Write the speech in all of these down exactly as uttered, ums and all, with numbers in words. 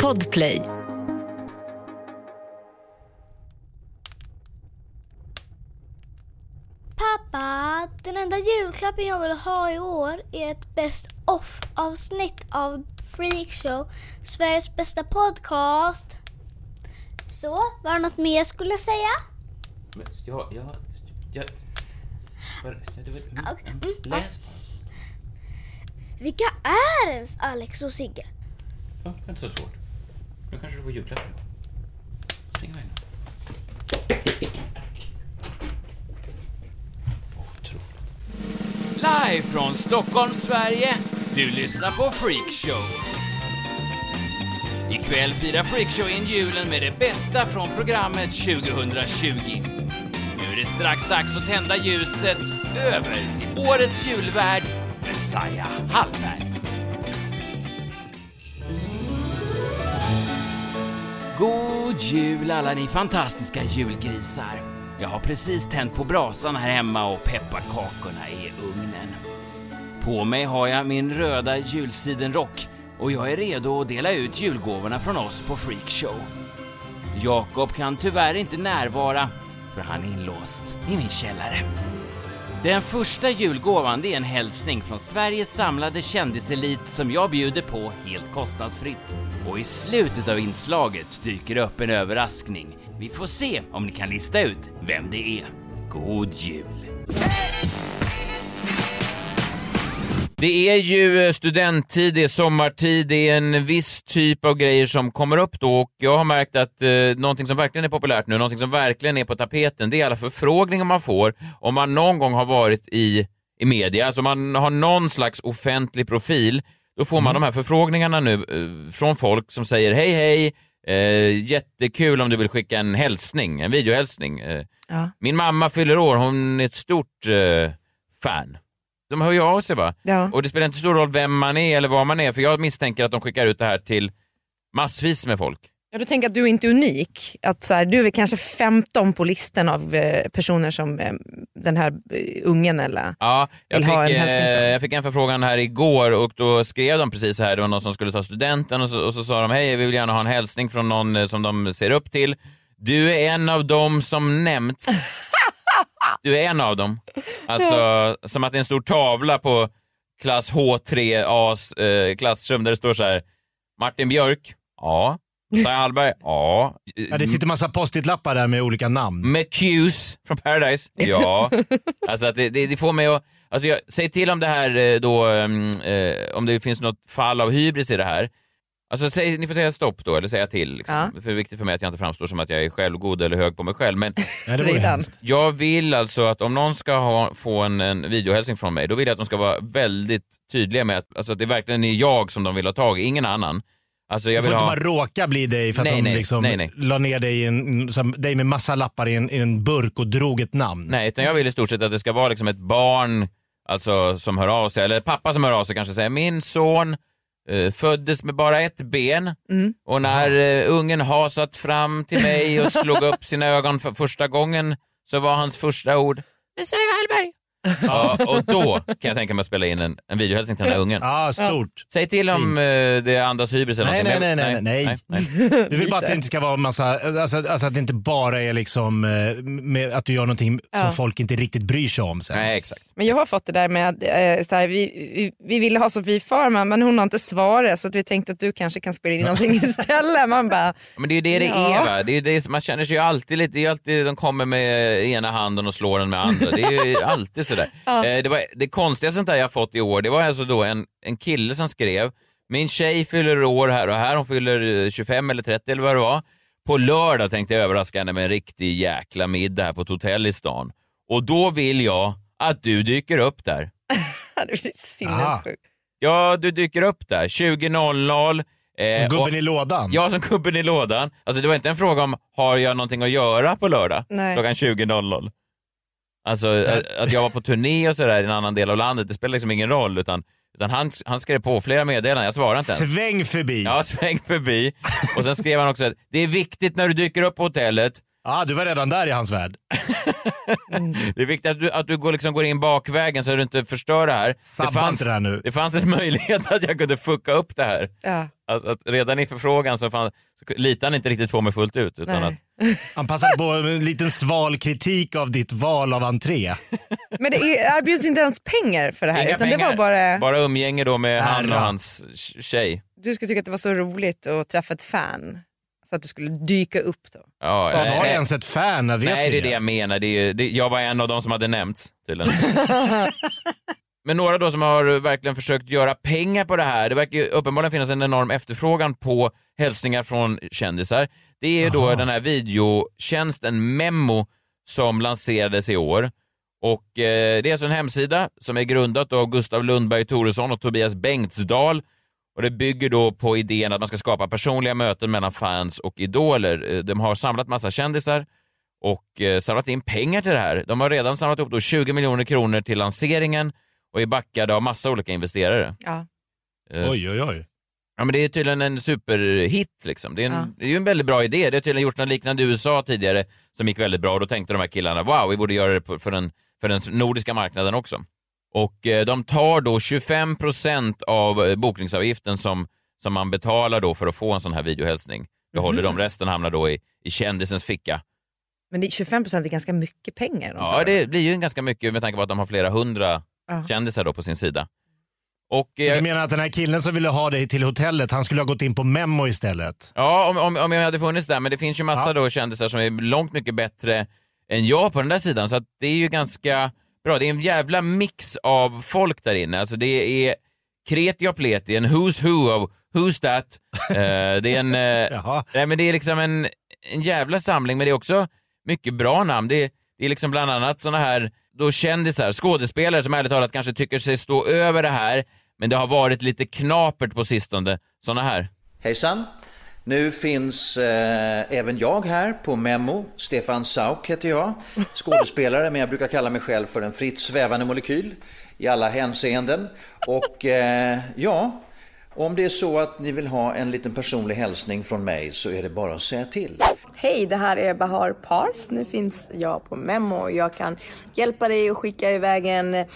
Podplay. Pappa, den enda julklappen jag vill ha i år är ett best off-avsnitt av Freakshow, Sveriges bästa podcast. Så, var det något mer jag skulle säga? Men, ja, ja, ja, ja det var, okay. mm, läs bara. Vilka är ens Alex och Sigge? Ja, det är inte så svårt. Nu kanske du får julklappar. Spring iväg. Live från Stockholm, Sverige. Du lyssnar på Freakshow. Ikväll firar Freakshow in julen med det bästa från programmet tjugohundratjugo. Nu är det strax dags att tända ljuset över till årets julvärd, Messiah Hallberg. God jul alla ni fantastiska julgrisar. Jag har precis tänt på brasan här hemma och pepparkakorna i ugnen. På mig har jag min röda julsidenrock och jag är redo att dela ut julgåvorna från oss på Freakshow. Jakob kan tyvärr inte närvara för han är inlåst i min källare. Den första julgåvan är en hälsning från Sveriges samlade kändiselit som jag bjuder på helt kostnadsfritt. Och i slutet av inslaget dyker upp en överraskning. Vi får se om ni kan lista ut vem det är. God jul! Det är ju studenttid, det är sommartid, det är en viss typ av grejer som kommer upp då och jag har märkt att eh, någonting som verkligen är populärt nu, någonting som verkligen är på tapeten, det är alla förfrågningar man får om man någon gång har varit i, i media, alltså man har någon slags offentlig profil, då får man mm. de här förfrågningarna nu eh, från folk som säger hej hej, eh, jättekul om du vill skicka en hälsning, en videohälsning. Eh, ja. Min mamma fyller år, hon är ett stort eh, fan. De hör ju av sig va? Ja. Och det spelar inte stor roll vem man är eller vad man är. För jag misstänker att de skickar ut det här till massvis med folk. Ja, du tänker att du är inte unik. Att så här, du är kanske femton på listan av eh, personer som eh, den här eh, ungen eller ja, jag vill fick, ha en hälsning från. Eh, jag fick en förfrågan här igår och då skrev de precis så här. Det var någon som skulle ta studenten och så, och så sa de hej, vi vill gärna ha en hälsning från någon eh, som de ser upp till. Du är en av dem som nämnts. Du är en av dem. Alltså, ja. Som att det är en stor tavla på klass H tre A's eh, klassrum där det står så här Martin Björk, ja. Messiah Hallberg, ja. Ja, det sitter massa post-it-lappar där med olika namn. McHughes från Paradise, ja. Alltså att det, det, det får mig att... Alltså jag, säg till om det här då, eh, om det finns något fall av hybris i det här. Alltså säg, ni får säga stopp då, eller säga till liksom. Ja. För det är viktigt för mig att jag inte framstår som att jag är självgod eller hög på mig själv. Men ja, det vore hemskt. Jag vill alltså att om någon ska ha, få en, en videohälsning från mig, då vill jag att de ska vara väldigt tydliga med att, alltså, att det verkligen är jag som de vill ha tag i, ingen annan. Alltså, jag du får vill inte ha... bara råka bli dig för att nej, de nej, liksom nej, nej. la ner dig, i en, som, dig med massa lappar i en, i en burk och drog ett namn. Nej, utan jag vill i stort sett att det ska vara liksom ett barn alltså, som hör av sig, eller pappa som hör av sig kanske säger min son Uh, föddes med bara ett ben mm. och när uh, ungen hasat fram till mig och slog upp sina ögon för första gången så var hans första ord Messiah Hallberg. Ja, och då kan jag tänka mig att spela in en, en videohälsning till den här ungen. Ja, stort. Säg till om uh, det andas hybris eller nej, någonting. Nej, nej, nej, nej, nej. nej. Du vill bara att det inte ska vara en massa, alltså, alltså att det inte bara är liksom med att du gör någonting ja. som folk inte riktigt bryr sig om sen. Nej, exakt. Men jag har fått det där med äh, så här, vi, vi, vi ville ha Sofie Farman men hon har inte svarat så att vi tänkte att du kanske kan spela in någonting istället. Man bara, men det är ju det det ja. är va? Det är det, man känner sig ju alltid lite, det är alltid de kommer med ena handen och slår den med andra. Det är ju alltid sådär. Ja. Eh, det, var, det konstigaste där jag fått i år, det var alltså då en, en kille som skrev min tjej fyller år här och här, hon fyller tjugofem eller trettio eller vad det var. På lördag tänkte jag överraska henne med en riktig jäkla middag här på ett hotell i stan. Och då vill jag att du dyker upp där. Det är sinnessjukt. Ja, du dyker upp där tjugo noll noll. Eh, gubben och, i lådan. Ja, som gubben i lådan. Alltså det var inte en fråga om har jag någonting att göra på lördag? Nej. Klockan tjugo noll noll. Alltså att, att jag var på turné och sådär i en annan del av landet, det spelar liksom ingen roll utan, utan han, han skrev på flera meddelanden, jag svarade inte ens. Sväng förbi. Ja, sväng förbi. Och sen skrev han också att det är viktigt när du dyker upp på hotellet. Ja, ah, du var redan där i hans värld. Mm. Det är viktigt att du, att du går, liksom går in bakvägen så att du inte förstör det här. Sabba Det fanns, inte det här nu. det fanns en möjlighet att jag kunde fucka upp det här. Ja. Alltså, att redan i förfrågan så, fan, så litar han inte riktigt på mig fullt ut. Utan att, Han passade på en liten sval kritik av ditt val av entré. Men det erbjuds inte ens pengar för det här. Inga utan pengar. det var bara... bara umgänge då med Nära. han och hans tjej. Du skulle tycka att det var så roligt att träffa ett fan. Så att du skulle dyka upp då. Ja, Var eh, det ens ett fan? Vet nej, vi det är det jag menar. Det är, det, jag var en av dem som hade nämnts till den. Men några då som har verkligen försökt göra pengar på det här. Det verkar ju uppenbarligen finnas en enorm efterfrågan på hälsningar från kändisar. Det är ju då Aha. den här videotjänsten Memo som lanserades i år. Och eh, det är alltså en hemsida som är grundat av Gustav Lundberg Thoresson och Tobias Bengtsdal. Och det bygger då på idén att man ska skapa personliga möten mellan fans och idoler. Eh, De har samlat massa kändisar och eh, samlat in pengar till det här. De har redan samlat upp då tjugo miljoner kronor till lanseringen och är backade av massa olika investerare. Ja. Eh, Oj, oj, oj. Ja, men det är tydligen en superhit liksom. Det är, en, Ja. det är ju en väldigt bra idé. Det har tydligen gjort något liknande i U S A tidigare som gick väldigt bra och då tänkte de här killarna, wow, vi borde göra det på, för, den, för den nordiska marknaden också. Och eh, de tar då tjugofem procent av eh, bokningsavgiften som, som man betalar då för att få en sån här videohälsning. Behåller Mhm. de, resten hamnar då i, i kändisens ficka. Men det, tjugofem procent är ganska mycket pengar. de Ja, tar. det blir ju ganska mycket med tanke på att de har flera hundra Ja. kändisar då på sin sida. Och Du eh, menar att den här killen som ville ha dig till hotellet, han skulle ha gått in på Memo istället? ja, om, om, om jag hade funnits där, men det finns ju massa Ja. då kändisar som är långt mycket bättre än jag på den där sidan, så att det är ju ganska bra. Det är en jävla mix av folk där inne. Alltså det är kreti och pleti, en who's who of who's that. Eh, det är en... Eh, Jaha. nej, men det är liksom en, en jävla samling, men det är också mycket bra namn. Det är, det är liksom bland annat såna här då kändisar, skådespelare som ärligt talat kanske tycker sig stå över det här, men det har varit lite knapert på sistone. Såna här. Hejsan! Nu finns eh, även jag här på Memo. Stefan Sauk heter jag. Skådespelare, men jag brukar kalla mig själv för en fritt svävande molekyl i alla hänseenden. Och eh, ja, om det är så att ni vill ha en liten personlig hälsning från mig så är det bara att säga till. Hej, det här är Bahar Pars. Nu finns jag på Memo och jag kan hjälpa dig att skicka iväg en eh,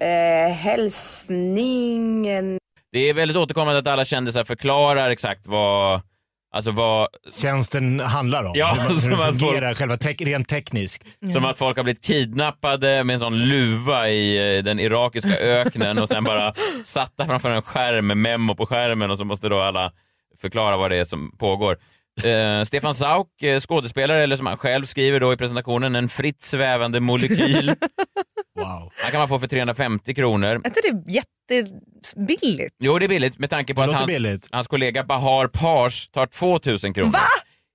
hälsning. En... Det är väldigt återkommande att alla kändisar förklarar exakt vad, alltså vad, Tjänsten handlar om. Ja, hur, som hur det att fungerar folk- själva te- rent tekniskt. som att folk har blivit kidnappade med en sån luva i eh, den irakiska öknen och sen bara satta framför en skärm med Memo på skärmen och så måste då alla förklara vad det är som pågår. Eh, Stefan Sauk, eh, skådespelare, eller som han själv skriver då i presentationen, en fritt svävande molekyl. Wow. Han kan man få för trehundrafemtio kronor. Är inte det jättebilligt? Jo, det är billigt med tanke på Det att låter hans, billigt. hans kollega Bahar Pars tar tvåtusen kronor. Va?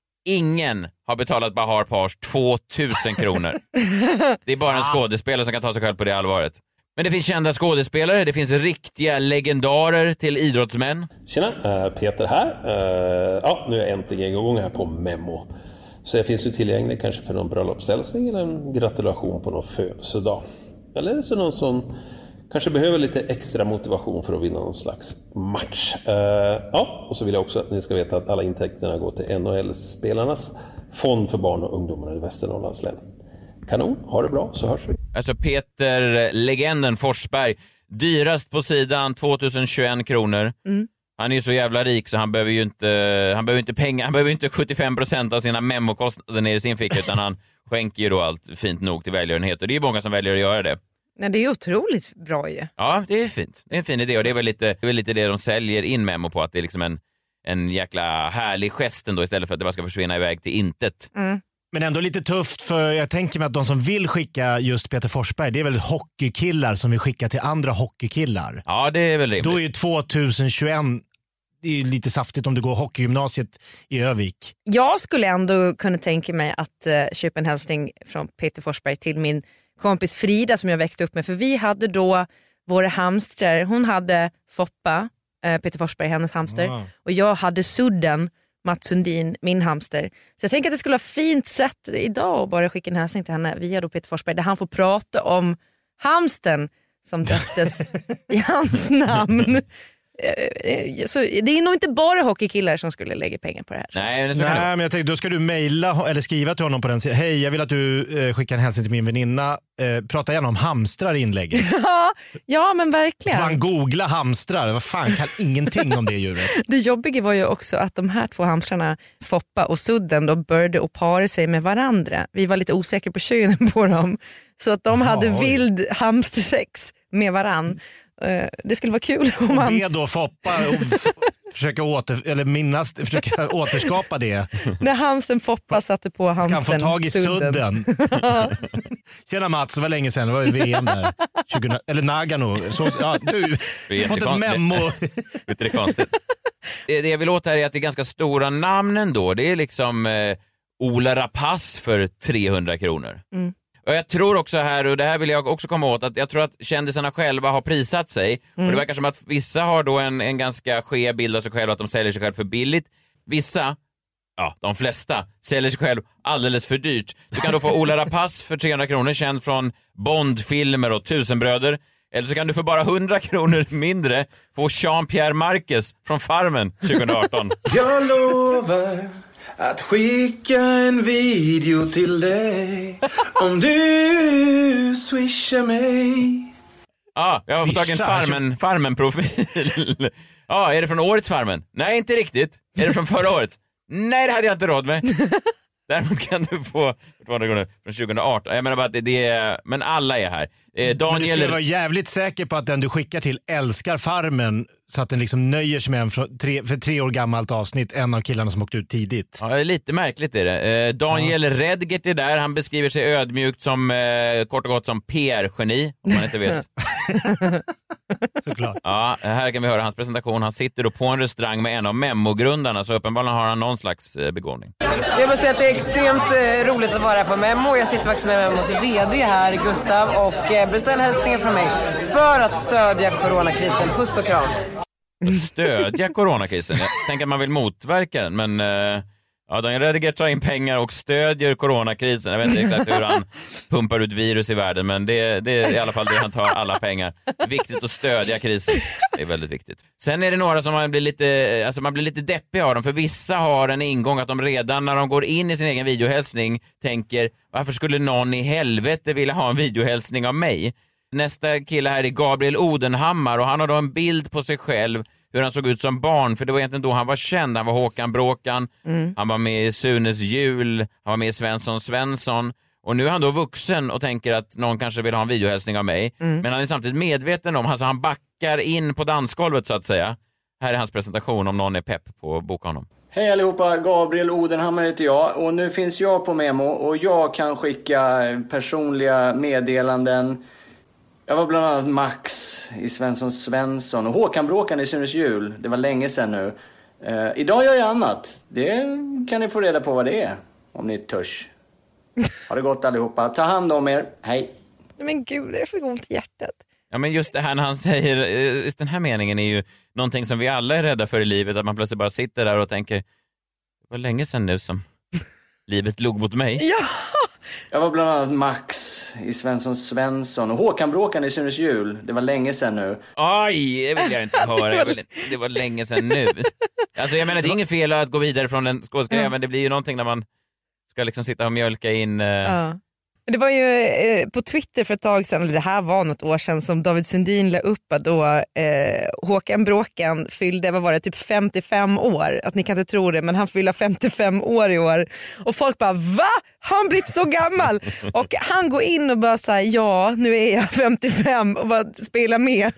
Ingen har betalat Bahar Pars tvåtusen kronor. Det är bara en skådespelare som kan ta sig själv på det allvaret. Men det finns kända skådespelare, det finns riktiga legendarer till idrottsmän. Tjena, eh, Peter här. Eh, Ja, nu är jag äntligen igång här på Memo. Så jag finns ju tillgänglig kanske för någon bröllopshälsning eller en gratulation på någon födelsedag. Eller så någon som kanske behöver lite extra motivation för att vinna någon slags match. Eh, Ja, och så vill jag också att ni ska veta att alla intäkterna går till N H L-spelarnas fond för barn och ungdomar i Västernorrlands län. Kanon, ha det bra så hörs vi. Alltså Peter, legenden Forsberg, dyrast på sidan, tvåtusentjugoett kronor. Mm. Han är ju så jävla rik så han behöver ju inte, han behöver inte pengar, han behöver inte sjuttiofem procent av sina memokostnader ner i sin ficka, utan han skänker ju då allt fint nog till välgörenhet. Och det är ju många som väljer att göra det. Nej, det är ju otroligt bra ju. Ja, det är fint. Det är en fin idé och det är väl lite det, är väl lite det de säljer in Memo på, att det är liksom en, en jäkla härlig gest ändå, istället för att det bara ska försvinna iväg till intet. Mm. Men ändå lite tufft, för jag tänker mig att de som vill skicka just Peter Forsberg, det är väl hockeykillar som vill skicka till andra hockeykillar. Ja, det är väl rimligt. Då är ju tvåtusentjugoett, det är ju lite saftigt om du går hockeygymnasiet i Övik. Jag skulle ändå kunna tänka mig att uh, köpa en hälsning från Peter Forsberg till min kompis Frida som jag växte upp med. För vi hade då våra hamstrar. Hon hade Foppa, uh, Peter Forsberg, hennes hamster. Ah. Och jag hade Sudden, Mats Sundin, min hamster. Så jag tänker att det skulle vara fint sätt idag att bara skicka en hälsning till henne via då Peter Forsberg, där han får prata om hamsten som döptes i hans namn. Så det är nog inte bara hockeykillar som skulle lägga pengar på det här. Nej, men, det Nej, men jag tänkte, då ska du mejla eller skriva till honom på den. Hej, jag vill att du eh, skickar en hälsning till min väninna. Eh, prata gärna om hamstrar i inlägget. ja, ja, men verkligen. Fan, googla hamstrar. Vad fan, kan ingenting om det djuret. Det jobbiga var ju också att de här två hamstrarna, Foppa och Sudden, då började att para sig med varandra. Vi var lite osäkra på könen på dem. Så att de Aha, hade oj. vild hamstersex med varann. Det skulle vara kul om man... Be då Foppa och f- försöka åter, eller minnas, försöka återskapa det. När hamsten Foppa satte på hamsten Ska han få tag i Sudden? Tjena Mats, det var länge sedan, det var ju V M där. tjugo, eller Nagano. Så, ja, du har fått ett memo. Vet du, det är konstigt. Det jag vill åt här är att det är ganska stora namn ändå. Det är liksom eh, Ola Rapace för trehundra kronor. Mm. Och jag tror också här, och det här vill jag också komma åt, att jag tror att kändisarna själva har prisat sig. Mm. Och det verkar som att vissa har då en, en ganska skev bild av sig själva, att de säljer sig själv för billigt. Vissa, ja de flesta, säljer sig själv alldeles för dyrt. Du kan då få Ola Rapace för trehundra kronor, känd från Bondfilmer och Tusenbröder. Eller så kan du för bara hundra kronor mindre få Jean-Pierre Marquez från Farmen tjugo arton. Jag lovar att skicka en video till dig om du swishar mig. Ja, jag har fått tag i en Farmen, Farmen-profil. Ja, är det från årets Farmen? Nej, inte riktigt. Är det från förra årets? Nej, det hade jag inte råd med. Däremot kan du få tvåhundra kronor från tjugo arton. Jag menar bara att det, det är... Men alla är här. Eh, Daniel... Men du skulle vara jävligt säker på att den du skickar till älskar Farmen, så att den liksom nöjer sig med en för tre, för tre år gammalt avsnitt, en av killarna som åkt ut tidigt. Ja, lite märkligt är det. Eh, Daniel ja. Redgert är där. Han beskriver sig ödmjukt som, eh, kort och gott som P R-geni, om man inte vet. Såklart. Ja, här kan vi höra hans presentation. Han sitter då på en restaurang med en av Memmo-grundarna, så uppenbarligen har han någon slags eh, begåvning. Jag måste säga att det är extremt eh, roligt att vara här på Memmo. Jag sitter faktiskt med Memmos V D här, Gustav, och eh, beställ hälsningar från mig för att stödja coronakrisen. Puss och kram. Att stödja coronakrisen? Jag tänker att man vill motverka den, men eh, ja, Daniel Redgert tar in pengar och stödjer coronakrisen. Jag vet inte exakt hur han pumpar ut virus i världen, men det, det är i alla fall det han tar alla pengar. Det är viktigt att stödja krisen. Det är väldigt viktigt. Sen är det några som man blir lite, alltså man blir lite deppig av dem, för vissa har en ingång att de redan när de går in i sin egen videohälsning tänker, varför skulle någon i helvete vilja ha en videohälsning av mig? Nästa kille här är Gabriel Odenhammar, och han har då en bild på sig själv hur han såg ut som barn, för det var egentligen då han var känd. Han var Håkan Bråkan, mm. han var med i Sunes jul, han var med i Svensson Svensson, och nu är han då vuxen och tänker att någon kanske vill ha en videohälsning av mig, mm. men han är samtidigt medveten om, alltså han backar in på dansgolvet så att säga. Här är hans presentation om någon är pepp på att boka honom. Hej allihopa, Gabriel Odenhammar heter jag, och nu finns jag på Memmo och jag kan skicka personliga meddelanden. Jag var bland annat Max i Svensson Svensson och Håkan Bråkan i Sunes jul. Det var länge sedan nu. Uh, idag gör jag annat. Det kan ni få reda på vad det är, om ni törs. Ha det gott allihopa. Ta hand om er. Hej. Men gud, det är för ont i hjärtat. Ja, men just det här när han säger, just den här meningen är ju någonting som vi alla är rädda för i livet. Att man plötsligt bara sitter där och tänker, det var länge sedan nu som livet låg mot mig. Ja. Jag var bland annat Max i Svensson Svensson och Håkan Bråkan i Sunes jul. Det var länge sedan nu. Oj, det vill jag inte höra. Jag vill, det var länge sedan nu. Alltså jag menar, det är inget fel att gå vidare från en skådespelare, ja. Men det blir ju någonting när man ska liksom sitta och mjölka in... Uh... Ja. Det var ju eh, på Twitter för ett tag sedan, eller det här var något år sedan, som David Sundin la upp att då eh, Håkan Bråkan fyllde, vad var det, typ femtiofem år. Att ni kan inte tro det, men han fyller femtiofem år i år. Och folk bara, va? Har han blivit så gammal? Och han går in och bara säger, ja, nu är jag femtiofem, och bara spelar med.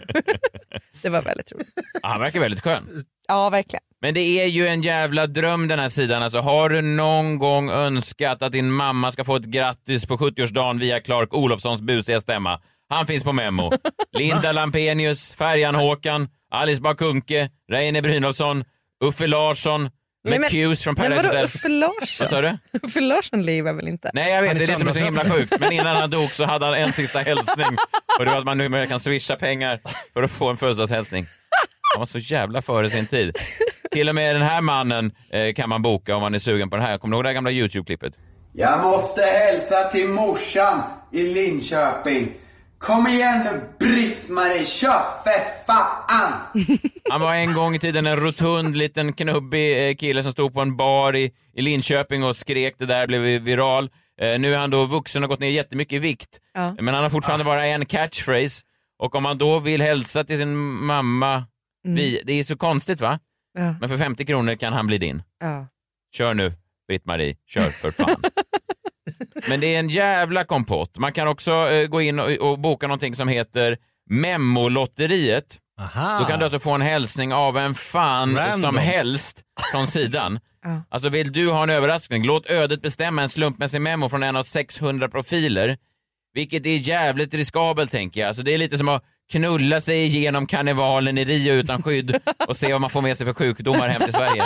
Det var väldigt roligt. Han verkar väldigt skön. Ja, verkligen. Men det är ju en jävla dröm den här sidan. Alltså, har du någon gång önskat att din mamma ska få ett grattis på sjuttioårsdagen via Clark Olofssons busiga stämma? Han finns på Memmo. Linda Lampenius, Färjan Håkan, Alice Bakunke, Reine Brynolfsson, Uffe Larsson, McHughes från Paradise Hotel. Uffe Larsson? Vad sa du? Uffe Larsson lever väl inte? Nej, jag vet, det är det som är så himla sjukt. Men innan han dog så hade han en sista hälsning. Och det var att man numera kan swisha pengar för att få en födelsedagshälsning. Han var så jävla före sin tid. Till och med den här mannen eh, kan man boka om man är sugen på det här. Kommer du ihåg det här gamla YouTube-klippet? Jag måste hälsa till morsan i Linköping. Kom igen nu, Britt-Marie, kör för fan! Han var en gång i tiden en rotund liten knubbig kille som stod på en bar i, i Linköping och skrek. Det där blev viral. Eh, nu är han då vuxen och gått ner jättemycket i vikt. Ja. Men han har fortfarande bara en catchphrase. Och om man då vill hälsa till sin mamma, mm. vi, det är så konstigt va? Ja. Men för femtio kronor kan han bli din. Ja. Kör nu, Britt-Marie, kör för fan. Men det är en jävla kompott. Man kan också eh, gå in och, och boka någonting som heter Memolotteriet. Aha. Då kan du alltså få en hälsning av en fan Random. som helst från sidan. Ja. Alltså vill du ha en överraskning, låt ödet bestämma en slumpmässig memo från en av sexhundra profiler. Vilket är jävligt riskabelt tänker jag. Alltså det är lite som att knulla sig igenom karnevalen i Rio utan skydd och se vad man får med sig för sjukdomar hem till Sverige.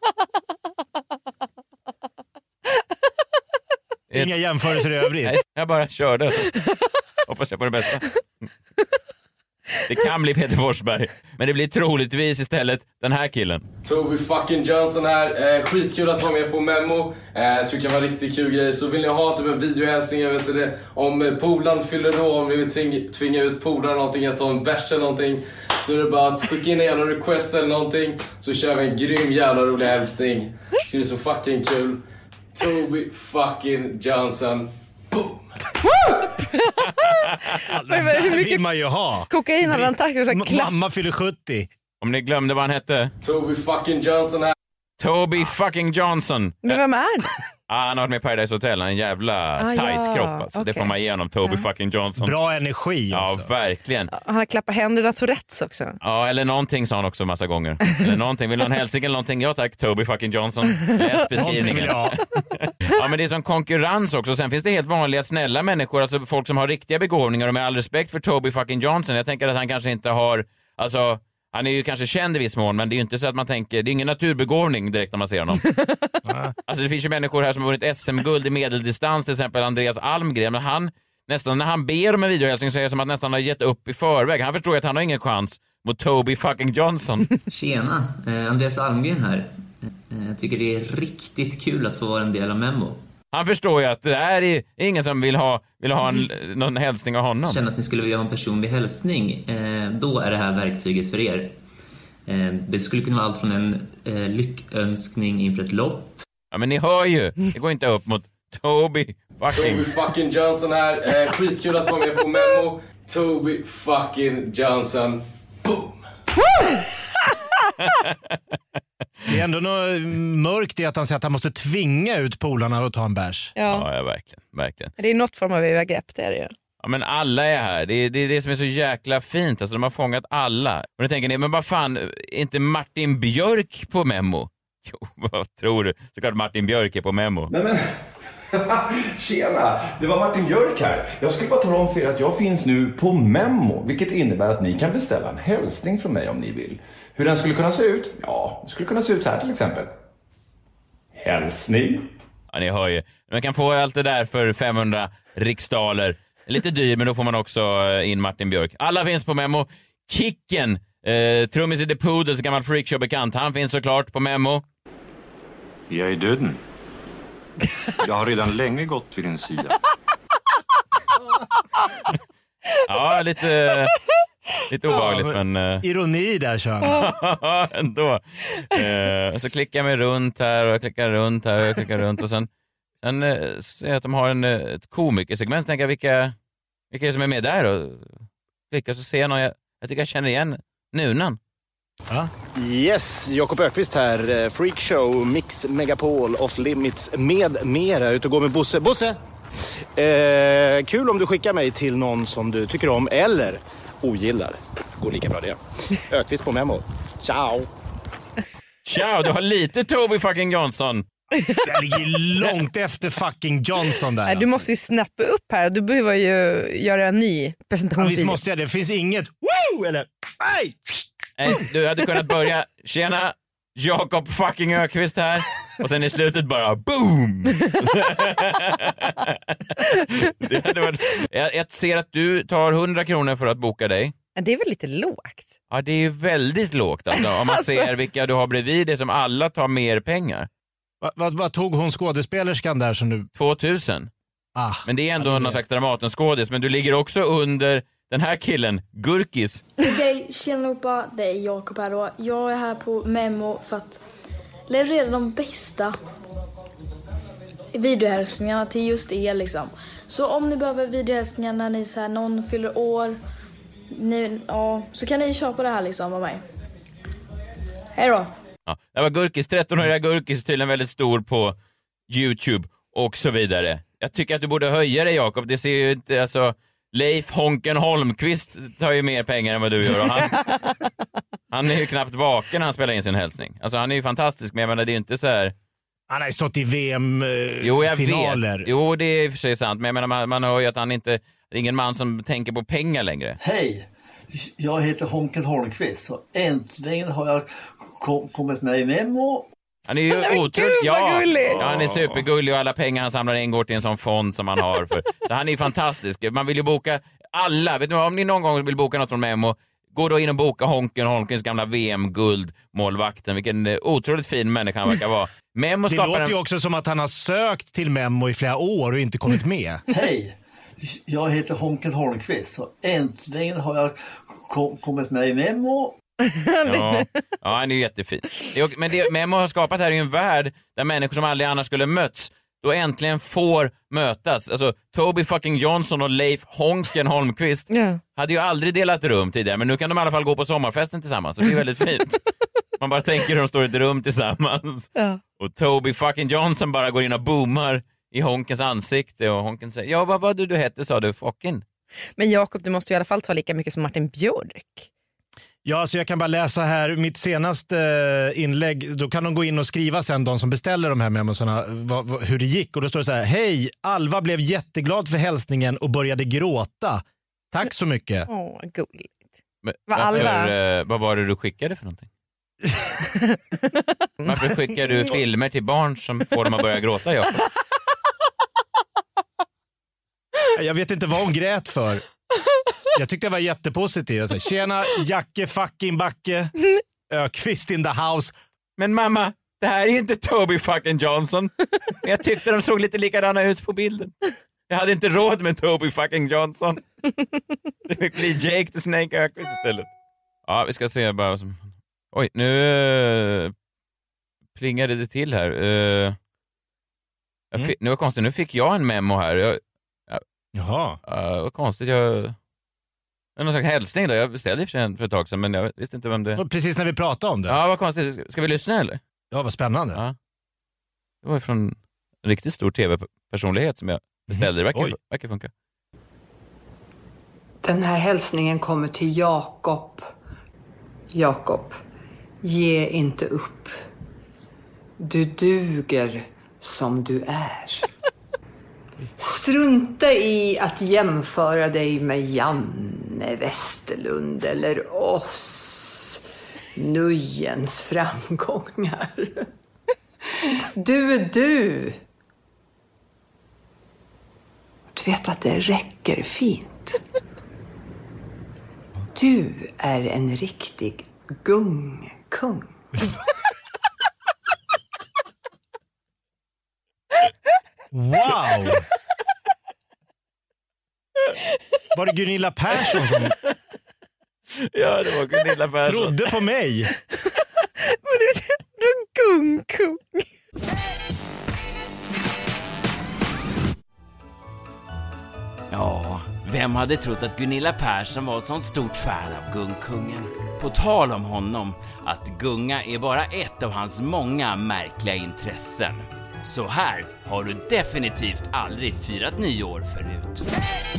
Inga jämförelser i övrigt. Nej, jag bara körde. Hoppas jag på det bästa. Det kan bli Peter Forsberg, men det blir troligtvis istället den här killen. Toby fucking Johnson här. Eh, skitkul att vara med på Memo. Eh, jag tycker det var en riktigt kul grej. Så vill ni ha typ en videohälsning, jag vet inte, om polaren fyller då, om ni vill tvinga, tvinga ut polaren någonting, att ta en bärs eller någonting, så är det bara att skicka in en jävla request eller någonting, så kör vi en grym jävla rolig hälsning. Så det är så fucking kul. Toby fucking Johnson. Boom! Det där vill man ju ha. Kokain hade han tagit. Mamma fyller sjuttio. Om ni glömde vad han hette. Toby fucking Johnson här. Toby fucking Johnson. Men vem är det? Ah, han har varit med i Paradise Hotel. Han är en jävla Ah, tight ja. kropp. Alltså. Okay. Det får man igenom. Toby Ja. fucking Johnson. Bra energi också. Ja, verkligen. Han har klappat händerna Tourettes också. Ja, eller någonting sa han också massa gånger. Eller någonting. Vill du ha en hälsning eller någonting? Ja tack, Toby fucking Johnson. Läs beskrivningen. Ja. Ja, men det är som konkurrens också. Sen finns det helt vanliga snälla människor. Alltså folk som har riktiga begåvningar. Och med all respekt för Toby fucking Johnson. Jag tänker att han kanske inte har... Alltså... Han är ju kanske känd i viss mån, men det är ju inte så att man tänker... Det är ingen naturbegåvning direkt när man ser honom. Alltså det finns ju människor här som har vunnit S M-guld i medeldistans, till exempel Andreas Almgren. Men han, nästan när han ber om en videohälsning så är det som att nästan har gett upp i förväg. Han förstår ju att han har ingen chans mot Toby fucking Johnson. Tjena, eh, Andreas Almgren här. Eh, jag tycker det är riktigt kul att få vara en del av Memo. Han förstår ju att det här är ingen som vill ha, vill ha en, någon hälsning av honom. Känner att ni skulle vilja ha en personlig hälsning, eh, då är det här verktyget för er. Eh, det skulle kunna vara allt från en eh, lyckönskning inför ett lopp. Ja, men ni hör ju. Det går inte upp mot Toby fucking... Toby fucking Johnson här. Eh, skitkul att vara med på Memo. Toby fucking Johnson. Boom! Det är ändå något mörkt i att han säger att han måste tvinga ut polarna att ta en bärs. Ja. Ja, ja, verkligen, verkligen. Det är något form av övergrepp, det är det ju. Ja, men alla är här. Det är, det är det som är så jäkla fint. Alltså de har fångat alla. Och nu tänker ni, men vad fan, är inte Martin Björk på Memo? Jo, vad tror du? Såklart Martin Björk är på Memo. Nej men, tjena, det var Martin Björk här. Jag skulle bara tala om för er att jag finns nu på Memo, vilket innebär att ni kan beställa en hälsning från mig om ni vill. Hur den skulle kunna se ut? Ja, det skulle kunna se ut så här till exempel. Hälsning. Ja, ni hör ju. Man kan få allt det där för femhundra riksdaler. Lite dyr, men då får man också in Martin Björk. Alla finns på Memo. Kicken, eh, trummis i The Poodles, gammal freakshow-bekant. Han finns såklart på Memo. Jag är döden. Jag har redan länge gått vid din sida. Ja, lite... Lite obehagligt, ja, men... Uh... Ironi där, Sean. Ändå. Uh, så klickar jag mig runt här och jag klickar runt här och jag klickar runt och sen, sen uh, ser jag att de har en, uh, ett komikersegment. Tänker jag, vilka, vilka är det som är med där? Och klickar så ser jag någon, jag, jag tycker jag känner igen Nunan. Ja. Yes, Jakob Ökvist här. Freakshow, Mix, Megapol, Off Limits med mera. Ut och gå med Bosse. Bosse! Eh, kul om du skickar mig till någon som du tycker om eller ogillar. Går lika bra det. Ökvist på Memo. Ciao! Ciao, du har lite Toby fucking Johnson. Jag ligger långt efter fucking Johnson där. Nej, du måste ju snappa upp här. Du behöver ju göra en ny presentation. Ja, visst måste jag. Det finns inget woo eller nej. Nej, du hade kunnat börja. Tjena, Jakob fucking Ökvist här. Och sen i slutet bara boom. Det hade varit... jag, jag ser att du tar hundra kronor för att boka dig. Det är väl lite lågt? Ja, det är ju väldigt lågt alltså. Om man alltså... ser vilka du har bredvid dig som alla tar mer pengar. Vad va, va tog hon skådespelerskan där som du... tvåtusen. Ah, men det är ändå ja, det är någon det. slags Dramatenskådis. Men du ligger också under den här killen, Gurkis. Okej, tjena allihopa. Det är Jakob här då. Jag är här på Memo för att leverera de bästa videohälsningarna till just er liksom. Så om ni behöver videohälsningar när ni så här, någon fyller år, ni, ja, så kan ni köpa det här liksom av mig. Hej då. Ja, det var Gurkis, trettonåriga Gurkis, tydligen väldigt stor på YouTube och så vidare. Jag tycker att du borde höja dig, Jakob. Det ser ju inte, alltså, Leif Honken Holmqvist tar ju mer pengar än vad du gör. Och han, han är ju knappt vaken när han spelar in sin hälsning. Alltså han är ju fantastisk, men jag menar, det är ju inte så här... Han har ju stått i V M-finaler. Jo, jag vet. Jo, det är i och för sig sant. Men jag menar, man, man hör ju att han inte... Det är ingen man som tänker på pengar längre. Hej, jag heter Honken Holmqvist och äntligen har jag kom, kommit med i Memo. Han är ju otroligt... Ja, ja, han är supergullig och alla pengar han samlar in går till en sån fond som han har. För, så han är ju fantastisk. Man vill ju boka alla. Vet du, om ni någon gång vill boka något från Memo, gå då in och boka Honken Holmqvists gamla V M-guldmålvakten. Vilken otroligt fin människa han verkar vara. Memo det låter en... ju också som att han har sökt till Memo i flera år och inte kommit med. Hej, jag heter Honken Holmqvist och äntligen har jag kom, kommit med i Memo. Ja, ja, han är ju jättefin. Det är, men det Memo har skapat här är ju en värld där människor som aldrig annars skulle möts då äntligen får mötas. Alltså Toby fucking Johnson och Leif Honken Holmqvist yeah. hade ju aldrig delat rum tidigare, men nu kan de i alla fall gå på sommarfesten tillsammans, så det är väldigt fint. Man bara tänker hur de står i ett rum tillsammans. Ja. Och Toby fucking Johnson bara går in och boomar i Honkens ansikte och Honken säger, ja vad var du du hette, sa du, fucking. Men Jakob, du måste ju i alla fall ta lika mycket som Martin Björk. Ja, så jag kan bara läsa här mitt senaste inlägg. Då kan de gå in och skriva sen, de som beställer de här memosarna, vad, vad, hur det gick. Och då står det så här: hej, Alva blev jätteglad för hälsningen och började gråta. Tack så mycket. Åh, gulligt. Men, vad, varför, Alva? Eh, vad var det du skickade för någonting? Varför skickar du filmer till barn som får dem att börja gråta, Jakob? Jag vet inte vad hon grät för. Jag tyckte det var jättepositivt. Jag sa, tjena, Jacke fucking Backe. Ökvist in the house. Men mamma, det här är ju inte Toby fucking Johnson. Jag tyckte de såg lite likadana ut på bilden. Jag hade inte råd med Toby fucking Johnson. Det fick bli Jake the Snake Ökvist istället. Ja, vi ska se bara som... Oj, nu uh, plingade det till här. Uh, jag fick, nu var konstigt, nu fick jag en memo här. Jag, jag, Jaha. Uh, vad konstigt, jag... Någon slags hälsning då. Jag beställde för, för ett tag sedan, men jag visste inte vem det... Precis när vi pratade om det. Ja, vad konstigt. Ska vi lyssna eller? Ja, vad spännande. Ja. Det var från en riktigt stor tv-personlighet som jag beställde. Det verkar, mm. verkar funka. Den här hälsningen kommer till Jakob. Jakob, ge inte upp. Du duger som du är. Strunta i att jämföra dig med Janne Westerlund eller oss. Nöjens framgångar. Du är du. Du vet att det räcker fint. Du är en riktig gungkung. Wow! Var det Gunilla Persson som... Ja, det var Gunilla Persson. Trodde på mig. Men du är gungkung. Ja, vem hade trott att Gunilla Persson var ett sånt stort fan av Gungkungen? På tal om honom, att gunga är bara ett av hans många märkliga intressen. Så här har du definitivt aldrig firat nyår förut.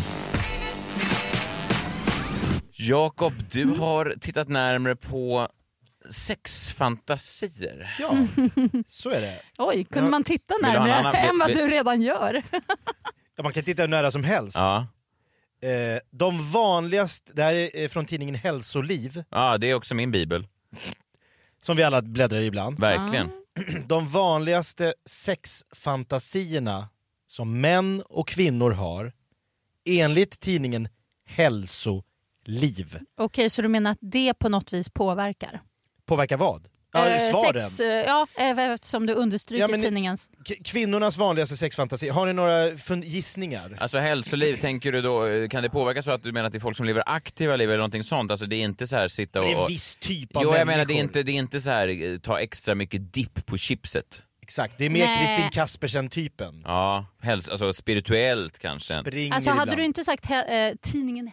Jakob, du har tittat närmare på sexfantasier. Ja, så är det. Oj, kunde man titta närmare än vad du redan gör? Ja, man kan titta hur nära som helst. Ja. Eh, de vanligaste, det här är från tidningen Hälsoliv. Ja, det är också min bibel. Som vi alla bläddrar ibland. Verkligen. De vanligaste sexfantasierna som män och kvinnor har enligt tidningen Hälsoliv. Okej, så du menar att det på något vis påverkar? Påverkar vad? Ja, eh, svaren. sex, eh, ja, eftersom du understryker Ja, men- tidningens. K- kvinnornas vanligaste sexfantasi. Har ni några fun- gissningar? Alltså hälsoliv, tänker du då, kan det påverka så att du menar att det är folk som lever aktiva liv eller någonting sånt? Alltså det är inte så här sitta och... Det är en viss typ av Jo, jag människor. menar det är inte, det är inte så här ta extra mycket dipp på chipset. Exakt, det är mer Nej. Kristin Kaspersen-typen. Ja, häls- alltså spirituellt kanske. Springer Alltså hade ibland. du inte sagt he- eh, tidningen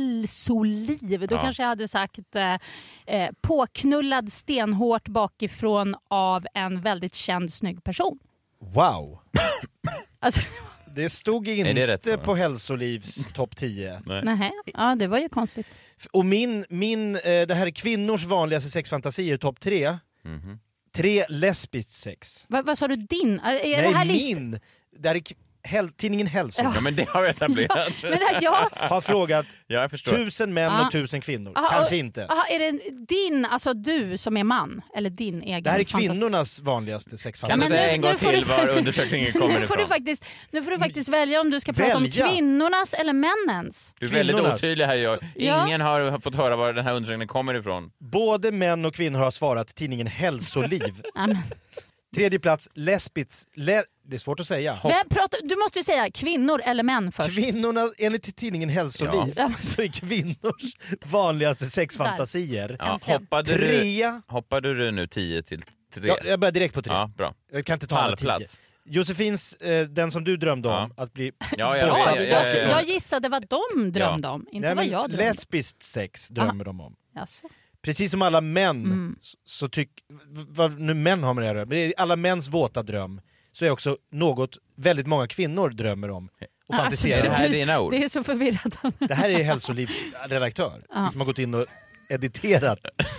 Hälsoliv, då Ja. kanske jag hade sagt eh, eh, påknullad stenhårt bakifrån av en väldigt känd snygg person. Wow. Alltså, Det stod Är det rätt inte så? på Hälsolivs topp tio. nej. Ja, det var ju konstigt. Och min, min eh, det här är kvinnors vanligaste sexfantasier, topp tre. Mhm. Tre lesbiskt sex. Va, vad sa du, din? Är Nej, det här list- min! Det här är k- häl- tidningen Hälsoliv. Ja, men det har vi etablerat. Ja, men det- ja. Har frågat Ja, jag förstår. tusen män Ja. och tusen kvinnor. Aha, Kanske och- inte. Aha, är det din, alltså du som är man? Eller din egen Det här är fantasi? kvinnornas vanligaste Kan sexfantasi. du säga en gång får till du- var undersökningen kommer nu får du ifrån? faktiskt, nu får du faktiskt välja om du ska prata Välja? om kvinnornas eller männens. Du är väldigt Kvinnornas. otydlig här. Jag. Ja. Ingen har fått höra var den här undersökningen kommer ifrån. Både män och kvinnor har svarat tidningen Hälsoliv. Amen. Tredje plats, lesbits... Le, det är svårt att säga. Men prata, du måste ju säga kvinnor eller män först. Kvinnorna, enligt tidningen Hälsoliv, Ja. så är kvinnors vanligaste sexfantasier Ja, hoppade, trea... du, hoppade du nu tio till tre? Ja, jag börjar direkt på tre. Ja, bra. Jag kan inte ta alla tio. Pallplats. Josefins, eh, den som du drömde om, att bli Ja, ja, bossad. ja, ja, ja, ja. Jag gissade vad de drömde om, inte Nej, vad men jag drömde. lesbiskt sex drömmer de om. Jaså. Precis som alla män, Mm. så, så tyck, v- vad nu män har med det här, men det är alla mäns våta dröm, så är också något väldigt många kvinnor drömmer om och Alltså, fantiserar. du- Det här är dina ord. Det är så förvirrat. Det här är Hälsolivs redaktör Ja. som har gått in och editerat.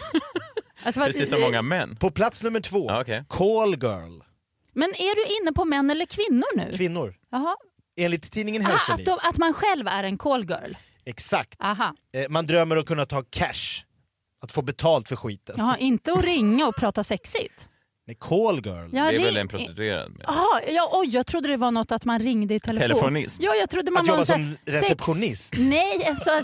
Alltså, vad- Precis som många män. På plats nummer två, Ja, okej. Call Girl. Men är du inne på män eller kvinnor nu? Kvinnor. Jaha. Enligt tidningen Ah, Hälsoliv. att, de, att man själv är en call girl? Exakt. Aha. Eh, Man drömmer att kunna ta cash. Att få betalt för skiten. Jaha, inte att ringa och prata sexigt? Nej, call girl. Ja, Det är ring- väl en prostituerad? Jaha, ja, oj, jag trodde det var något att man ringde i telefon. Telefonist? Ja, jag trodde man Att var jobba en sån som här receptionist? Sex, nej, en sån här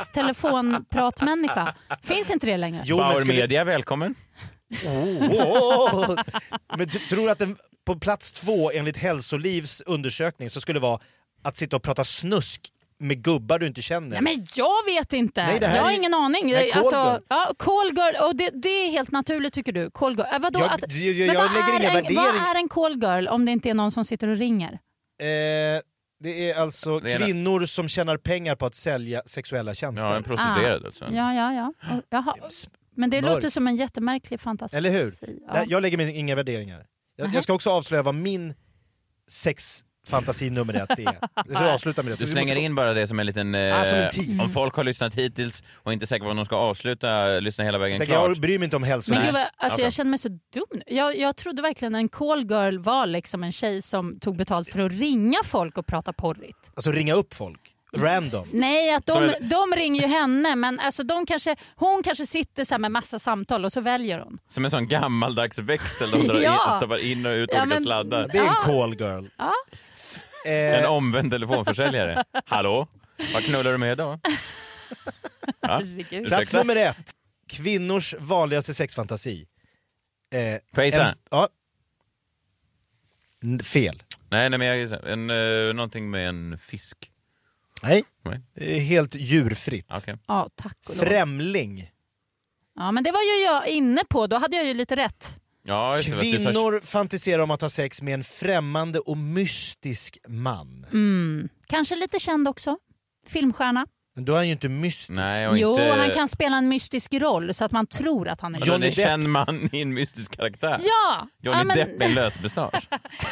sex-telefonpratmänniska. Finns inte det längre? Jo, men Bauer skulle- Media, välkommen. Oh, oh, oh. Men du tror att den, på plats två enligt Hälsolivs undersökning så skulle det vara att sitta och prata snusk med gubbar du inte känner? Nej, men jag vet inte. Nej, det här jag har är- ingen aning. Nej, call alltså, girl. ja, call girl, och det, det är helt naturligt tycker du. Call girl. Äh, vadå, Jag- att, jag- jag men vad lägger är inga en, värdering- Vad är en call girl om det inte är någon som sitter och ringer? Eh, det är alltså Det är en- kvinnor som tjänar pengar på att sälja sexuella tjänster. Ja, en prostituerad Ah, alltså. Ja, ja, ja. Och- Jaha. Men det Mörk. låter som en jättemärklig fantasi. Eller hur? Ja. Nej, jag lägger mig inga värderingar. Jag, jag ska också avslöja vad min sexfantasi nummer ett är. Jag ska avsluta med det. Så Du vi slänger måste- in bara det som en liten... Eh, Ah, som en tease. om folk har lyssnat hittills och inte är säkra på om de ska avsluta, lyssna hela vägen Tänker, klart. jag bryr mig inte om hälsa. Men gud, vad- alltså, Okej. jag känner mig så dum nu. Jag, jag trodde verkligen en call girl var liksom en tjej som tog betalt för att ringa folk och prata porrigt. Alltså ringa upp folk. Random. Nej, att Som de, en- de ringer ju henne, men alltså de kanske, hon kanske sitter så här med massa samtal och så väljer hon. Som en sån gammaldags växel de drar Ja. in, stoppar in och ut Ja, olika men- sladdar. Det är en Ja. call girl. Ja. Eh, En omvänd telefonförsäljare. Hallå? Vad knullar du med idag? Ja, Herregud. Plats ursäkta? nummer ett. Kvinnors vanligaste sexfantasi. Eh, Får jag gissa? en- Ja. N- fel. Nej, nej, men jag gissar. En, uh, någonting med en fisk. Nej. Nej. Det är helt djurfritt. Okej. Ja, tack och lov. Främling. Ja, men det var ju jag inne på, då hade jag ju lite rätt. Ja, just det, fast du sa- Kvinnor fantiserar om att ha sex med en främmande och mystisk man. Mm. Kanske lite känd också. Filmstjärna. Men då är han ju inte mystisk. Nej, och Jo, inte... han kan spela en mystisk roll så att man tror att han är Vadå, Johnny en Depp. känd man i en mystisk karaktär. Ja! Johnny ja, men, Depp med en lösmustasch.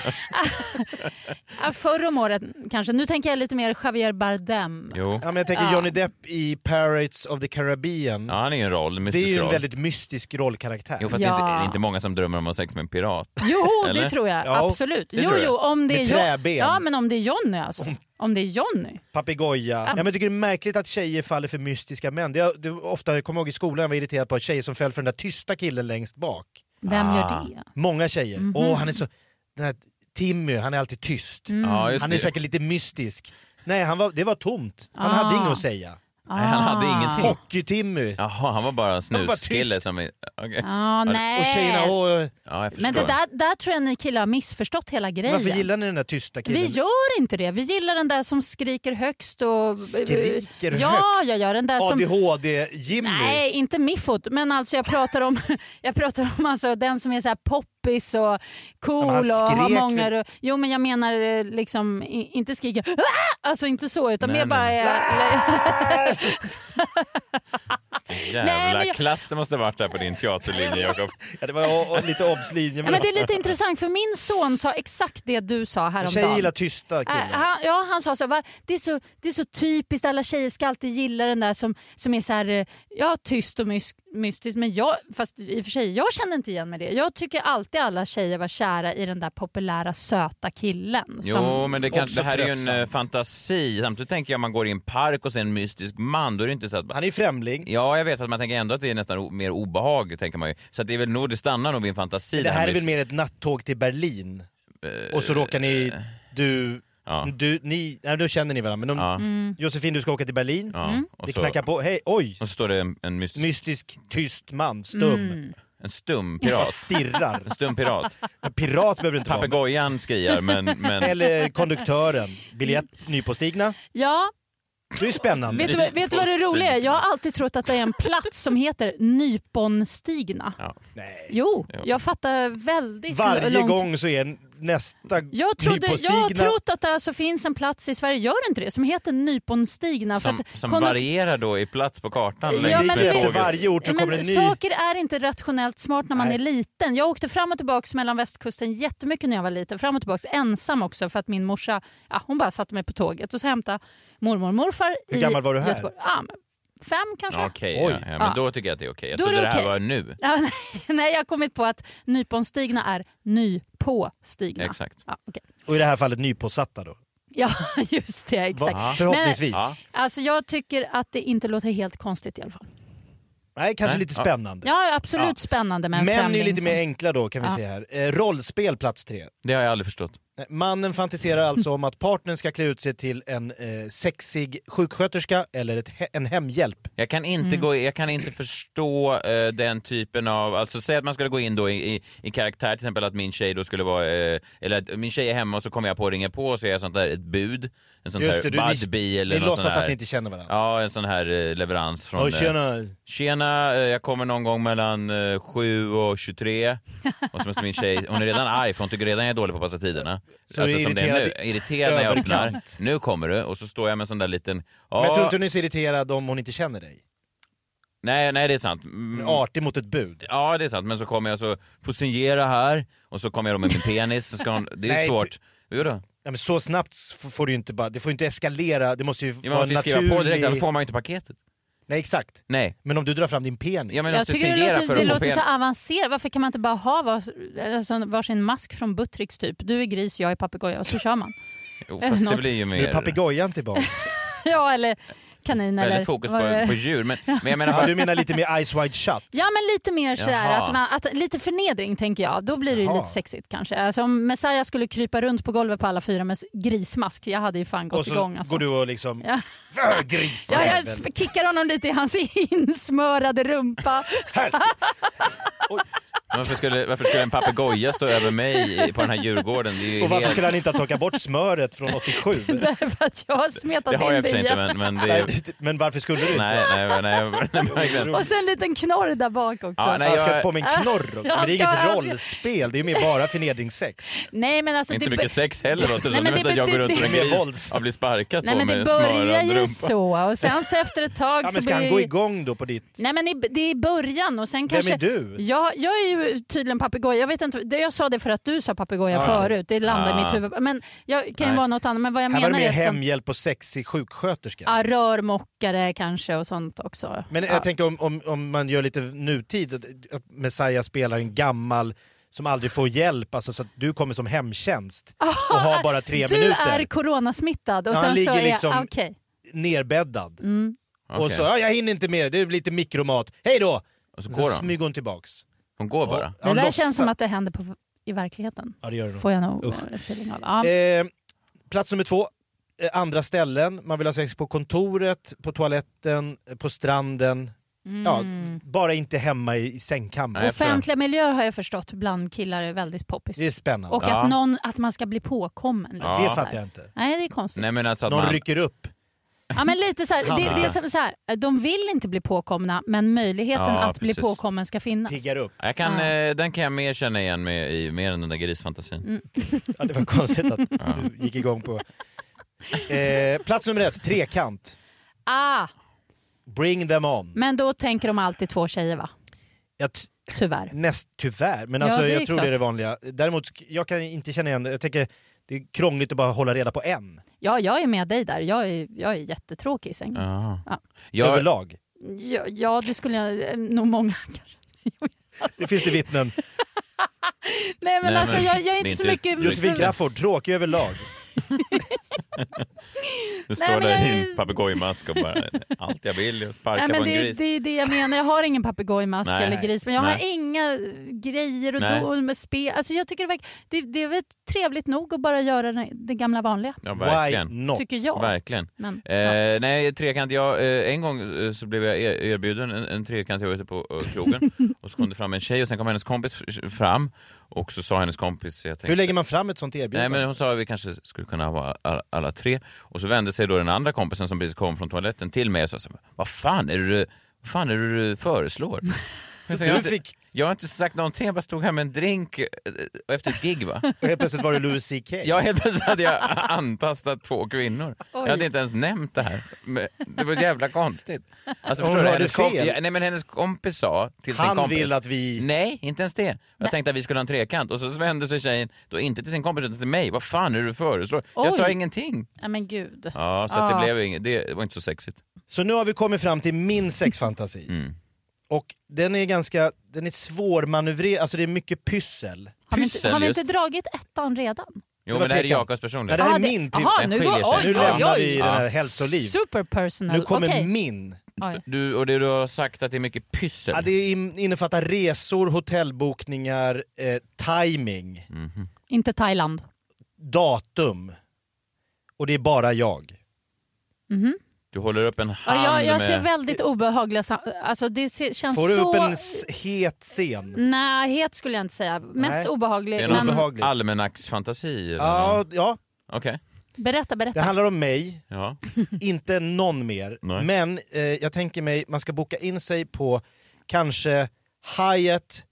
ja, förra om året kanske. Nu tänker jag lite mer Javier Bardem. Jo. Ja, men jag tänker Ja. Johnny Depp i Pirates of the Caribbean. Ja, han är ju en roll, en Det är mystisk ju en roll. väldigt mystisk rollkaraktär. Jo, fast Ja. det, är inte, det är inte många som drömmer om att ha sex med en pirat. Jo, Eller? det tror jag. Ja, Absolut. det Jo, tror jag. jo, om det Med är träben. Jo- Ja, men om det är Johnny alltså. Om det är Johnny. Papegoja. Ja. men jag tycker det är märkligt att tjejer faller för mystiska män. Det är, det är ofta, jag kommer ihåg i skolan jag var irriterad på tjejer som föll för den där tysta killen längst bak. Vem Ah. gör det? Många tjejer. Mhm. Åh, han är så... Den här Timmy, han är alltid tyst. Mm. Ja, just Han det. är säkert lite mystisk. Nej, han var, det var tomt. Han Ah. hade inget att säga. Ah. Nej, han hade ingenting. Hockey-Timmy. Jaha, han var bara en snuskille som... Okay. Ah, nej. Och tjejerna... Och... Ja, jag men det där, där tror jag ni killar har missförstått hela grejen. Varför gillar ni den där tysta killen? Vi gör inte det. Vi gillar den där som skriker högst och... Skriker ja, högst? Ja, ja, den där som... A D H D-Jimmy? Nej, inte Miffot. Men alltså jag pratar om, jag pratar om alltså, den som är så här poppis och cool och har många... För... Jo, men jag menar liksom inte skrika... Alltså inte så, utan nej, mer bara... Är... Jävla nej, jag... klass det måste ha varit där på din teaterlinje, Jakob. Ja, det var o- o- lite obslinje. Men... men det är lite intressant, för min son sa exakt det du sa häromdagen. Tjejer gillar tysta killar. Äh, han, ja, han sa så, va? Det, är så, det är så typiskt, alla tjejer ska alltid gilla den där som, som är så här, ja, tyst och mys- mystisk. Men jag, fast i och för sig, jag känner inte igen med det. Jag tycker alltid alla tjejer var kära i den där populära, söta killen. Som... Jo, men det, kan, det här är ju en uh, fantasi. Samtidigt tänker jag, om man går i en park och ser en mystisk man, då är det inte så att... Han är främling. Ja, jag vet att man tänker ändå att det är nästan o- mer obehag, tänker man ju. Så att det är väl nog, det stannar nog vid en fantasi. Men det här, här är med... väl mer ett nattåg till Berlin. Uh, och så råkar ni... Du... Ja. Du, ni, nej, då känner ni varandra. Men om, ja. mm. Josefin, du ska åka till Berlin. Ja. Mm. Det knackar på. Hej, oj! Och så står det en, en mystisk... mystisk tyst man, stum. Mm. En stum pirat. Stirrar. En stum pirat. En pirat behöver inte vara. Papegojan skriar, men, men... Eller konduktören. Biljett nypåstigna. Ja. Det är spännande. Vet du, vet du vad det roliga är? Jag har alltid trott att det är en plats som heter Nyponstigna. Ja. Nej. Jo, jag fattar väldigt Varje långt. gång så är nästa jag trodde, Nyponstigna. Jag har trott att det alltså finns en plats i Sverige, gör inte det, som heter Nyponstigna. Som, för att som konduk- varierar då i plats på kartan. Ja, men du vet, varje ort så men kommer en ny... saker är inte rationellt smart när man Nej. är liten. Jag åkte fram och tillbaka mellan västkusten jättemycket när jag var liten. Fram och tillbaka ensam också, för att min morsa, ja, hon bara satte mig på tåget och så hämtade mormor och morfar. Hur gammal var du här? Göteborg. Ja, men fem kanske. Okej, okay, ja, ja, men då tycker jag att det är okej. Okay. Jag då trodde det, det här okay. var nu. Ja, nej, nej, jag har kommit på att Nyponstigna är nypåstigna. Exakt. Ja, okay. Och i det här fallet nypåsatta då? Ja, just det, exakt. Va? Förhoppningsvis. Men, ja. Alltså, jag tycker att det inte låter helt konstigt i alla fall. Nej, kanske Nej. lite spännande. Ja, absolut ja. spännande med en Män främling är lite som... mer enkla då, kan vi ja. se här. Eh, rollspel plats tre. Det har jag aldrig förstått. Mannen fantiserar alltså om att partnern ska klä ut sig till en eh, sexig sjuksköterska eller ett he- en hemhjälp. Jag kan inte, Mm. gå, jag kan inte förstå eh, den typen av... Alltså säg att man skulle gå in då i, i, i karaktär, till exempel att min tjej då skulle vara... Eh, eller att min tjej är hemma och så kommer jag på att ringa på och så är jag sånt där, ett bud. En sån Just här det, du, Budbee eller ni någon låtsas sån här, att ni inte känner varandra. Ja, en sån här eh, leverans från... Oh, tjena. Eh, tjena, eh, jag kommer någon gång mellan eh, sju och tjugotre. Och så måste min tjej... Hon är redan arg för hon tycker redan jag är dålig på att passa tiderna. Så alltså är som det är nu. Irriterad när jag öppnar. överkant. Nu kommer du och så står jag med en sån där liten... Ja, Men jag tror inte hon är så irriterad om hon inte känner dig. Nej, nej, det är sant. Mm. Artig mot ett bud. Ja, det är sant. Men så kommer jag så får signera här och så kommer jag då med min penis. Så ska hon, det är Nej, svårt. Hur då? Ja, men så snabbt får du ju inte bara, det får ju inte eskalera, det måste ju Ja, vara man måste naturlig... skriva på direkt, då får man ju inte paketet. Nej, exakt. Nej. Men om du drar fram din penis. Ja, men jag tycker det låter, för det att låter få så avancerat. Varför kan man inte bara ha var, alltså, varsin mask från Buttricks typ? Du är gris, jag är papegoja och så kör man. Jo, fast det blir ju mer... Nu är papegojan tillbaks. Ja, eller kanin eller... Väldigt fokus på, på djur. Men, men jag menar bara... Ja, du menar lite mer Eyes Wide Shut? Ja, men lite mer sådär, Jaha. att, man, att lite förnedring tänker jag. Då blir det ju Jaha. lite sexigt kanske. Alltså, om Messiah skulle krypa runt på golvet på alla fyra med grismask, jag hade ju fan gått och så igång. Alltså. går du och liksom... Ja. Gris. Ja, jag kickar honom lite i hans insmörade rumpa. Varför skulle, varför skulle en papegoja stå över mig på den här djurgården? Det är ju och varför helt... skulle han inte ha tagit bort smöret från åttiosju? Därför att jag har smetat Det har jag in för sig det inte, igen. men, men det Nej, är... men varför skulle du inte? Nej, nej, nej, nej, nej. Och så en liten knorr där bak också. Ja, nej, Jag ska jag... på min knorr också. Ja, Men det är ska- inget jag ska- rollspel, det är mer bara förnedringssex. Nej, men alltså... Inte det- mycket sex heller låter det Nej, som. men Du vet det- att jag går det- runt som en det- gris vålds- och blir sparkat Nej, på men det med börjar smörad ju rumpa. så och sen så efter ett tag Ja, så men ska blir... han gå igång då på ditt... Nej, men det är i början och sen Vem kanske... är du? Jag, jag är ju tydligen papegoja. Jag vet inte, det- jag sa det för att du sa papegoja Ah, förut. Det landade i Ah. mitt huvud. Men jag kan ju Nej. vara något annat. Men vad jag Här var det menar mer är att som- hemhjälp och sexig sjuksköterska. ja, rörmokare kanske och sånt också. Men ja. jag tänker om, om, om man gör lite nutid, att, att Messiah spelar en gammal som aldrig får hjälp, alltså så att du kommer som hemtjänst och har bara tre du minuter. Du är coronasmittad och Ja, sen han så ligger är liksom jag... Okej. nerbäddad. Mm. Och Okej. så, ja, jag hinner inte mer, det är lite mikromat. Hej då! Och så Så går hon. smyger hon tillbaks. Hon går bara. Ja, Det hon där låtsas- känns som att det händer på, i verkligheten. Ja, det gör det nog. Får jag nog Usch. en feeling av. Ja. Eh, plats nummer två. eh, andra ställen. Man vill ha sex på kontoret, på toaletten, på stranden. Mm. Ja, bara inte hemma i, i sängkammaren. Offentliga miljöer har jag förstått bland killar är väldigt poppis. Det är spännande. Och Ja. att, någon, att man ska bli påkommen. Ja. Det fattar jag inte. Nej, det är konstigt. Nej, men alltså att någon man... rycker upp. Ja, men lite så här, det, det är som så här, de vill inte bli påkomna, men möjligheten Ja, att precis. bli påkommen ska finnas. Piggar upp. Jag kan, Ja. eh, den kan jag mer känna igen med, i mer än den där grisfantasin. Mm. Ja, det var konstigt att du gick igång på. Eh, plats nummer ett, trekant. Ah, Bring them on. men då tänker de alltid två tjejer, va? Jag t- Tyvärr. Näst, tyvärr, men Ja, alltså, det är jag tror klart. det är det vanliga. Däremot, jag kan inte känna igen det. Jag tänker, det är krångligt att bara hålla reda på en. Ja, jag är med dig där. Jag är, jag är jättetråkig i sängen. Ja. Ja. Jag... Överlag. Ja, ja, det skulle jag eh, nog många kanske. Det finns det vittnen. Nej, men Nej, alltså men jag, jag är det är inte så inte- mycket... Josefin Crafoord, tråkig överlag. Du står Nej, men där jag i är- en papegojmask och bara allt jag vill är att sparka Nej, på men en det, gris. det är det jag menar. Jag har ingen papegojmask Nej. eller gris, men jag Nej. har inga grejer och Nej. då med spel. Alltså jag tycker det, verkar- det, det är väl trevligt nog att bara göra det, det gamla vanliga. Ja, verkligen. not? Tycker jag. Verkligen. Men, eh, nej, trekant. Jag, eh, en gång eh, så blev jag er- erbjuden en, en trekant. Jag var ute på eh, krogen och så kom det fram en tjej och sen kom hennes kompis f- fram och så sa hennes kompis... Jag tänkte, Hur lägger man fram ett sånt erbjudande? Nej, men hon sa att vi kanske skulle kunna vara alla, alla tre. Och så vände sig då den andra kompisen som precis kom från toaletten till mig och sa så, vad fan är det, vad fan är det du föreslår? Så jag, du har inte, fick- jag har inte sagt någonting, jag bara stod här med en drink eh, efter ett gig, va? Och helt plötsligt var det Louis C K. Ja, helt plötsligt hade jag antastat två kvinnor. Jag hade inte ens nämnt det här. Men det var jävla konstigt. Alltså, Hon förstår du, hörde hennes, kom, fel. ja, nej, men hennes kompis sa till sin Han kompis... vill att vi... Nej, inte ens det. Jag tänkte att vi skulle ha en trekant. Och så vände sig tjejen, då inte till sin kompis utan till mig. Vad fan är det du föreslår? Jag Oj. sa ingenting. Ja, men gud. Ja, så att det, blev inget, det var inte så sexigt. Så nu har vi kommit fram till min sexfantasi. Mm. Och den är ganska, den är svårmanövrerad, alltså det är mycket pyssel. Har vi, inte, har vi inte dragit ettan redan? Jo, men det här är Jakobs personlighet. Ja, det här är Ja, det- min Aha, den nu skiljer går- sig. oj, Nu oj, lämnar oj. vi den här hälsoliv. Super personal. Nu kommer Okej. min. Oj. Du, och det du har sagt att det är mycket pyssel. Ja, det in- innefattar resor, hotellbokningar, eh, timing, Mhm. Inte Thailand. datum. Och det är bara jag. Mhm. Du håller upp en hand Ja, jag, jag med... ser väldigt obehagliga... sam- Alltså det ser, känns Får du så... upp en s- het scen? Nej, het skulle jag inte säga. Mest Nej. obehaglig. Det är Men... någon almanacksfantasi? eller Ja, något? ja. Okej. Berätta, berätta. Det handlar om mig, Ja. inte någon mer. Nej. Men eh, jag tänker mig, man ska boka in sig på kanske Hyatt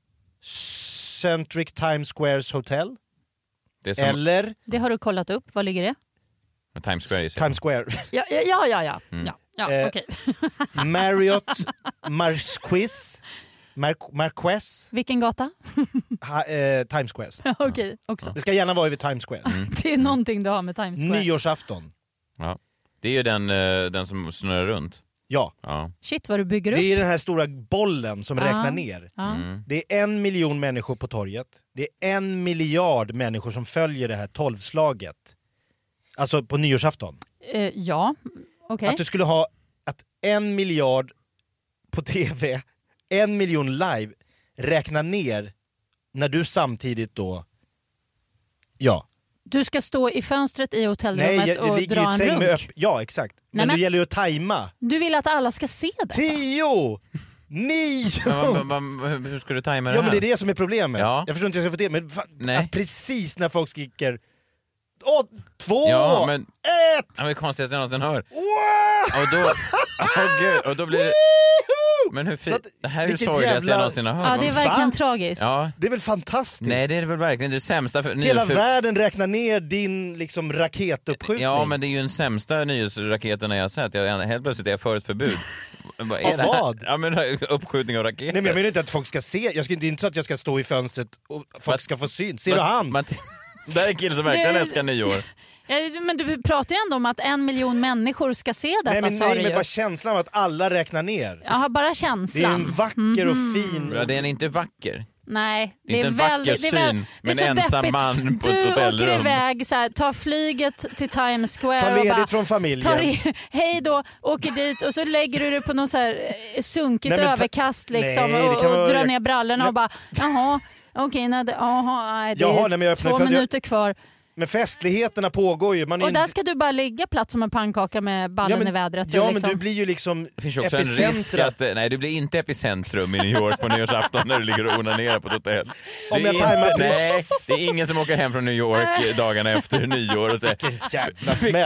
Centric Times Squares Hotel. Det är som Eller Det har du kollat upp. Var ligger det? Times Square. gissar jag. Times Square. Ja, ja, ja. ja, ja. Mm. ja, ja Eh, okej. Marriott Marquis. Mar- Marquez. Vilken gata? Ha, eh, Times Squares. Okej, också. Det ska gärna vara över Times Square. Det är någonting du har med Times Square. Nyårsafton. Ja. Det är ju den, eh, den som snurrar runt. Ja. Ja. Shit vad du bygger upp. Det är den här stora bollen som Ja. räknar ner. Ja. Mm. Det är en miljon människor på torget. Det är en miljard människor som följer det här tolvslaget. Alltså på nyårsafton. Eh, ja, okej. Att du skulle ha att en miljard på tv, en miljon live, räkna ner när du samtidigt då... Ja. Du ska stå i fönstret i hotellrummet Nej, jag, det och ligger dra ju ett en säng runk. med upp. Ja, exakt. Men, Nej, men- det gäller ju att tajma. Du vill att alla ska se det? Tio! Nio! Men, vad- vad- hur ska du tajma det Ja, här? men det är det som är problemet. Ja. Jag förstår inte hur jag ska få det, men fa- Nej. att precis när folk skriker Åh, två! Ja, men... Ett! Ja, men det konstigaste jag någonsin hör. Wow! Och då... Åh gud, och då blir det... Men hur Så fint... att- Det här är det vilket sorgligaste jävla- jag någonsin har hört. Ja, det är Vad verkligen fan? tragiskt. Ja. Det är väl fantastiskt? Nej, det är det väl verkligen. Det är det sämsta för... Hela nyhetsför- världen räknar ner din liksom raketuppskjutning. Ja, men det är ju den sämsta nyhetsraketen jag har sett. Jag, helt plötsligt är jag för ett förbud. Vad är Av det här? vad? Ja, men uppskjutning av raketer. Nej, men jag menar inte att folk ska se. Jag ska, det är inte så att jag ska stå i fönstret och folk ska få syn. Ser du han? Man, det här är en kille som verkligen Det- älskar nyår. Ja, men du pratar ju ändå om att en miljon människor ska se detta, Nej, men, sa nej, du men ju. bara känslan av att alla räknar ner. Jag har bara Det är känslan. en vacker och Mhm. fin... Ja, den är inte vacker. Nej, Det är inte en vacker det är väl- syn det är med så en ensam deppigt. man på ett Du hotellrum. åker iväg, så här, tar flyget till Times Square Ta och ledigt bara, från familjen. tar i, hej då, åker dit och så lägger du det på någon så här eh, sunkigt Nej, men ta- överkast liksom, Nej, det och, kan och vara- drar ner brallorna Nej. och bara jaha, okej, nej, det, jaha, nej, det Jaha, är nej, men jag öppnar två för att jag- minuter kvar. Men festligheterna pågår ju. Man och in... där ska du bara ligga platt som en pannkaka med ballen ja, men, i vädret. Ja, liksom. men du blir ju liksom det finns också en risk att, nej, du blir inte epicentrum i New York på nyårsafton när du ligger och onanerar på ett hotell. Om jag tajmar inte, nej, det är ingen som åker hem från New York dagarna efter nyår och säger... Vilken jävla smäll.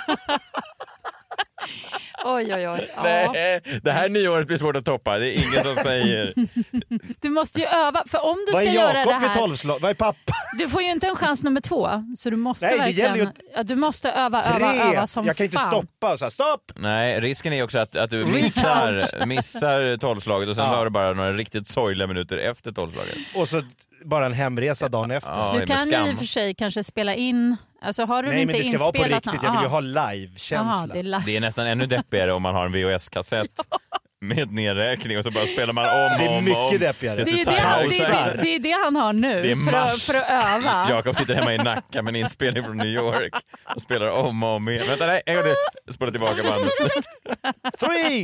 Oj, oj, oj. Ja. Nej, det här nyåret blir svårt att toppa. Det är ingen som säger. Du måste ju öva. För om du Vad ska är göra det Jakob här... vid tolvslag? Vad är pappa? Du får ju inte en chans nummer två. Så du måste Nej, det verkligen... gäller ju att- ja, du måste öva, Tre! öva, öva som jag kan inte fan. stoppa. Så här, stopp! Nej, risken är också att, att du missar, missar tolvslaget och sen Ja. har du bara några riktigt sorgliga minuter efter tolvslaget. Och så bara en hemresa dagen efter. Ja, Du med kan skam. i och för sig kanske spela in... Alltså har du Nej, inte men det ska vara på inspelat riktigt. någon- Jag vill ju Aha. ha live-känsla. Aha, det är live. Det är nästan ännu deppigare om man har en V H S-kassett med nedräkning och så bara spelar man om och om. Det är och mycket om. deppigare. Det är det, han, det, är, det, det är det han har nu Det är för, att, mars. för att öva. Jakob sitter hemma i Nacka med en inspelning från New York och spelar om och om igen. Vänta, nej, en gång till. Spola tillbaka bandet. Three!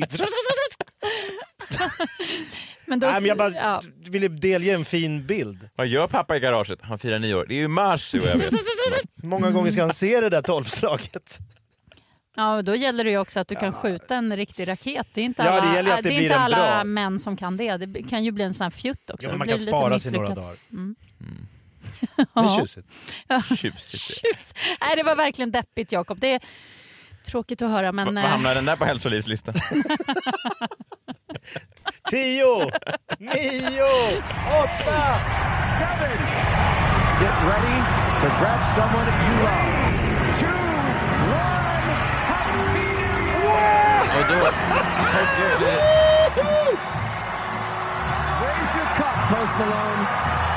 Men då, Nej, men jag bara ja. ville delge en fin bild. Vad gör pappa i garaget? Han firar nyår. Det är ju mars, vad jag vet. Hur många gånger ska han se det där tolvslaget? Ja, då gäller det ju också att du kan skjuta en riktig raket. Det är inte Ja, alla, det gäller att det det är blir inte en alla bra. män som kan det. Det kan ju bli en sån här fjutt också. Ja, men Det man blir kan lite spara sig några misslyckat. dagar. Mm. Det är Ja. tjusigt. Tjusigt. Tjus. Nej, det var verkligen deppigt, Jakob. Det är tråkigt att höra, men... Vad eh, hamnar den där på hälsolivslistan? Tio, nio, åtta, seven. Get ready to grab someone you love. Two, one, Happy New Year! Och då... Raise your cup, Post Malone.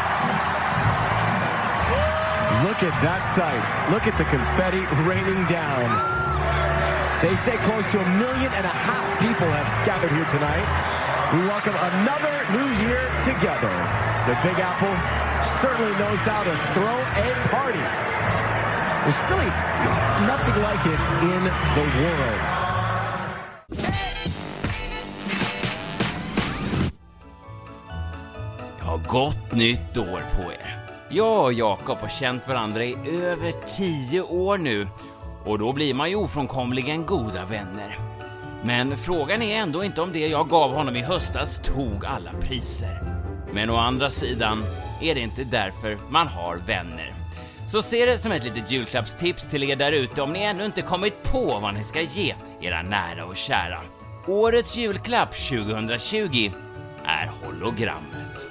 Look at that sight. Look at the confetti raining down. They say close to a million and a half people have gathered here tonight. We welcome another new year together. The Big Apple certainly knows how to throw a party. There's really nothing like it in the world. Ja, gott nytt år på er. Jag och Jakob har känt varandra i över tio år nu och då blir man ju ofrånkomligen goda vänner. Men frågan är ändå inte om det jag gav honom i höstas tog alla priser. Men å andra sidan är det inte därför man har vänner. Så se det som ett litet julklappstips till er där ute om ni ännu inte kommit på vad ni ska ge era nära och kära. Årets julklapp tjugohundratjugo är hologrammet.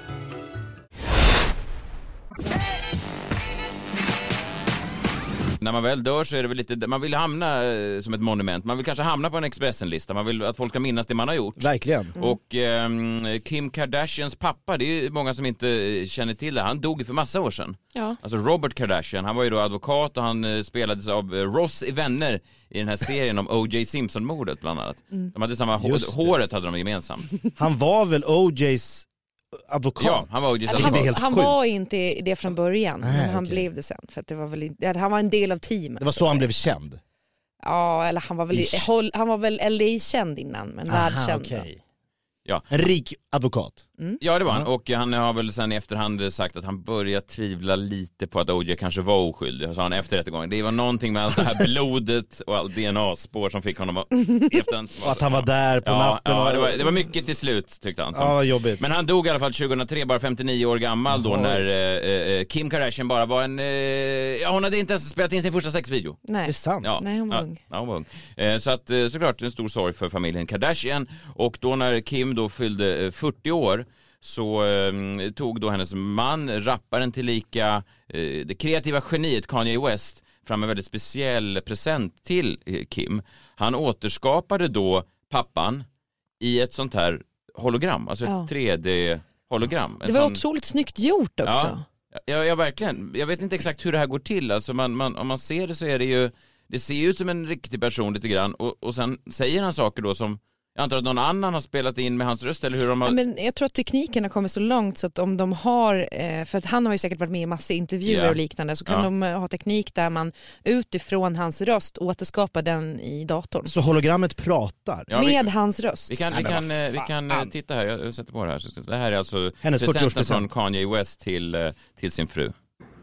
När man väl dör så är det väl lite, man vill hamna eh, som ett monument. Man vill kanske hamna på en Expressen-lista. Man vill att folk ska minnas det man har gjort. Verkligen. Mm. Och eh, Kim Kardashians pappa, det är många som inte känner till det. Han dog för massa år sedan. Ja. Alltså Robert Kardashian, han var ju då advokat och han eh, spelades av eh, Ross i Vänner i den här serien om O J Simpson-mordet bland annat. Mm. De hade samma hår, håret hade de gemensamt. Han var väl O Js advokat? Ja, han var O Js Eller advokat. han, helt han sjukt. var inte det från början, Nej, men han okej. blev det sen. För att det var väl, inte- ja, han var en del av teamet. Det var så han blev känd? Ja, eller han var väl, Ish. håll- han var väl L A-känd innan, men Aha, världskänd. okej. Ja. En rik advokat? Mm. Ja, det var han. Och han har väl sen i efterhand sagt att han började tvivla lite på att O J kanske var oskyldig, sa han efter rättegången. Det var någonting med allt det här blodet och all D N A-spår som fick honom att... efterhand- Och att han var där på ja, natten? Ja, och... det var, det var mycket till slut tyckte han. Ja, vad jobbigt. Men han dog i alla fall tjugohundratre, bara femtionio år gammal då, Oj. när eh, eh, Kim Kardashian bara var en... Eh, ja, hon hade inte ens spelat in sin första sexvideo. Nej. Det är sant. Ja. Nej, hon var ja, ung. Ja, hon var ung. Eh, så att, eh, såklart en stor sorg för familjen Kardashian. Och då när Kim då fyllde eh, fyrtio år så eh, tog då hennes man, rapparen tillika eh, det kreativa geniet Kanye West, fram en väldigt speciell present till eh, Kim. Han återskapade då pappan i ett sånt här hologram, alltså ett Ja. tre D-hologram. En Det var sån- otroligt snyggt gjort också. Ja, ja, ja, verkligen. Jag vet inte exakt hur det här går till. Alltså man, man, om man ser det så är det ju, det ser ut som en riktig person lite grann. Och, och sen säger han saker då som, jag antar att någon annan har spelat in med hans röst, eller hur de har... Ja, men jag tror att tekniken har kommit så långt så att om de har, eh, för att han har ju säkert varit med i massa intervjuer Ja. och liknande, så kan Ja. de eh, ha teknik där man utifrån hans röst återskapar den i datorn. Så hologrammet pratar? Ja, vi- Med hans röst. Vi kan, vi Nej, men kan, vad eh, vi kan fan. eh, titta här, jag sätter på det här. Så det här är alltså Hennes presenten fyrtioårspresent. från Kanye West till, eh, till sin fru.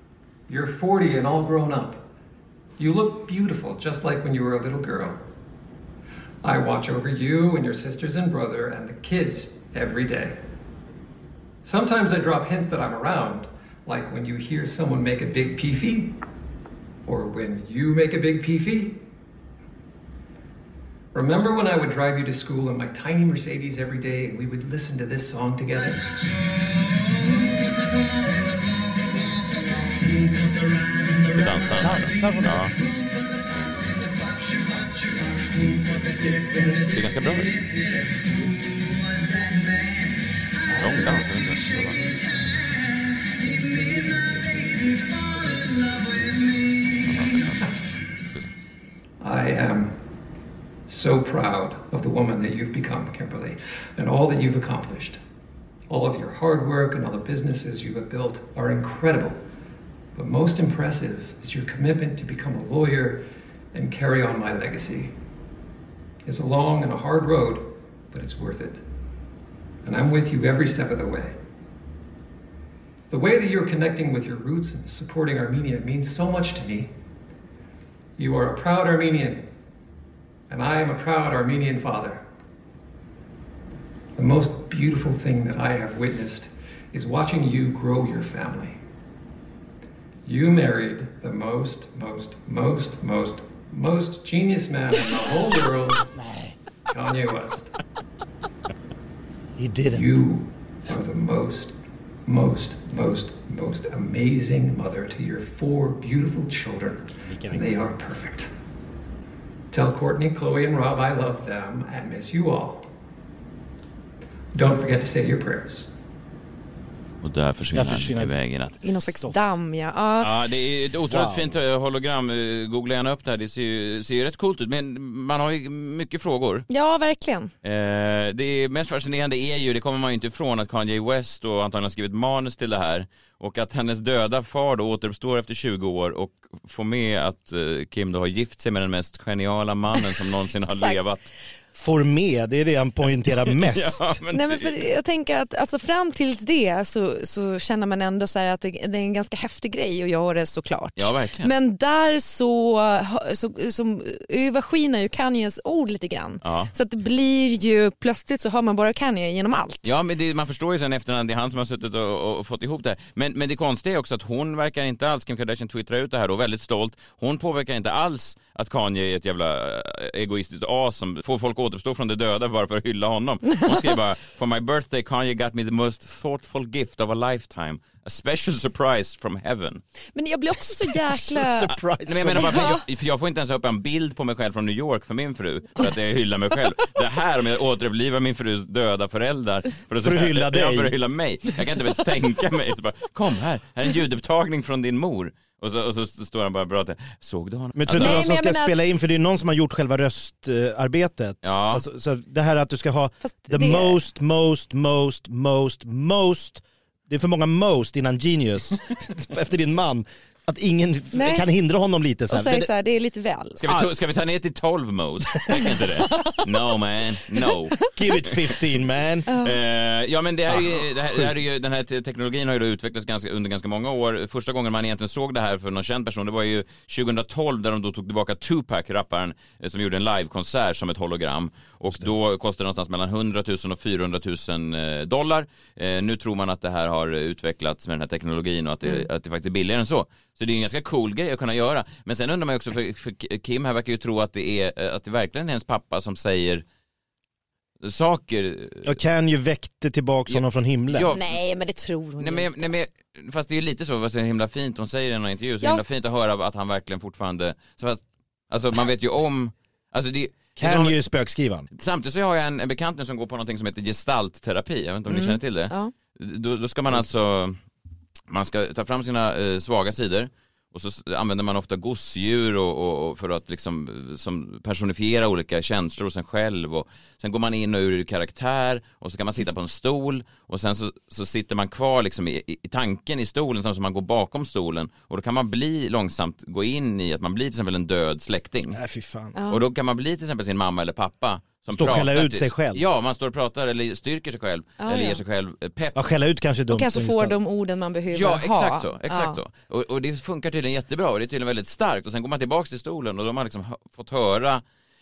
You're forty and all grown up. You look beautiful, just like when you were a little girl. I watch over you and your sisters and brother and the kids every day. Sometimes I drop hints that I'm around, like when you hear someone make a big peefee, or when you make a big peefee. Remember when I would drive you to school in my tiny Mercedes every day and we would listen to this song together? Dansar. Dansar hon? Ja. Ser ganska bra ut. Lång dans, jag vet inte. I am so proud of the woman that you've become, Kimberly, and all that you've accomplished. All of your hard work and all the businesses you have built are incredible. But most impressive is your commitment to become a lawyer and carry on my legacy. It's a long and a hard road, but it's worth it. And I'm with you every step of the way. The way that you're connecting with your roots and supporting Armenia means so much to me. You are a proud Armenian, and I am a proud Armenian father. The most beautiful thing that I have witnessed is watching you grow your family. You married the most, most, most, most, most genius man in the whole world, Kanye West. He didn't. You are the most, most, most, most amazing mother to your four beautiful children, and they are perfect. Tell Courtney, Chloe, and Rob I love them and miss you all. Don't forget to say your prayers. Och där försvinner, där försvinner han iväg i natt. I någon slags damm, ja. Ja, ja det är ett otroligt wow. fint hologram. Googla gärna upp det här. Det ser ju, ser ju rätt coolt ut. Men man har ju mycket frågor. Ja, verkligen. Eh, det mest fascinerande är ju, det kommer man ju inte ifrån, att Kanye West och antagligen har skrivit manus till det här. Och att hennes döda far då återuppstår efter tjugo år och får med att eh, Kim då har gift sig med den mest geniala mannen som någonsin har levat. Får med, det är det han poängterar mest. ja, men Nej, men för jag tänker att alltså, fram tills det så, så känner man ändå så här att det, det är en ganska häftig grej att göra det, såklart. Ja, verkligen. Men där så, så, så överskiner ju Kanyes ord lite grann. Ja. Så att det blir ju, plötsligt så hör man bara Kanye genom allt. Ja, men det, man förstår ju sen efterhand, det är han som har suttit och, och fått ihop det här. Men, men det konstiga är också att hon verkar inte alls, Kim Kardashian twittrar ut det här och väldigt stolt. Hon påverkar inte alls att Kanye är ett jävla egoistiskt as som får folk återuppstå från det döda bara för att hylla honom. Hon skriver bara, for my birthday Kanye got me the most thoughtful gift of a lifetime. A special surprise from heaven. Men jag blir också så jäkla... surprise. Nej, men jag menar bara, för jag, för jag får inte ens upp en bild på mig själv från New York för min fru, för att jag hyllar mig själv. Det här med att återuppliva min frus döda föräldrar för att, för att hylla dig. Ja, för att hylla mig. Jag kan inte ens tänka mig. Bara, kom här, här är en ljudupptagning från din mor. Och så, och så står han bara bra till, såg du honom? Men tror du alltså, någon som ska spela att... in, för det är någon som har gjort själva röstarbetet. Ja. Alltså, så det här att du ska ha Fast the det... most, most, most, most, most. Det är för många most innan genius efter din man. Att ingen Nej. kan hindra honom lite. Så här. Och säga så här, det är lite väl. Ska vi, ta, ska vi ta ner till tolv mode? inte det? No man, no. Give it fifteen man. Uh. Uh, ja men det här, är, det, här, det här är ju, den här teknologin har ju då utvecklats ganska, under ganska många år. Första gången man egentligen såg det här för någon känd person, det var ju tjugohundratolv där de då tog tillbaka Tupac, rapparen, som gjorde en livekonsert som ett hologram. Och då kostade det någonstans mellan hundratusen och fyrahundratusen dollar. Uh, nu tror man att det här har utvecklats med den här teknologin och att det, mm. att det faktiskt är billigare än så. Så det är en ganska cool grej att kunna göra. Men sen undrar man ju också, för, för Kim här verkar ju tro att det är att det verkligen är hennes pappa som säger saker. Jag kan ju väckte tillbaka honom ja, från himlen. Ja, nej, men det tror hon nej, men, nej, men, fast det är ju lite så, vad så himla fint hon säger i en intervju, så ja. himla fint att höra att han verkligen fortfarande så fast, alltså man vet ju om alltså det kan ju spökskrivaren. Samtidigt så har jag en, en bekant nu som går på någonting som heter gestaltterapi. Jag vet inte om mm. ni känner till det. Ja. Då, då ska man alltså man ska ta fram sina eh, svaga sidor och så använder man ofta gosedjur och, och, och för att liksom som personifiera olika känslor hos en själv och sen går man in och ur karaktär och så kan man sitta på en stol och sen så, så sitter man kvar liksom i, i, i tanken i stolen som man går bakom stolen och då kan man bli långsamt gå in i att man blir till exempel en död släkting. Nej, fy fan. Ja. Och då kan man bli till exempel sin mamma eller pappa som står och skälla ut till, sig själv. Ja, man står och pratar eller styrker sig själv Ah, eller ja. ger sig själv pepp. Ja, skälla ut kanske dumt. Och kanske får de orden man behöver ja, ha. exakt så, exakt ja. så. Och, och det funkar tydligen jättebra och det är tydligen väldigt starkt och sen går man tillbaka till stolen och de har liksom h- fått höra.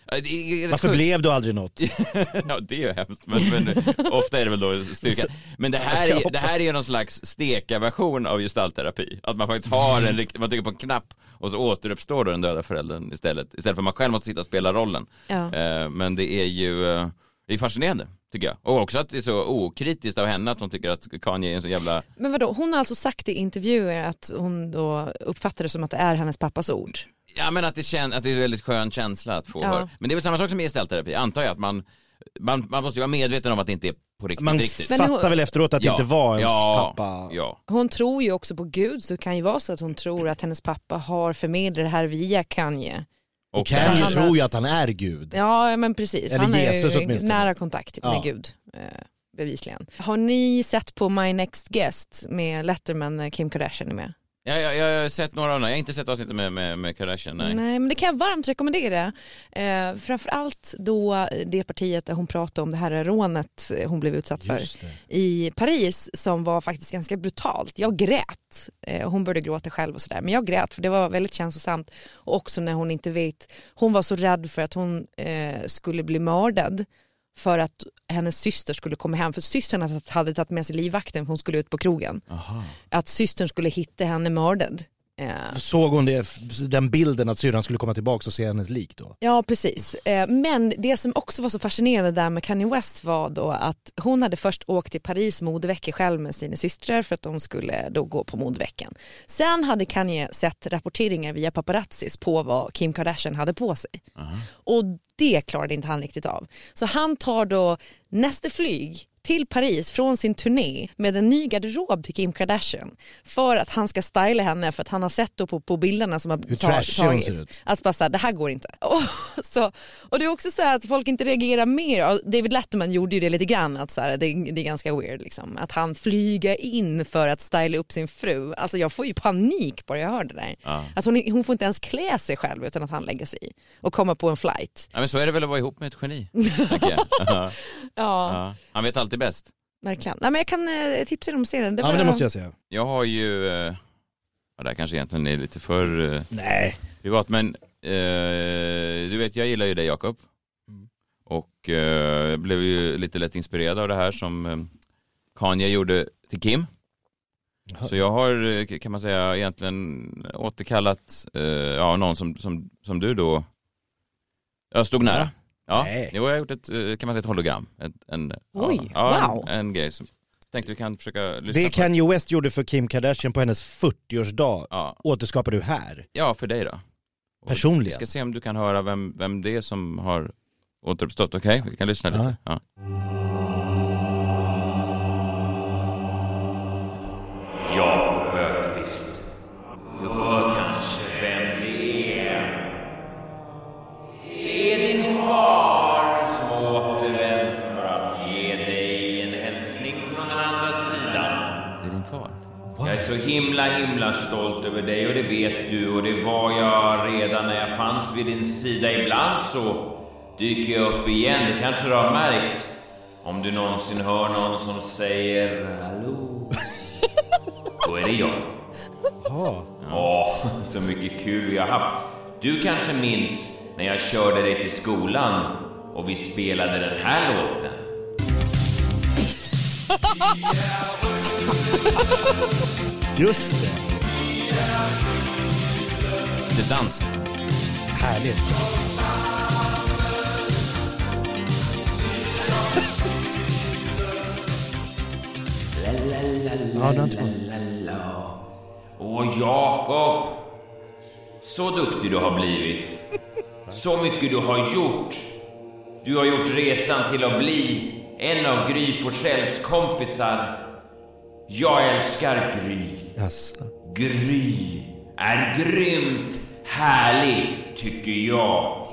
Varför sjuk. blev du aldrig något? Ja, det är ju hemskt, men, men ofta är det väl då styrka. Men det här är, det här är någon slags steka-version av gestaltterapi. Att man faktiskt har en riktig, man trycker på en knapp och så återuppstår då den döda föräldern istället. Istället för att man själv måste sitta och spela rollen. Ja. Men det är ju det är fascinerande, tycker jag. Och också att det är så okritiskt av henne att hon tycker att Kanye är en så jävla... Men vadå, hon har alltså sagt i intervjuer att hon då uppfattar det som att det är hennes pappas ord. Ja, men att det, kän- att det är en väldigt skön känsla att få Ja. höra. Men det är väl samma sak som i gestaltterapi, antar jag, att man, man, man måste ju vara medveten om att det inte är på riktigt. Man riktigt. fattar hon... väl efteråt att det ja. inte var ens ja. pappa. Ja. Hon tror ju också på Gud, så det kan ju vara så att hon tror att hennes pappa har förmedlat det här via Kanye. Och Kanye han tror ju att han är Gud. Ja, men precis. Eller han Jesus är ju åtminstone. nära kontakt med ja. Gud. Eh, bevisligen. Har ni sett på My Next Guest med Letterman, Kim Kardashian är med? Ja, jag, jag har sett några av dem. Jag har inte sett avsnittet med, med, med Kardashian, nej. Nej, men det kan jag varmt rekommendera. Eh, framförallt då det partiet där hon pratade om det här rånet hon blev utsatt för i Paris, som var faktiskt ganska brutalt. Jag grät. Eh, hon började gråta själv och sådär, men jag grät för det var väldigt känslosamt. Och också när hon inte vet, hon var så rädd för att hon eh, skulle bli mördad för att hennes syster skulle komma hem, för systern hade tagit med sig livvakten för hon skulle ut på krogen. Aha. Att systern skulle hitta henne mördad. Eh. Såg hon det, den bilden att syrran skulle komma tillbaka och se hennes lik då? Ja, precis. Eh, men det som också var så fascinerande där med Kanye West var då att hon hade först åkt till Paris modevecka själv med sina systrar för att de skulle då gå på modeveckan. Sen hade Kanye sett rapporteringar via paparazzis på vad Kim Kardashian hade på sig. Uh-huh. Och det klarade inte han riktigt av. Så han tar då nästa flyg till Paris från sin turné med en ny garderob till Kim Kardashian för att han ska styla henne, för att han har sett då på, på bilderna som har hur ta, tagits ut. att bara så här, det här går inte. Och, så, och det är också så här att folk inte reagerar mer. David Letterman gjorde ju det lite grann, att så här, det, det är ganska weird liksom, att han flyger in för att styla upp sin fru. Alltså jag får ju panik bara jag hör det där. Ja. Att hon, hon får inte ens klä sig själv utan att han lägger sig i och kommer på en flight. Ja, men så är det väl att vara ihop med ett geni. ja. ja. ja. Han vet alltid bäst. Verkligen. Nej, men jag kan eh, tipsa dig om serien. Det ja, men det måste jag säga. Jag har ju, eh, ja, det här kanske egentligen är lite för eh, Nej. privat, men eh, du vet, jag gillar ju dig, Jakob. Mm. Och eh, jag blev ju lite lätt inspirerad av det här som eh, Kanye gjorde till Kim. Jaha. Så jag har, kan man säga, egentligen återkallat eh, ja, någon som, som, som du då jag stod nära. Ja, jo, jag har gjort ett, kan man säga, ett hologram. Ett, en, Oj, ja, wow. En, en grej som tänkte vi kan försöka lyssna det på. Det Kanye West gjorde för Kim Kardashian på hennes fyrtioårsdag ja. återskapar du här. Ja, för dig då. Och personligen. Vi ska se om du kan höra vem, vem det är som har återuppstått. Okej, okay? Vi kan lyssna lite. Ja. Jakob Öqvist. Du hör kanske vem det är. Det är din far som återvänt för att ge dig en hälsning från den andra sidan. Det är din far? Wow. Jag är så himla himla stolt över dig och det vet du, och det var jag redan när jag fanns vid din sida. Ibland så dyker jag upp igen, det kanske du har märkt. Om du någonsin hör någon som säger hallå, då är det jag. Åh, oh, så mycket kul vi har haft. Du kanske minns när jag körde dig till skolan och vi spelade den här låten. Just det. Det är danskt. Härligt. Ja, Åh, Jakob. Så duktig du har blivit. Så mycket du har gjort. Du har gjort resan till att bli en av Gry Forssells kompisar. Jag älskar Gry. Yes. Gry är grymt härlig, tycker jag.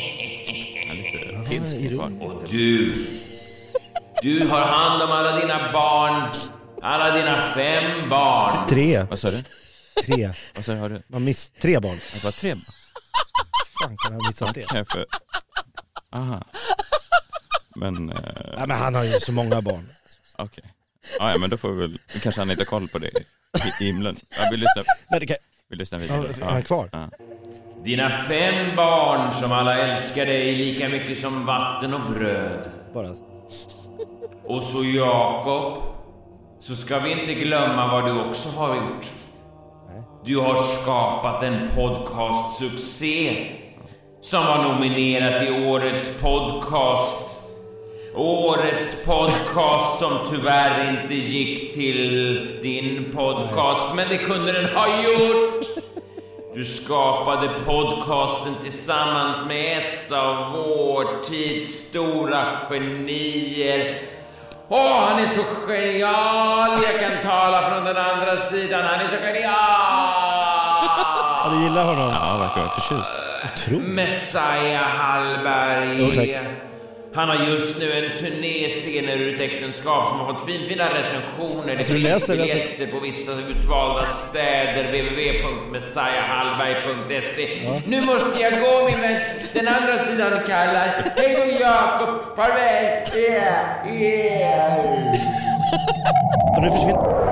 Och du, du har hand om alla dina barn. Alla dina fem barn. Tre. Vad sa du? Tre. Vad sa du? Har du? Man miss tre barn. Det var tre barn. Fan kan jag ha missat det? Okay, för... Aha. Men, eh... ja, men han har ju så många barn. Okej. Okay. Ja, ja, men då får vi väl... Kanske han inte har koll på det i himlen. Ja, vi lyssnar. Men det kan... Vi lyssnar vidare. Ja, är han kvar? Ja. Dina fem barn som alla älskar dig lika mycket som vatten och bröd. Bara. Och så Jakob, så ska vi inte glömma vad du också har gjort. Du har skapat en podcastsuccé som var nominerad till årets podcast. Årets podcast som tyvärr inte gick till din podcast, men det kunde den ha gjort. Du skapade podcasten tillsammans med ett av vår tids stora genier. Åh, oh, han är så genial. Jag kan tala från den andra sidan. Han är så genial. Ja, du gillar honom. Ja, verkligen förtjust. Otroligt. Messiah Hallberg. Oh, tack. Han har just nu en turné scener ur ett äktenskap som har fått finfina recensioner. Det finns läser, biljetter på vissa utvalda städer. w w w punkt messiah hallberg punkt se. Ja. Nu måste jag gå, min vän. Den andra sidan kallar. Hej då, Jakob. Farväl. Yeah, yeah. Och nu försvinner...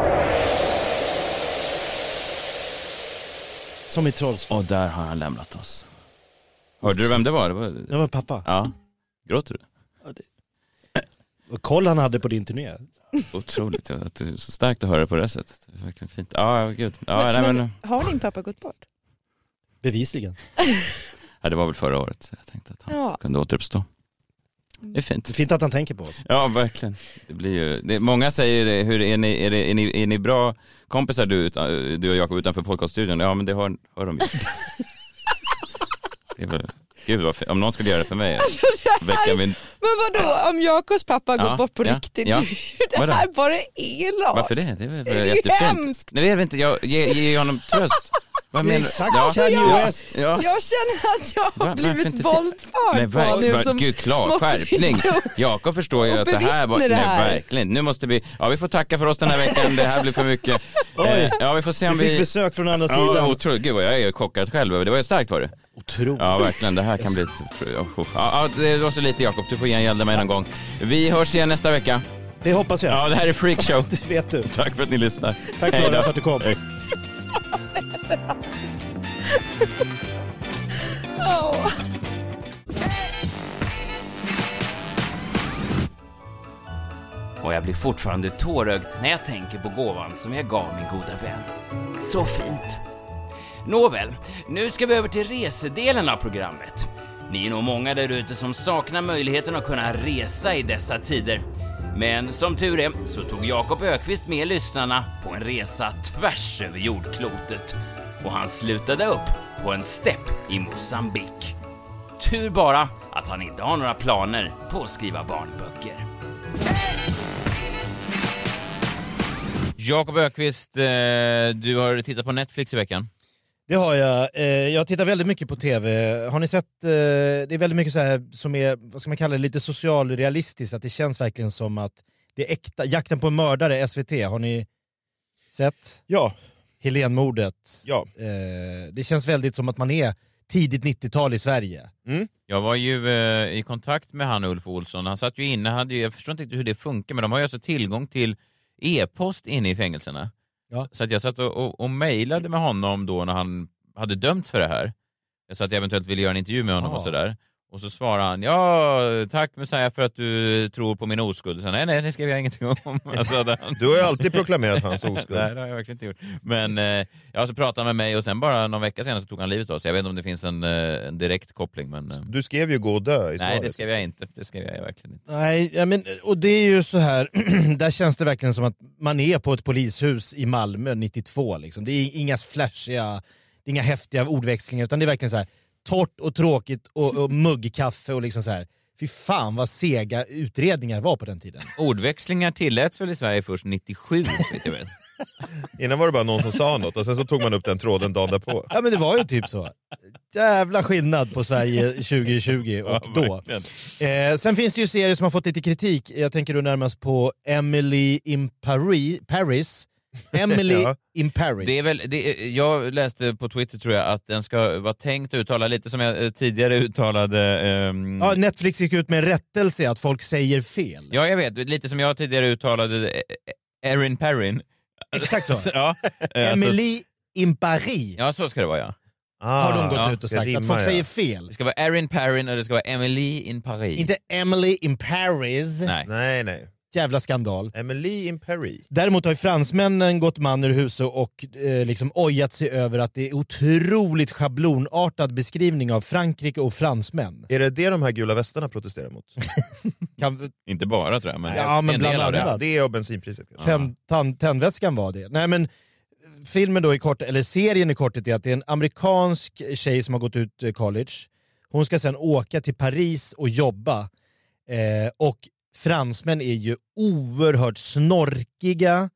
Som i Trolls. Och där har han lämnat oss. Hörde du vem det var? Det var, det var pappa. Ja. Gråter du? Ja, det... Och koll han hade på din turné. Otroligt. Det är så starkt att höra på det sättet. Det är verkligen fint. Ja, gud. Ja, men, nej, men, men... Har din pappa gått bort? Bevisligen. Ja, det var väl förra året. Jag tänkte att han ja. kunde återuppstå. Det är fint. Det är fint att han tänker på oss. Ja, verkligen. Det blir ju... det, många säger det. Hur är ni, är, det, är, ni, är ni bra kompisar du, du och Jakob utanför podcaststudion? Ja, men det har, har de ju. Det är väl... Gud, vad om någon skulle göra det för mig. Alltså, det här, min... Men vadå, om Jakobs pappa ja, går bort på ja, riktigt? Ja. Det vadå? här bara är elakt. Varför det? Det är väl det är jättefint. Hemskt. Nej, det är inte. Jag ger, ger honom tröst. Vad det är menar exakt ja. Kanye jag, West. Ja. Jag känner att jag har Va, blivit våldförd på var, nu. var, Som gud, klar skärpning. Jakob förstår ju att det här var... Det här. Nej, verkligen. Nu måste vi... Ja, vi får tacka för oss den här veckan. Det här blir för mycket. Oj. Ja, vi får se om vi... vi... fick besök från andra sidan. Ja, otroligt. Gud, jag är chockad själv. Det var ju starkt, var det? Otroligt. Ja, verkligen. Det här kan bli... Ja, ja, det var så lite, Jakob. Du får gengälda mig någon gång. Vi hörs igen nästa vecka. Det hoppas jag. Ja, det här är Freak Show. Det vet du. Tack för att ni lyssnar. Tack Klara för att du kom. Hej. Oh. Och jag blir fortfarande tårögd när jag tänker på gåvan som jag gav min goda vän. Så fint. Nåväl, nu ska vi över till resedelen av programmet. Ni är nog många där ute som saknar möjligheten att kunna resa i dessa tider. Men som tur är så tog Jakob Ökvist med lyssnarna på en resa tvärs över jordklotet. Och han slutade upp på en stepp i Mosambik. Tur bara att han inte har några planer på att skriva barnböcker. Jakob Ökvist, du har tittat på Netflix i veckan. Det har jag. Jag tittar väldigt mycket på tv. Har ni sett, det är väldigt mycket så här som är, vad ska man kalla det, lite socialrealistiskt. Att det känns verkligen som att det är äkta. Jakten på en mördare, S V T, har ni sett? Ja. Helenmordet. Ja. Det känns väldigt som att man är tidigt nittiotal i Sverige. Mm. Jag var ju eh, i kontakt med han Ulf Olsson. Han satt ju inne, hade ju, jag förstår inte hur det funkar, men de har ju alltså tillgång till e-post inne i fängelserna. Ja. Så att jag satt och, och, och mejlade med honom då när han hade dömts för det här. Jag sa att jag eventuellt ville göra en intervju med honom ah. och sådär. Och så svarade han, ja tack Messiah för att du tror på min oskuld. Så, nej, nej, det skrev jag ingenting om. Alltså, den... Du har ju alltid proklamerat hans oskuld. Nej, det har jag verkligen inte gjort. Men eh, jag så pratade med mig och sen bara någon vecka senare så tog han livet av sig. Jag vet inte om det finns en, eh, en direkt koppling. Men, eh... Du skrev ju gå och dö i svaret. Nej, det skrev jag inte. Det skrev jag verkligen inte. Nej, ja, men, och det är ju så här, där känns det verkligen som att man är på ett polishus i Malmö nittiotvå. Liksom. Det är inga flashiga, det är inga häftiga ordväxlingar, utan det är verkligen så här torrt och tråkigt och, och muggkaffe och liksom så här. Fy fan vad sega utredningar var på den tiden. Ordväxlingar tilläts väl i Sverige först nittiosju, vet jag vet. Innan var det bara någon som sa något och sen så tog man upp den tråden dagen därpå. Ja, men det var ju typ så. Jävla skillnad på Sverige tjugo tjugo och ja, då. Eh, sen finns det ju serier som har fått lite kritik. Jag tänker då närmast på Emily in Paris, Paris Emily Ja. in Paris. Det är väl, det, jag läste på Twitter tror jag att den ska vara tänkt att uttala lite som jag tidigare uttalade. Um... Ja, Netflix gick ut med en rättelse att folk säger fel. Ja, jag vet. Lite som jag tidigare uttalade Erin Perrin. Exakt så. Ja. Emily in Paris. Ja, så ska det vara, ja. Ah, har de gått ja, ut och sagt rimma, att folk ja. säger fel. Det ska vara Erin Perrin och det ska vara Emily in Paris. Inte Emily in Paris. Nej, nej. nej. Jävla skandal. Emily in Paris. Däremot har ju fransmännen gått man ur huset och eh, liksom ojat sig över att det är otroligt schablonartad beskrivning av Frankrike och fransmän. Är det det de här gula västarna protesterar mot? kan... Inte bara tror jag, men, ja, men en bland del av det. annat. Det är och bensinpriset. Tänd, tänd, tändvätskan var det. Nej men filmen då i kort, eller serien i kortet är att det är en amerikansk tjej som har gått ut college. Hon ska sen åka till Paris och jobba. Eh, och fransmän är ju oerhört snorkiga,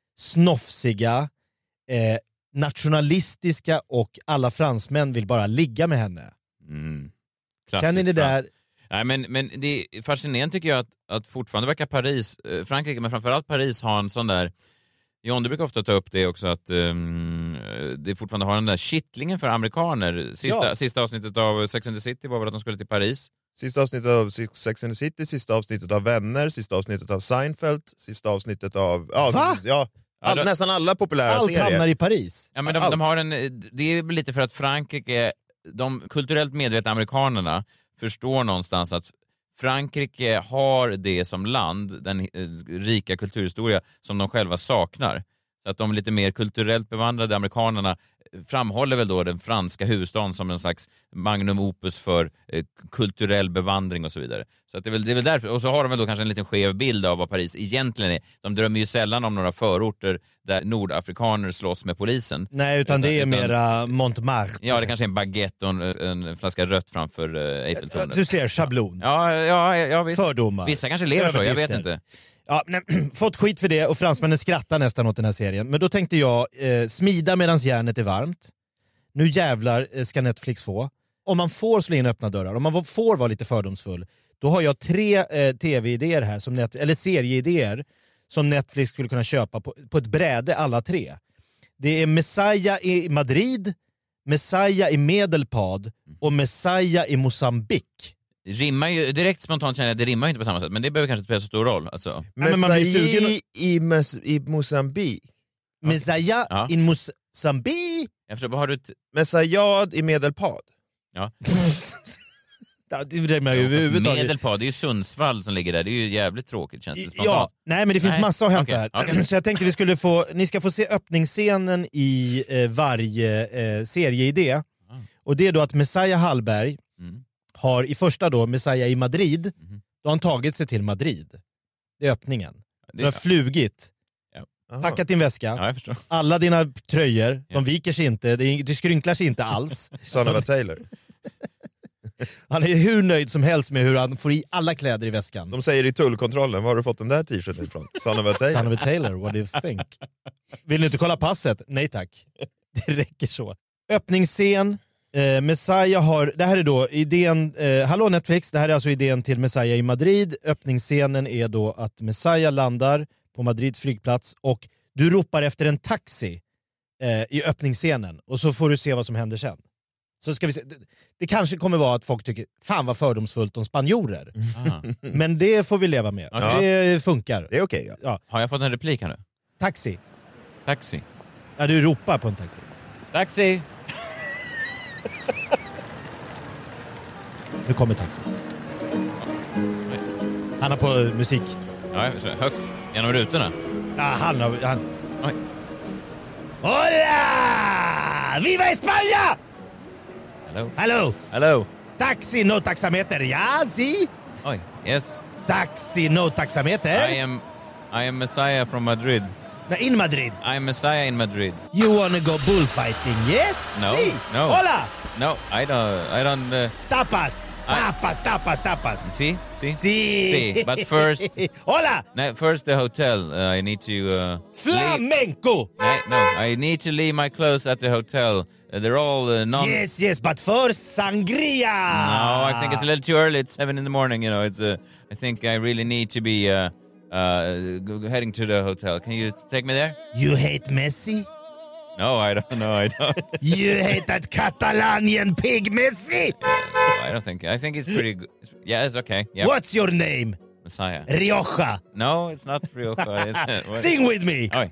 snofsiga, eh, nationalistiska och alla fransmän vill bara ligga med henne. Mm. Kan ni det där? Nej, men, men det är fascinerande tycker jag att, att fortfarande verkar Paris, eh, Frankrike, men framförallt Paris har en sån där, John, du brukar ofta ta upp det också, att um, det fortfarande har den där kittlingen för amerikaner. Sista, ja. sista avsnittet av Sex and the City var väl att de skulle till Paris. Sista avsnittet av Sex and the City, sista avsnittet av Vänner, sista avsnittet av Seinfeld, sista avsnittet av... Ja, Va? Ja, all, Ja, då, nästan alla populära allt serier. Allt hamnar i Paris. Ja, men de, de har en, det är lite för att Frankrike, de kulturellt medvetna amerikanerna förstår någonstans att Frankrike har det som land, den eh, rika kulturhistoria som de själva saknar. Så att de lite mer kulturellt bevandrade amerikanerna framhåller väl då den franska huvudstaden som en slags magnum opus för eh, kulturell bevandring och så vidare. Så att det är väl, det är väl därför. Och så har de väl då kanske en liten skev bild av vad Paris egentligen är. De drömmer ju sällan om några förorter där nordafrikaner slåss med polisen. Nej, utan, utan det är utan, mera Montmartre. Ja, det kanske är en baguette och en, en flaska rött framför eh, Eiffeltornet. Du ser schablon. Ja, ja, ja, visst. Fördomar. Vissa kanske lever så, jag vet inte. Ja, nej, fått skit för det och fransmännen skrattar nästan åt den här serien. Men då tänkte jag, eh, smida medans järnet är varmt. Nu jävlar eh, ska Netflix få. Om man får slå in öppna dörrar, om man får vara lite fördomsfull, då har jag tre eh, tv-idéer här, som net- eller serieidéer som Netflix skulle kunna köpa på, på ett bräde, alla tre. Det är Messiah i Madrid, Messiah i Medelpad och Messiah i Mozambique. Rimmar ju, direkt spontant känner jag att det rimmar ju inte på samma sätt, men det behöver kanske inte spela så stor roll. Alltså. Men man blir sugen i, mes, i Mozambique. Messiah ja. i Mozambique. Jag förstår, vad har du t- Messiah i Medelpad. Ja. det är med överhuvudtaget. Medelpad, det är ju Sundsvall som ligger där. Det är ju jävligt tråkigt, känns det spontant. Ja, nej men det finns nej. massa att hämta okay. här. Okay. Så jag tänkte vi skulle få, ni ska få se öppningsscenen i eh, varje eh, serieidé. Mm. Och det är då att Messiah Hallberg mm. har i första då Messiah i Madrid, mm. då har han tagit sig till Madrid. Det är öppningen. Du har flugit, ja. packat din väska, ja, jag förstår. alla dina tröjor, ja. de viker sig inte, det, det skrynklar sig inte alls. Son of a Taylor. Han är hur nöjd som helst med hur han får i alla kläder i väskan. De säger i tullkontrollen, var har du fått den där t-shirten ifrån? Son of a Taylor. Son of a Taylor, what do you think? Vill du inte kolla passet? Nej tack. Det räcker så. Öppningsscen. Eh, Messiah har, det här är då idén, eh, hallå Netflix, det här är alltså idén till Messiah i Madrid. Öppningsscenen är då att Messiah landar på Madrids flygplats och du ropar efter en taxi eh, i öppningsscenen och så får du se vad som händer sen. Så ska vi se. Det, det kanske kommer vara att folk tycker, fan vad fördomsfullt om spanjorer. Mm. Men det får vi leva med. Ja. Det funkar. Det är okej. Okay, ja. Ja. Har jag fått en replik här nu? Taxi. Taxi. Ja, du ropar på en taxi. Taxi. Nu kommer taxi. Han har på musik. Ja, högt. Genom rutorna. Ja, han har... Han... Oj. Hola! Viva España! Hello. Hello. Hello. Taxi, no taxameter. Ja, si. Oj, yes. Taxi, no taxameter. I am, I am Messiah from Madrid. No, in Madrid. I am Messiah in Madrid. You wanna go bullfighting, yes? No, si. no. Hola. No, I don't, I don't... Uh, tapas, tapas, I... tapas, tapas. See, see? Si. See, but first... Hola. No, first the hotel. Uh, I need to... Uh, Flamenco. Leave... No, I need to leave my clothes at the hotel. Uh, they're all uh, non... Yes, yes, but first sangria. No, I think it's a little too early. It's seven in the morning, you know. It's uh, I think I really need to be uh, uh, heading to the hotel. Can you take me there? You hate Messi? No, I don't. No, I don't. You hate that Catalanian pig Messi? I don't think. I think he's pretty good. Yeah, it's okay. Yeah. What's your name? Messiah. Rioja. No, it's not Rioja. It's, Sing with me. Oj.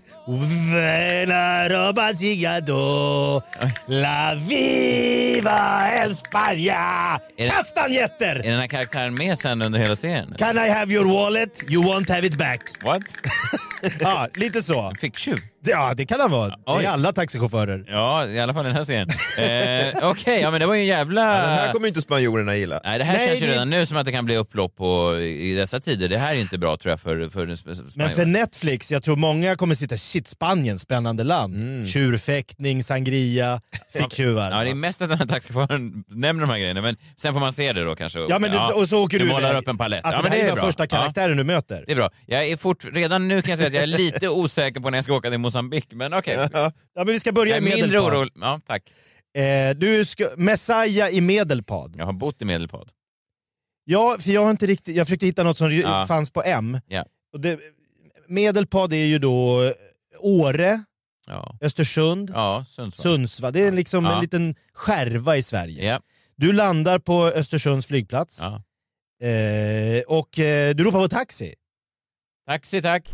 La viva España. Kastanjetter. Är den här karaktären med sen under hela serien? Can I have your wallet? You won't have it back. What? Ja, lite så. Ficktjuv? Ja, det kan han vara. Oj. Det är alla taxichaufförer. Ja, i alla fall den här serien. eh, Okej, okay, ja men det var ju en jävla... Ja, den här kommer inte spanjorerna gilla. Nej, det här Nej, känns ju det... redan nu som att det kan bli upplopp på, i dessa tider. Det här är inte bra tror jag för, för spanjor. Men för Netflix, jag tror många kommer sitta, shit, Spanien, spännande land. Mm. Tjurfäktning, sangria, ficktjuvar. Ja, det är mest att den här taxichauffören nämner de här grejerna, men sen får man se det då kanske. Ja, men det, ja, och så åker du, du målar upp en palett. Alltså, ja, men det, det är är den första karaktären ja. du möter. Det är bra. Jag är fort, redan nu kan jag säga att jag är lite osäker på när jag ska åka till Mozambique, men okej. Okay. Ja, men vi ska börja i Medelpad. Oro... Ja, tack. Eh, du ska... Messiah i Medelpad. Jag har bott i Medelpad. Ja, för jag har inte riktigt... Jag försökte hitta något som ja. fanns på M. Ja. Och det... Medelpad är ju då Åre, ja. Östersund, ja, Sundsvall. Sundsvall. Det är liksom ja. en liten skärva i Sverige. Ja. Du landar på Östersunds flygplats. Ja. Eh, och eh, du ropar på taxi. Taxi, tack.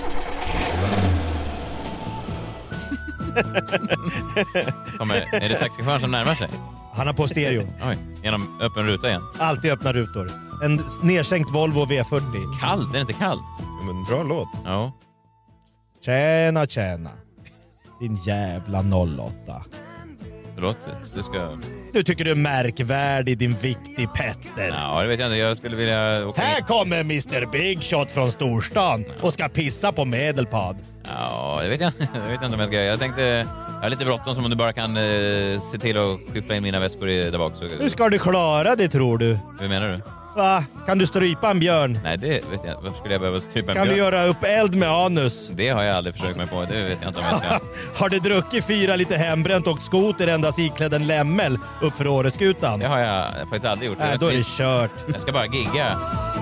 Kommer, är det taxichauffören som närmar sig? Han har på stereo. Oj, genom öppen ruta igen. Alltid öppna rutor. En nedsänkt Volvo V fyrtio. Kallt, är det inte kallt? Ja, men bra låt. Ja. Tjena, tjena. Din jävla noll åtta. Förlåt, du ska... Du tycker du är märkvärdig, din viktig Petter. Ja, det vet jag inte. Jag skulle vilja... Okay. Här kommer mister Big Shot från storstan och ska pissa på Medelpad. Ja, det vet jag, jag vet inte om jag ska. Jag tänkte, jag har lite bråttom, som om du bara kan eh, se till att skyffla in mina väskor i, där bak. Så... Hur ska du klara det, tror du? Hur menar du? Va? Kan du strypa en björn? Nej, det vet jag. Varför skulle jag behöva strypa en kan björn? Kan du göra upp eld med anus? Det har jag aldrig försökt mig på. Det vet jag inte om jag ska. Har du druckit fyra lite hembränt och skoter endast iklädd en lämmel upp för Åreskutan? Det har jag faktiskt aldrig gjort. Nej, då är det kört. Jag ska bara gigga.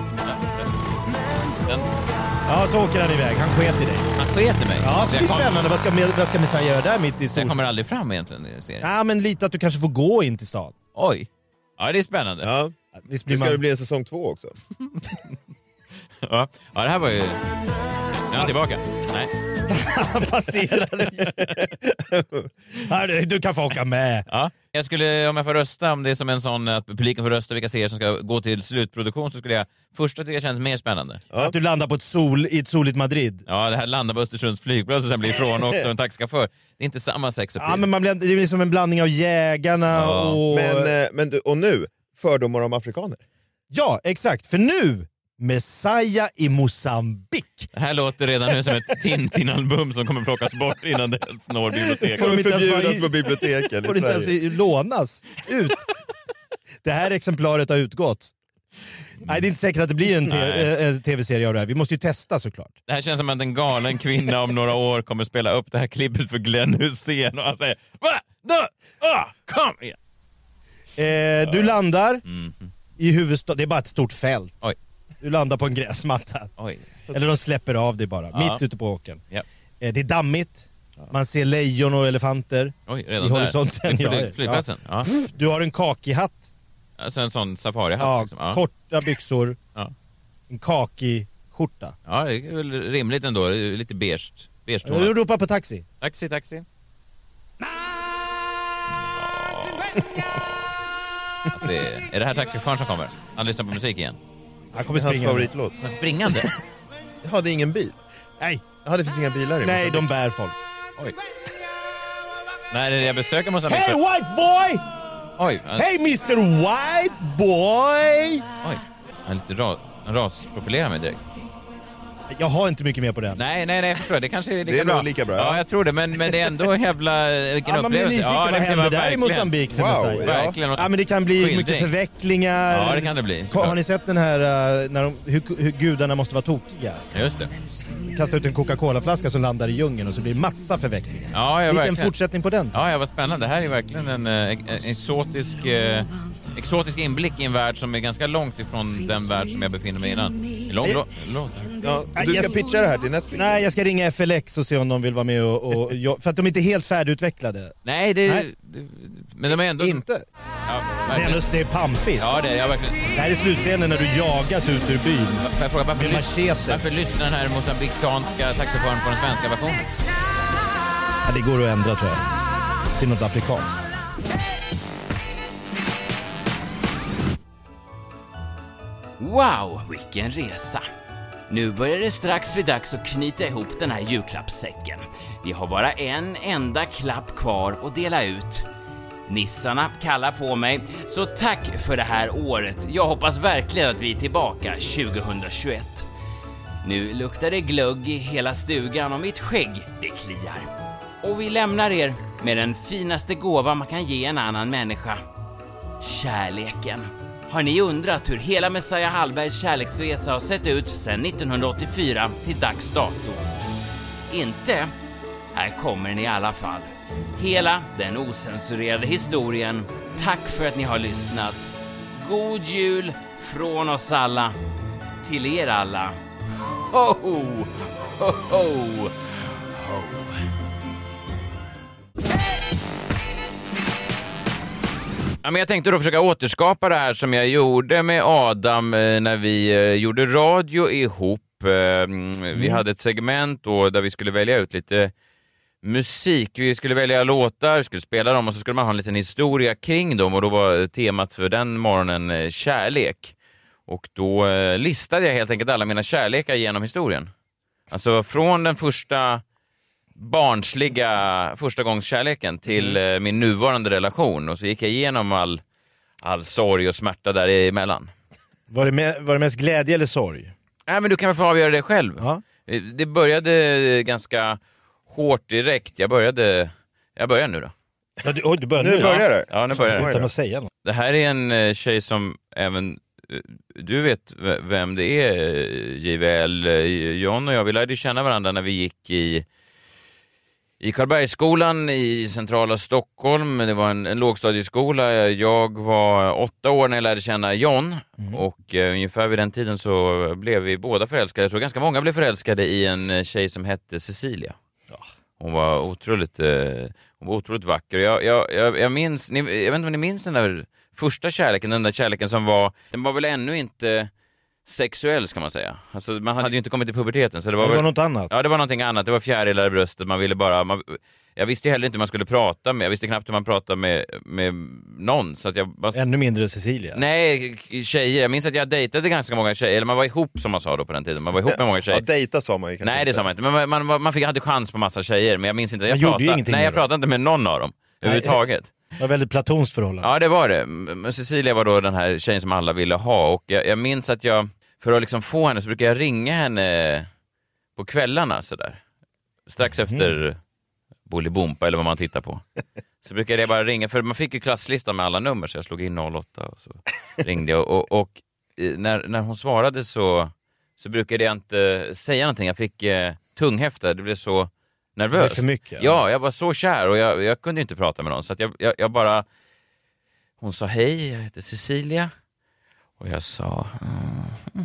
Den... Ja, så åker han iväg. Han sket i dig. Han sket i mig? Ja, så det är kom... spännande. Vad ska, vad ska Messiah göra där mitt i stor... Jag kommer aldrig fram egentligen i serien. Ja, men lite att du kanske får gå in till stan. Oj. Ja, det är spännande. Ja. Visst blir ska man... det bli en säsong två också. ja. ja, det här var ju... Nu är han tillbaka. Nej. Han passerade. Hörru, du kan få åka med. Ja. Jag skulle, om jag får rösta, om det är som en sån att publiken får rösta vilka serier som ska gå till slutproduktion, så skulle jag först att det känns mer spännande. Ja. Att du landar på ett sol, i ett soligt Madrid. Ja, det här landar på Östersunds flygplats och sen blir ifrån och en taxichaufför. Det är inte samma sex och ja, men man blir, det är liksom en blandning av jägarna ja. och... Men, men du, och nu, fördomar om afrikaner. Ja, exakt. För nu, Messiah i Mozambique. Det här låter redan nu som ett Tintin-album som kommer plockas bort innan det når biblioteket. Får de förbjudas på biblioteken i Får inte ens lånas ut. Det här exemplaret har utgått. Nej, det är inte säkert att det blir en, te- en tv-serie av det här. Vi måste ju testa såklart. Det här känns som att en galen kvinna om några år kommer spela upp det här klippet för Glenn Hussein och han säger va? Da? Ah, kom igen. Eh, du landar mm. i huvudstaden. Det är bara ett stort fält. Oj. Du landar på en gräsmatta. Oj. Eller de släpper av dig bara, ja. mitt ute på åkern. Ja. Eh, det är dammigt. Man ser lejon och elefanter. Oj, redan i horisonten. Där. Ja, flygplatsen. Ja. Ja. Du har en kakihatt. Alltså en sån safarihatt. Ja, liksom. Ja. korta byxor. Ja. En kaki-skjorta. Ja, det är väl rimligt ändå. Lite beige. beige du ropar på taxi. Taxi, taxi. Ja. Det är, är det här taxichauffören som kommer? Han lyssnar på musik igen. Han kommer springande. Hans favoritlåt. Men springande? Jag hade ingen bil. Nej. Ja, det finns inga bilar i. Nej, de bär folk. Oj. Nej, jag besöker Mozambique. Hey, white boy! Oj. Han... Hey, mister White boy! Oj. Han är lite ra- rasprofilerar mig direkt. Jag har inte mycket mer på den. Nej, nej, nej, jag förstår. Det kanske är lika det är bra. lika bra. Ja, jag tror det. Men, men det är ändå jävla... Vilken ja, man blir upplevelse. nyfiken, Ja, vad det händer där verkligen. i Mozambique för wow, mig. ja. Verkligen. Ja, men det kan bli Skildring. mycket förvecklingar. Ja, det kan det bli. Har ni sett den här, uh, när de, hur, hur gudarna måste vara tokiga? Just det. Kasta ut en Coca-Cola-flaska som landar i djungeln och så blir det massa förvecklingar. Ja, ja, lite verkligen. En fortsättning på den. Ja, ja, vad spännande. Det här är verkligen en, en, en exotisk... Eh, exotisk inblick i en värld som är ganska långt ifrån den värld som jag befinner mig i innan. Lång låt. Ja, du ska pitcha det här till Netflix. Nej, jag ska ringa F L X och se om de vill vara med och, och jag, för att de inte är helt färdigutvecklade. Nej, det, Nej. det men de är ändå inte. Ja, det är ändå, det är pampigt. Ja, det är jag verkligen. Det här är slutscenen när du jagas ut ur byn. Får jag fråga varför, lys- varför lyssnar den här mosambikanska taxichauffören på den svenska versionen? Ja, det går att ändra tror jag. Det är något afrikanskt. Wow, vilken resa! Nu börjar det strax bli dags att knyta ihop den här julklappssäcken. Vi har bara en enda klapp kvar att dela ut. Nissarna kallar på mig, så tack för det här året. Jag hoppas verkligen att vi är tillbaka tjugohundratjugoett. Nu luktar det glögg i hela stugan och mitt skägg, det kliar. Och vi lämnar er med den finaste gåva man kan ge en annan människa. Kärleken. Har ni undrat hur hela Messiah Hallbergs kärleksresa har sett ut sedan nittonhundraåttiofyra till dags dato? Inte? Här kommer ni i alla fall. Hela den osensurerade historien. Tack för att ni har lyssnat. God jul från oss alla till er alla. Ho, ho, ho, ho, ho. Ja, men jag tänkte då försöka återskapa det här som jag gjorde med Adam när vi gjorde radio ihop. Vi mm. hade ett segment då där vi skulle välja ut lite musik. Vi skulle välja låtar, vi skulle spela dem och så skulle man ha en liten historia kring dem och då var temat för den morgonen kärlek. Och då listade jag helt enkelt alla mina kärlekar genom historien. Alltså från den första barnsliga första gångs kärleken till mm. min nuvarande relation och så gick jag igenom all, all sorg och smärta däremellan. Var det, med, var det mest glädje eller sorg? Nej, men du kan väl få avgöra det själv. Ja. Det började ganska hårt direkt. Jag började jag börjar nu då. Ja, du, oj, du börjar nu. Nu börjar det. Ja, nu börjar det. Utan att säga något. Det här är en tjej som även du vet vem det är, J V L. John och jag, vi lärde känna varandra när vi gick i I Karlbergsskolan i centrala Stockholm. Det var en, en lågstadieskola. Jag var åtta år när jag lärde känna John. Mm. Och eh, ungefär vid den tiden så blev vi båda förälskade. Jag tror ganska många blev förälskade i en tjej som hette Cecilia. Ja. Hon var otroligt, eh, hon var otroligt vacker. Jag, jag, jag, jag minns, ni, jag vet inte om ni minns den där första kärleken. Den där kärleken som var, den var väl ännu inte sexuell ska man säga. Alltså man hade ju inte kommit till puberteten så det var, det var väl, något annat. Ja, det var någonting annat. Det var fjärilar i bröstet. Man ville bara man, jag visste ju heller inte hur man skulle prata med. Jag visste knappt hur man pratade med med någon så att jag bara... Ännu mindre Cecilia. Nej, tjejer. Jag minns att jag dejtade ganska många tjejer eller man var ihop som man sa då på den tiden. Man var ihop med många tjejer. Ja, dejta sa man ju kanske. Nej, det sa man inte. Men man man, man fick hade chans på massa tjejer, men jag minns inte jag man pratade. Gjorde ju nej, jag pratade inte med någon av dem överhuvudtaget. Det var väldigt platonskt förhållande. Ja, det var det. Men Cecilia var då den här tjejen som alla ville ha och jag, jag minns att jag för att liksom få henne så brukar jag ringa henne på kvällarna sådär. Strax mm. efter Bolibompa eller vad man tittar på. Så brukade jag bara ringa, för man fick ju klasslistan med alla nummer så jag slog in noll åtta och så ringde jag. Och, och, och när, när hon svarade så, så brukade jag inte säga någonting. Jag fick eh, tunghäfta, det blev så nervös. Det var för mycket. Ja, ja jag var så kär och jag, jag kunde inte prata med någon. Så att jag, jag, jag bara... Hon sa hej, jag heter Cecilia. Och jag sa... Mm.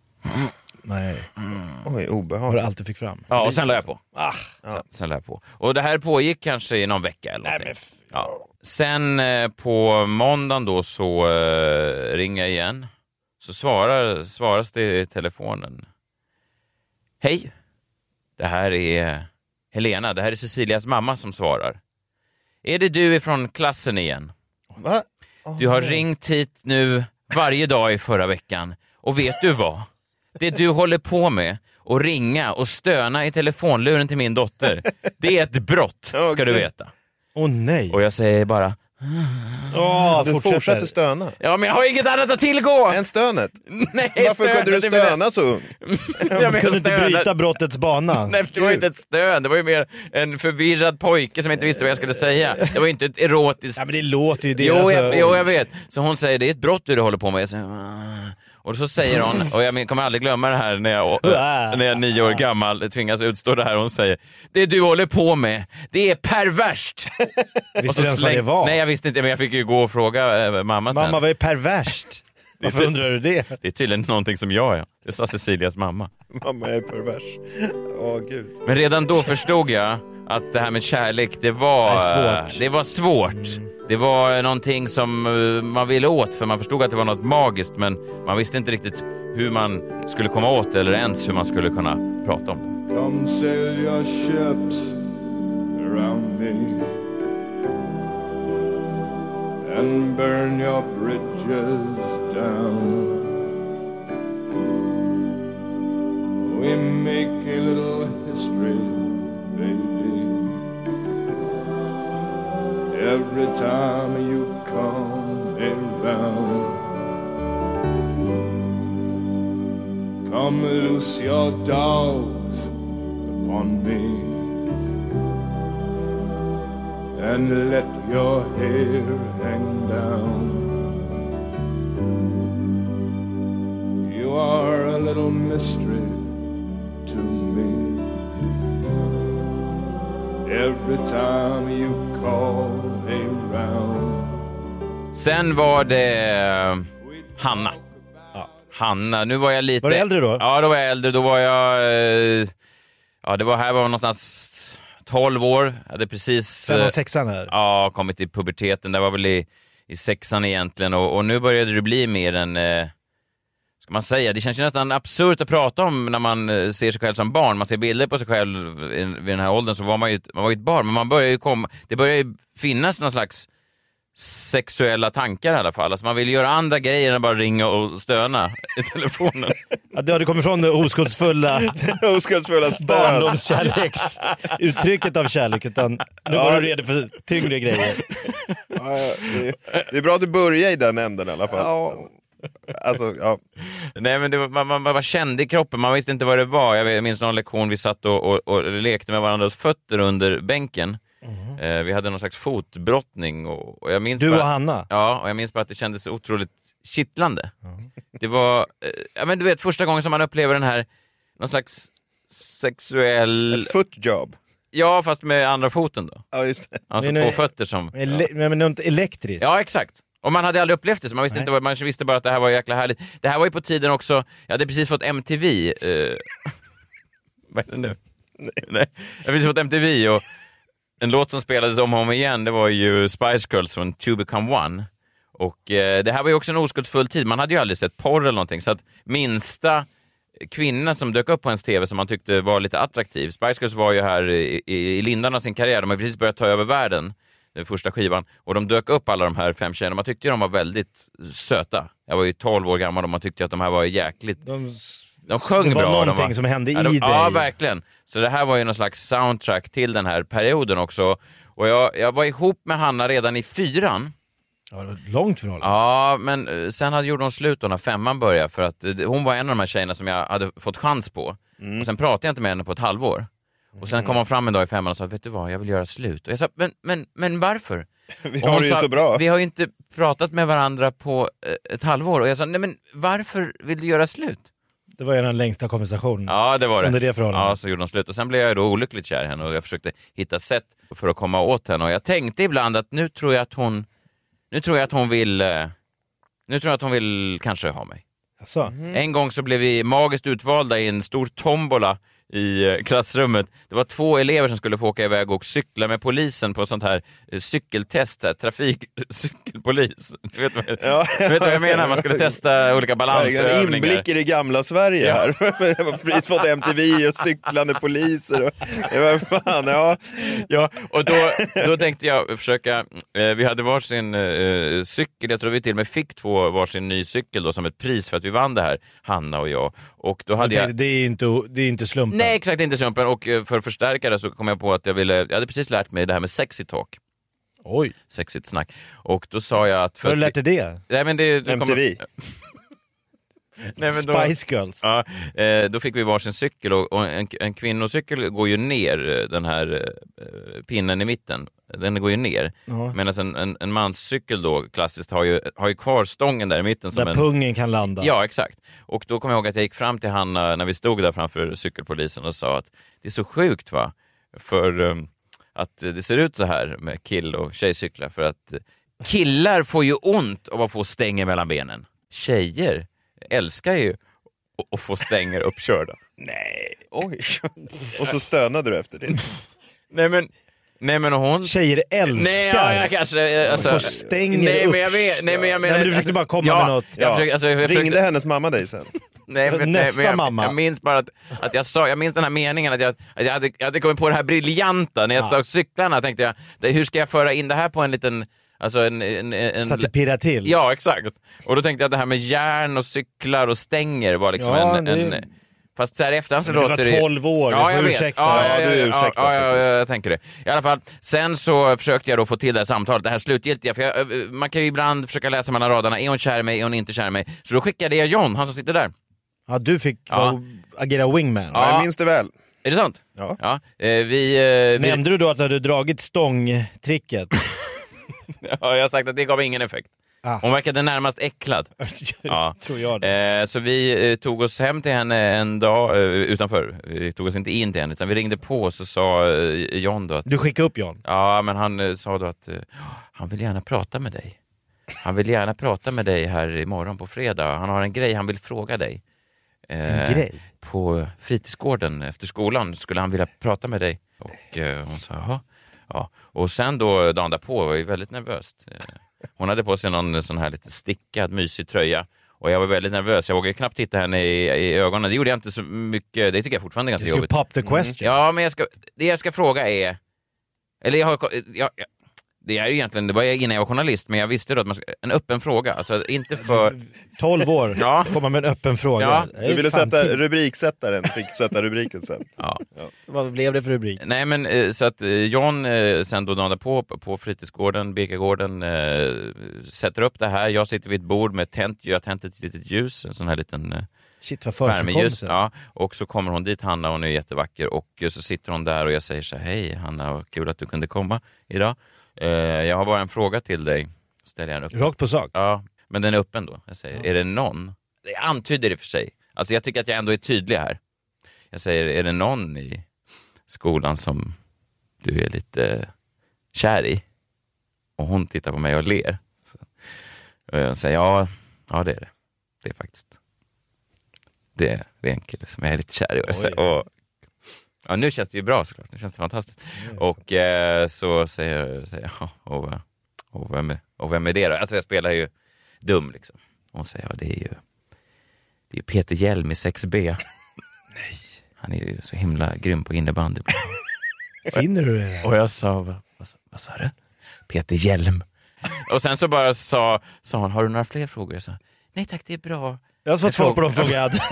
Nej. Mm. Oj, obehagligt. Vad du alltid fick fram. Ja, och sen la jag på. Ah. Sen, sen la jag på. Och det här pågick kanske i någon vecka eller någonting. Nej, men f- ja. Sen eh, på måndagen då så eh, ringer jag igen. Så svarar, svaras det i telefonen. Hej. Det här är Helena. Det här är Cecilias mamma som svarar. Är det du ifrån klassen igen? Va? Oh, du har nej. ringt hit nu varje dag i förra veckan. Och vet du vad? Det du håller på med och ringa och stöna i telefonluren till min dotter, det är ett brott, ska okay. du veta. Åh oh, nej. Och jag säger bara... Oh, du fortsätter. fortsätter stöna. Ja, men jag har inget annat att tillgå. Än stönet. Nej, varför stönet, kunde du stöna så ung? Jag du kunde inte bryta brottets bana. Nej, det var inte ett stön. Det var ju mer en förvirrad pojke som inte visste vad jag skulle säga. Det var ju inte ett erotiskt... Ja, men det låter ju det. Jo, alltså... jag, jo, jag vet. Så hon säger, det är ett brott du håller på med. Jag säger... Och så säger hon, och jag kommer aldrig glömma det här när jag, när jag är nio år gammal tvingas utstå det här, och hon säger: det du håller på med, det är perverst. Visste du ens vad det var? Nej, jag visste inte, men jag fick ju gå och fråga äh, mamma sen. Mamma, vad är perverst? Varför ty- undrar du det? Det är tydligen någonting som jag är. Det sa Cecilias mamma. Mamma är pervers. Åh, gud. Men redan då förstod jag att det här med kärlek, det var det är svårt. Det var svårt. Mm. Det var någonting som man ville åt, för man förstod att det var något magiskt, men man visste inte riktigt hur man skulle komma åt det, eller ens hur man skulle kunna prata om det. Come sail your ships around me and burn your bridges down. We make a little history, baby, every time you come around. Come loose your dogs upon me and let your hair hang down. You are a little mystery to me every time you call around. Sen var det Hanna. Ja. Hanna, nu var jag lite... Var du äldre då? Ja, då var jag äldre. Då var jag... Ja, det var här var någonstans tolv år. Jag hade precis... Femman, sexan här? Ja, kommit i puberteten. Det var väl i, i sexan egentligen. Och, och nu började det bli mer än... Ska man säga, det känns ju nästan absurt att prata om när man ser sig själv som barn. Man ser bilder på sig själv vid den här åldern, så var man ju, man var ju ett barn. Men man börjar ju komma, det börjar ju finnas någon slags sexuella tankar i alla fall. Alltså man vill göra andra grejer än att bara ringa och stöna i telefonen. Ja, det har du kommit från det oskuldsfulla, oskuldsfulla stöd. Barndomskärleksuttrycket av kärlek, utan nu Ja. var du redo för tyngre grejer. Ja, det, det är bra att du börjar i den änden i alla fall. Ja. Alltså, ja. Nej, men det var, man, man, man kände i kroppen, man visste inte vad det var. Jag minns någon lektion, vi satt och, och, och lekte med varandras fötter under bänken. Mm. Eh, vi hade någon slags fotbrottning. Och, och jag minns Du bara, och Hanna? Ja, och jag minns bara att det kändes otroligt kittlande. Mm. Det var, eh, ja men du vet, första gången som man upplever den här, någon slags sexuell... Ett footjob. Ja, fast med andra foten då. Ja, just det. Alltså men, två fötter som... Ele- ja. Men inte elektriskt? Ja, exakt. Och man hade aldrig upplevt det, så man visste, inte vad, man visste bara att det här var jäkla härligt. Det här var ju på tiden också, jag hade precis fått M T V. Eh, vad är det nu? Nej. Nej. Jag hade precis fått M T V, och en låt som spelades om och om igen, det var ju Spice Girls från To Become One. Och eh, det här var ju också en oskuldsfull tid, man hade ju aldrig sett porr eller någonting, så att minsta kvinna som dök upp på ens tv som man tyckte var lite attraktiv. Spice Girls var ju här i, i, i lindan av sin karriär, de har precis börjat ta över världen, den första skivan, och de dök upp alla de här fem tjejerna. Man tyckte de var väldigt söta. Jag var ju tolv år gammal och man tyckte att de här var jäkligt... De, de sjöng det var bra. någonting de var, som hände ja, i de, dig. Ja, verkligen. Så det här var ju någon slags soundtrack till den här perioden också. Och jag, jag var ihop med Hanna redan i fyran. Ja, det var långt förhållande. Ja, men sen hade gjort hon slut då när femman började, för att hon var en av de här tjejerna som jag hade fått chans på. Mm. Och sen pratade jag inte med henne på ett halvår. Och sen kom hon fram en dag i femman och sa, vet du vad, jag vill göra slut. Och jag sa, men, men, men varför? Vi har det ju sa, så bra. Vi har ju inte pratat med varandra på ett halvår. Och jag sa, nej men varför vill du göra slut? Det var ju den längsta konversationen. Ja, det var det. Under det förhållandet. Ja, så gjorde de slut. Och sen blev jag då olyckligt kär i henne, och jag försökte hitta sätt för att komma åt henne. Och jag tänkte ibland att nu tror jag att hon, nu tror jag att hon vill, nu tror jag att hon vill kanske ha mig. Alltså. Mm. En gång så blev vi magiskt utvalda i en stor tombola i klassrummet. Det var två elever som skulle få åka iväg och cykla med polisen på sånt här cykeltest, här, trafikcykelpolis. Du vet, vad, ja. du vet vad jag menar? Man skulle testa olika balansövningar. Inblick i det gamla Sverige ja. här. Jag har precis fått M T V och cyklande poliser. Och, det var fan, ja. Ja, och då, då tänkte jag försöka, eh, vi hade varsin eh, cykel, jag tror vi till och med fick två varsin ny cykel då, som ett pris för att vi vann det här, Hanna och jag. Och då hade jag... Det är inte, det är inte slumpen. Nej, exakt, inte slumpen. Och för att förstärka det så kom jag på att jag ville, jag hade precis lärt mig det här med sexy talk. Oj. Sexigt snack. Och då sa jag att... Har du lärt dig det? Nej, men det, det M T V. Kommer... Nej, men då, Spice Girls. Ja, eh, då fick vi varsin cykel och, och en, en kvinnocykel går ju ner, den här eh, pinnen i mitten. Den går ju ner. Ja. Medan en, en, en manscykel då klassiskt har ju, har ju kvar stången där i mitten. Som där en, pungen kan landa. Ja, exakt. Och då kom jag ihåg att jag gick fram till Hanna när vi stod där framför cykelpolisen och sa att det är så sjukt va? För um, att det ser ut så här med kill- och tjejcyklar. För att killar får ju ont av att få stänger mellan benen. Tjejer älskar ju att få stänger uppkörda. Nej. Oj. Och så stönade du efter det. Nej men Nej men hon... Tjejer älskar. Nej, ja, jag kanske... Alltså, får stänger nej, upp. men jag vet, nej men jag menar... Nej, men du försökte bara komma ja, med något. Jag försökte, alltså, jag försökte... Ringde hennes mamma dig sen? Nej, men, Nästa nej, men jag, mamma. Jag minns bara att, att jag sa, jag minns den här meningen att jag, att jag, hade, jag hade kommit på det här briljanta när jag ja. såg cyklarna. Tänkte jag, det, hur ska jag föra in det här på en liten... Alltså en, en, en, så att det pirrar till. Ja, exakt. Och då tänkte jag att det här med järn och cyklar och stänger var liksom ja, en... en det... Fast så här efterhand så det låter det... var tolv år, ja, du får ursäkta. Ja, ja, ja, du är ursäkta. Ja, ja, ja, jag tänker det. I alla fall, sen så försökte jag då få till det här samtalet, det här slutgiltiga. För jag, man kan ju ibland försöka läsa mellan raderna, är hon kär i mig, är hon inte kär i mig? Så då skickade jag John, han som sitter där. Ja, du fick ja. agera wingman. Ja, jag minns det väl. Är det sant? Ja. ja eh, vi, eh, Nämnde vi... du då att du hade dragit stångtricket? Ja, jag har sagt att det gav ingen effekt. Ah. Hon verkade närmast äcklad. Ja. Tror jag det. Eh, så vi eh, tog oss hem till henne en dag eh, utanför. Vi tog oss inte in till henne utan vi ringde på och så sa eh, John då att... Du skickade upp John? Ja, men han eh, sa då att eh, han vill gärna prata med dig. Han vill gärna prata med dig här imorgon på fredag. Han har en grej han vill fråga dig. Eh, en grej? På fritidsgården efter skolan skulle han vilja prata med dig. Och eh, hon sa jaha. Ja. Och sen då dagen därpå var jag väldigt nervöst. Hon hade på sig någon sån här lite stickad, mysig tröja. Och jag var väldigt nervös. Jag vågade knappt titta henne i, i ögonen. Det gjorde jag inte så mycket. Det tycker jag fortfarande är ganska jobbigt. Du ska pop the question. Mm. Ja, men jag ska, det jag ska fråga är... Eller jag har... Jag, jag, det är ju egentligen, det var innan jag var journalist, men jag visste då att man ska, en öppen fråga, alltså inte för... tolv år, ja. komma med en öppen fråga. Ja. Du ville sätta rubriksättaren, fick sätta rubriken sen. Ja. Ja. Vad blev det för rubrik? Nej men så att John sen då dagen på på fritidsgården, Birkagården, äh, sätter upp det här. Jag sitter vid ett bord med tänt, jag har tänt ett litet ljus, en sån här liten... Äh, Shit, vad värmeljus. Ja, och så kommer hon dit, Hanna, hon är jättevacker, och så sitter hon där och jag säger så här: hej Hanna, vad kul att du kunde komma idag. Uh, jag har bara en fråga till dig. Ställer jag den upp. Rakt på sak? Ja, men den är öppen då. Jag säger, ja. Är det någon? Jag antyder det för sig. Alltså jag tycker att jag ändå är tydlig här. Jag säger, är det någon i skolan som du är lite kär i? Och hon tittar på mig och ler. Så, och jag säger, ja, ja det är det. Det är faktiskt. Det är, det är en kille som jag är lite kär i. Och, säger, och ja, nu känns det ju bra såklart. Nu känns det fantastiskt. Mm. Och eh, så säger, säger jag, och, och, vem är, och vem är det då? Alltså jag spelar ju dum liksom. Och hon säger, ja det är ju det är Peter Hjelm i sex B. Nej. Han är ju så himla grym på innebandy. Finner du det? Och jag sa, vad, vad, vad sa du? Peter Hjelm. Och sen så bara sa, sa hon, har du några fler frågor? Jag sa, nej tack, det är bra. Jag har fått svar på de frågor jag hade.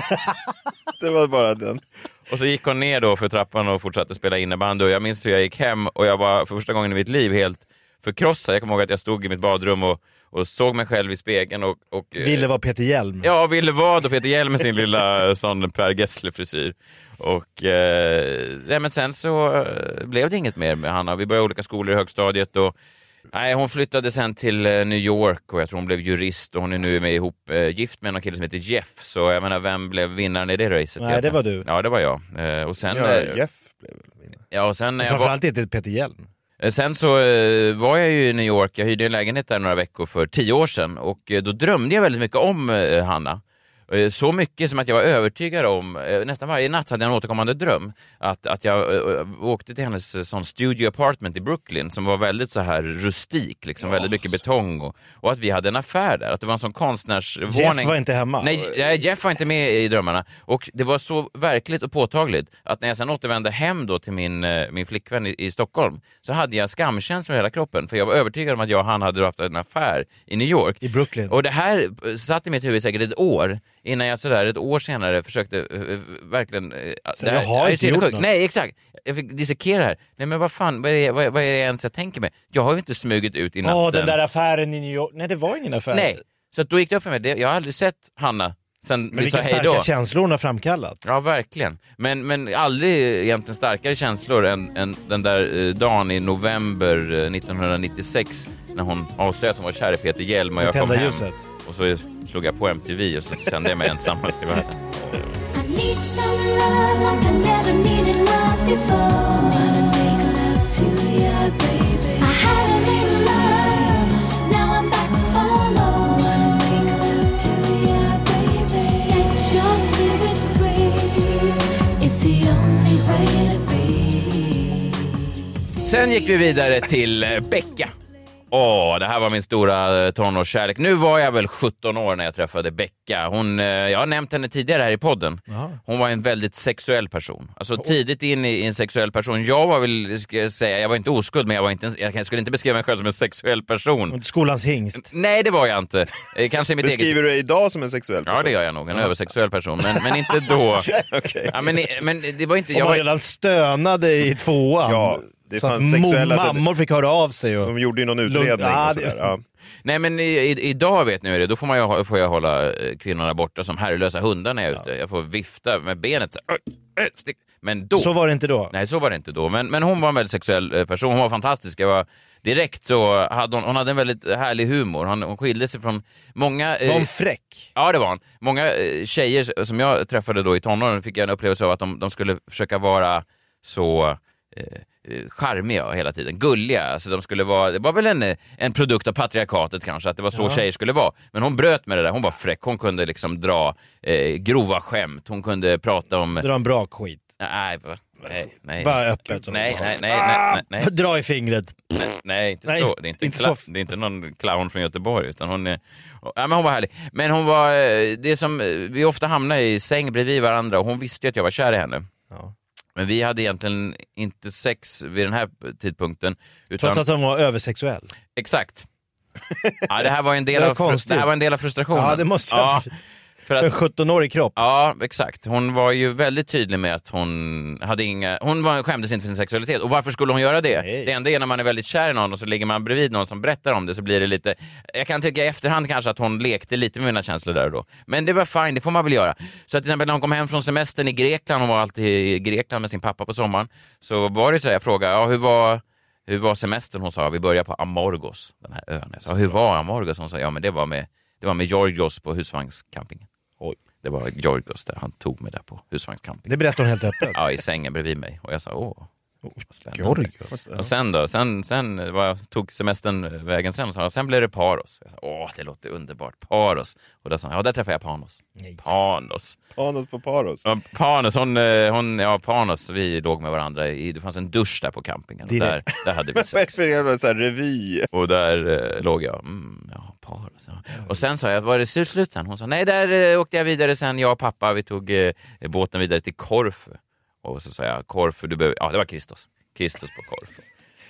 Det var bara den. Och så gick hon ner då för trappan och fortsatte spela innebandy. Och jag minns hur jag gick hem och jag var för första gången i mitt liv helt förkrossad. Jag kommer ihåg att jag stod i mitt badrum och, och såg mig själv i spegeln. Och, och, ville vara Peter Hjelm. Ja, ville vara då Peter Hjelm med sin lilla sån Per Gessle-frisyr. Och eh, nej, men sen så eh, blev det inget mer med Hanna. Vi började olika skolor i högstadiet och nej, hon flyttade sen till New York och jag tror hon blev jurist och hon är nu med ihop eh, gift med en kille som heter Jeff. Så jag menar, vem blev vinnaren i det racet? Nej, det var du. Ja, det var jag. Eh, och sen, ja, eh, Jeff blev vinnaren. Ja, och sen... Framförallt inte Peter Hjelm. Eh, sen så eh, var jag ju i New York. Jag hyrde en lägenhet där några veckor för tio år sedan. Och eh, då drömde jag väldigt mycket om eh, Hanna. Så mycket som att jag var övertygad om, nästan varje natt hade jag en återkommande dröm, att, att jag äh, åkte till hennes sån studio apartment i Brooklyn som var väldigt så här rustik, liksom, oh, väldigt mycket betong och, och att vi hade en affär där, att det var en sån konstnärsvåning. Jeff var inte hemma. Nej, Jeff var inte med i drömmarna och det var så verkligt och påtagligt att när jag sen återvände hem då till min, min flickvän i, i Stockholm så hade jag skamkänslor i hela kroppen för jag var övertygad om att jag och han hade haft en affär i New York. I Brooklyn. Och det här satt i mitt huvud säkert ett år innan jag sådär ett år senare försökte uh, verkligen... Uh, så det här, jag har inte gjort något. Nej, exakt. Jag fick dissekera här. Nej, men vad fan, vad är, det, vad, vad är det ens jag tänker med? Jag har ju inte smugit ut i natten. Åh, den där affären i New York. Nej, det var ingen affär. Nej, så att då gick det upp för mig. Jag har aldrig sett Hanna sen Men vi vilka sa hej då. starka känslor hon har framkallat. Ja, verkligen. Men, men aldrig egentligen starkare känslor än, än den där eh, dagen i november eh, nittonhundranittiosex när hon avslöjade att hon var kär i Peter Hjelm och jag kom hem. Ljuset. Och så slog jag på M T V och så kände jag mig ensammast i världen. Sen gick vi vidare till Becka. Åh, det här var min stora tonårskärlek. Nu var jag väl sjutton år när jag träffade Becka. Hon, jag har nämnt henne tidigare här i podden. Hon var en väldigt sexuell person. Alltså tidigt in i en sexuell person. Jag var väl, ska jag säga, jag var inte oskuld, men jag, var inte, jag skulle inte beskriva mig själv som en sexuell person. Skolans hingst. Nej, det var jag inte. Kanske mitt Beskriver eget... du dig idag som en sexuell person? Ja, det gör jag nog. En översexuell person. Men, men inte då. Okay. Ja, men, men det var inte... Om jag man var... redan stönade i tvåan. Ja. Det så att sexuella... mammor fick höra av sig. Och... De gjorde ju någon utredning ja, och sådär. Ja. Nej, men i, i, idag vet ni, då får, man ju, får jag hålla kvinnorna borta som herrelösa hundar när jag är ute. Jag får vifta med benet. Så, äh, stick. Men då... Så var det inte då? Nej, så var det inte då. Men, men hon var en väldigt sexuell person. Hon var fantastisk. Jag var... Direkt så hade hon, hon hade en väldigt härlig humor. Hon, hon skilde sig från många... Var hon fräck? Ja, det var hon. Många eh, tjejer som jag träffade då i tonåren fick jag en upplevelse av att de, de skulle försöka vara så... Eh, charmiga hela tiden, gulliga. Alltså de skulle vara, det var väl en, en produkt av patriarkatet kanske, att det var så ja. tjejer skulle vara. Men hon bröt med det där, hon var fräck. Hon kunde liksom dra eh, grova skämt. Hon kunde prata om... Dra en bra skit. Nej, nej, nej. Bara öppet. Nej, nej, nej, nej, nej, nej. Dra i fingret. Nej, nej inte nej, så. Det är inte, inte kla- så. det är inte någon clown från Göteborg, utan hon är... Ja, men hon var härlig. Men hon var... Det som... Vi ofta hamnade i säng bredvid varandra och hon visste att jag var kär i henne. Ja. Men vi hade egentligen inte sex vid den här tidpunkten. Utan... Trots att hon var översexuell. Exakt. Ja, det här var en del, av, frust- det här var en del av frustrationen. Ja, det måste jag... Ja, för, för en sjutton-årig kropp. Ja, exakt. Hon var ju väldigt tydlig med att hon hade inga... Hon var, skämdes inte för sin sexualitet. Och varför skulle hon göra det? Nej. Det enda är när man är väldigt kär i någon och så ligger man bredvid någon som berättar om det, så blir det lite... Jag kan tycka i efterhand kanske att hon lekte lite med mina känslor där och då. Men det var fine, det får man väl göra. Så att till exempel när hon kom hem från semestern i Grekland, hon var alltid i Grekland med sin pappa på sommaren, så var det så här, jag frågade, ja, hur var... Hur var semestern? Hon sa, vi börjar på Amorgos, den här ön. Jag sa, hur var Amorgos? Hon sa, ja men det var med, det var med Georgios på husvagnscampingen. Oj. Det var Georgios där, han tog mig där på husvagnscampingen. Det berättade hon helt öppet? Ja, i sängen bredvid mig. Och jag sa, åh, oh, Georgios. Och sen då, sen, sen var, tog semestern vägen sen och sa, sen blev det Paros. Jag sa, åh, det låter underbart, Paros. Och då sa ja, där träffade jag Panos. Nej. Panos. Panos på Paros. Ja, Panos, hon, hon, ja, Panos, vi låg med varandra i, det fanns en dusch där på campingen. Och där, där hade vi sex. Det var en sån här revy. Och där eh, låg jag, mm, ja, Paros. Ja. Och sen sa jag, var det slut, slut sen? Hon sa, nej, där eh, åkte jag vidare sen, jag och pappa, vi tog eh, båten vidare till Korfu. Och så sa jag, Korfu, du behöver, ja, det var Kristus. Kristus på Korfu.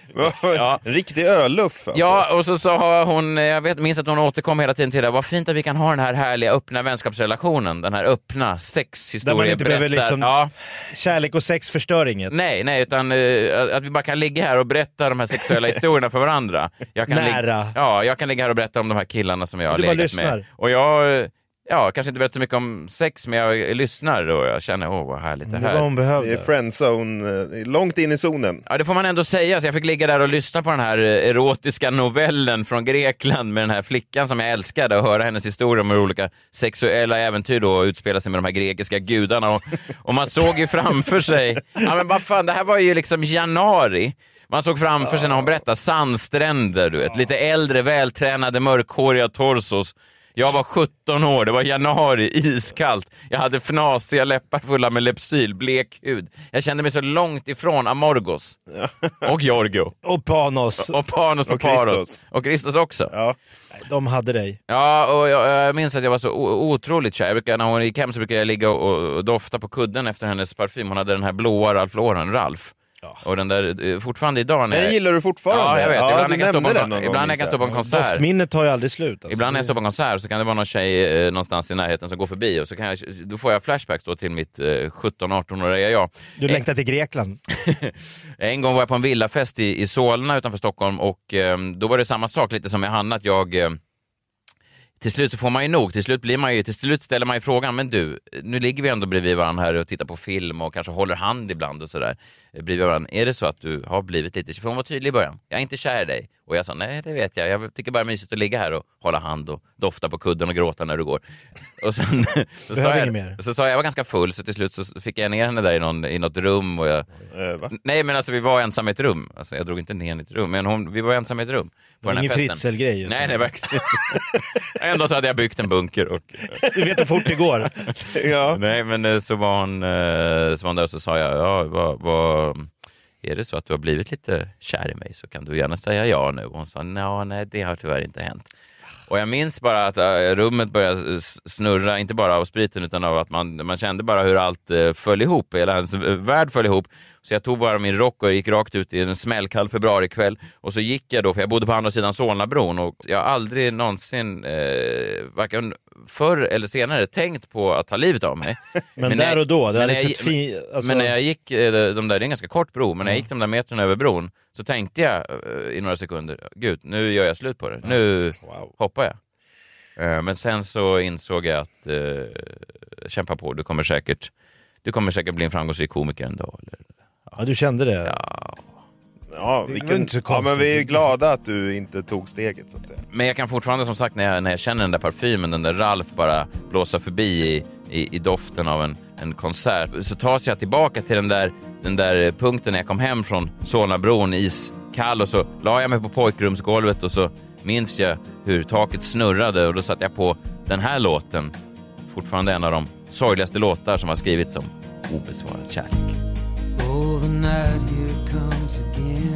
Ja. En riktig öluff. Alltså. Ja, och så sa hon, jag vet, minns att hon återkom hela tiden till det. Vad fint att vi kan ha den här härliga öppna vänskapsrelationen. Den här öppna sexhistorien. Där man inte behöver liksom, ja. Kärlek och sex förstör inget. Nej, nej, utan uh, att vi bara kan ligga här och berätta de här sexuella historierna för varandra. Jag kan Nära. Li- ja, jag kan ligga här och berätta om de här killarna som jag har du legat med. Och jag... Ja, kanske inte berättar så mycket om sex, men jag, jag lyssnar och jag känner, åh vad härligt det här. Det, var det är friendzone, långt in i zonen. Ja, det får man ändå säga. Så jag fick ligga där och lyssna på den här erotiska novellen från Grekland med den här flickan som jag älskade och höra hennes historia om hur olika sexuella äventyr då utspelar sig med de här grekiska gudarna. Och, och man såg ju framför sig, ja men vad fan, det här var ju liksom januari. Man såg framför sig när hon berättade sandstränder, du vet, lite äldre, vältränade, mörkhåriga torsos. Jag var sjutton år, det var januari, iskallt. Jag hade fnasiga läppar fulla med lepsyl, blek hud. Jag kände mig så långt ifrån Amorgos. Och Giorgio. Och Panos. Och Panos på och Paros. Christos. Och Kristus också. Ja. De hade dig. Ja, och jag, jag minns att jag var så o- otroligt kär. Jag brukar, när hon gick hem så brukade jag ligga och, och dofta på kudden efter hennes parfym. Hon hade den här blåa Ralph Lauren, Ralph. Ja. Och den där, fortfarande idag... När den jag... gillar du fortfarande? Ja, jag vet. Ja, ibland jag kan stå på en, gång, ibland jag kan stå på en konsert. Doftminnet tar ju aldrig slut. Alltså. Ibland när jag står på en konsert så kan det vara någon tjej eh, någonstans i närheten som går förbi och så kan jag, då får jag flashbacks då till mitt eh, sjutton-arton-åriga jag. Du längtar till Grekland. En gång var jag på en villafest i, i Solna utanför Stockholm och eh, då var det samma sak lite som med Hanna, att jag... Eh, till slut så får man ju nog. Till slut, blir man ju, till slut ställer man ju frågan, men du, nu ligger vi ändå bredvid varandra här och tittar på film och kanske håller hand ibland och sådär. Bredvid varandra. Är det så att du har blivit lite, för hon var tydlig i början, jag är inte kär i dig. Och jag sa, nej det vet jag, jag tycker bara mysigt att ligga här och hålla hand och dofta på kudden och gråta när du går. Och sen så, sa jag, så sa jag, jag var ganska full, så till slut så fick jag ner henne där i, någon, i något rum. Och jag, äh, nej men alltså vi var ensamma i ett rum, alltså, jag drog inte ner henne i ett rum, men hon, vi var ensamma i ett rum. På den här ingen Fritzl-grej. Nej, nej, verkligen inte. Ändå så hade jag byggt en bunker. Och... Du vet hur fort det går. Ja. Nej, men så var hon, så var hon där och så sa jag, ja, vad, vad, är det så att du har blivit lite kär i mig så kan du gärna säga ja nu. Och hon sa, nej, det har tyvärr inte hänt. Och jag minns bara att rummet började snurra, inte bara av spriten utan av att man, man kände bara hur allt föll ihop, hela ens värld föll ihop. Så jag tog bara min rock och gick rakt ut i en smällkall februarikväll. Och så gick jag då, för jag bodde på andra sidan Solnabron och jag har aldrig någonsin, eh, varken förr eller senare, tänkt på att ta livet av mig. men, men där och då, det men, jag, liksom fin, alltså... men när jag gick, de där, det är en ganska kort bro, men när jag gick de där metrarna över bron så tänkte jag i några sekunder, gud, nu gör jag slut på det. Nu wow. hoppar jag. Men sen så insåg jag att uh, kämpa på, du kommer säkert du kommer säkert bli en framgångsrik komiker en dag. Eller, ja. ja, du kände det? Ja. Ja, vilken, ja, men vi är glada att du inte tog steget så att säga. Men jag kan fortfarande, som sagt, när jag, när jag känner den där parfymen, den där Ralf bara blåsa förbi i, i, i doften av en, en konsert, så tas jag tillbaka till den där, den där punkten när jag kom hem från Solnabron, iskall, och så la jag mig på pojkrumsgolvet och så minns jag hur taket snurrade och då satt jag på den här låten, fortfarande en av de sorgligaste låtar som har skrivits om obesvarad kärlek. Oh, the night here comes again.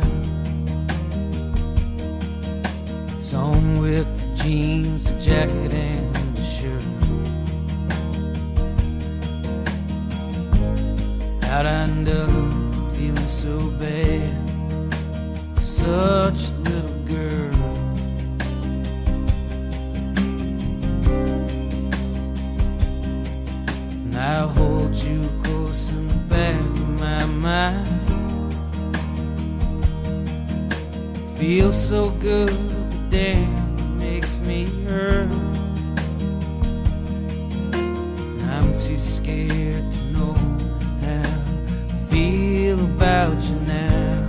It's on with the jeans, the jacket and the shirt. How'd I end up feeling so bad? Such a little girl. And I hold you close in the back of my mind. Feels so good, but damn, it makes me hurt. And I'm too scared to know how I feel about you now.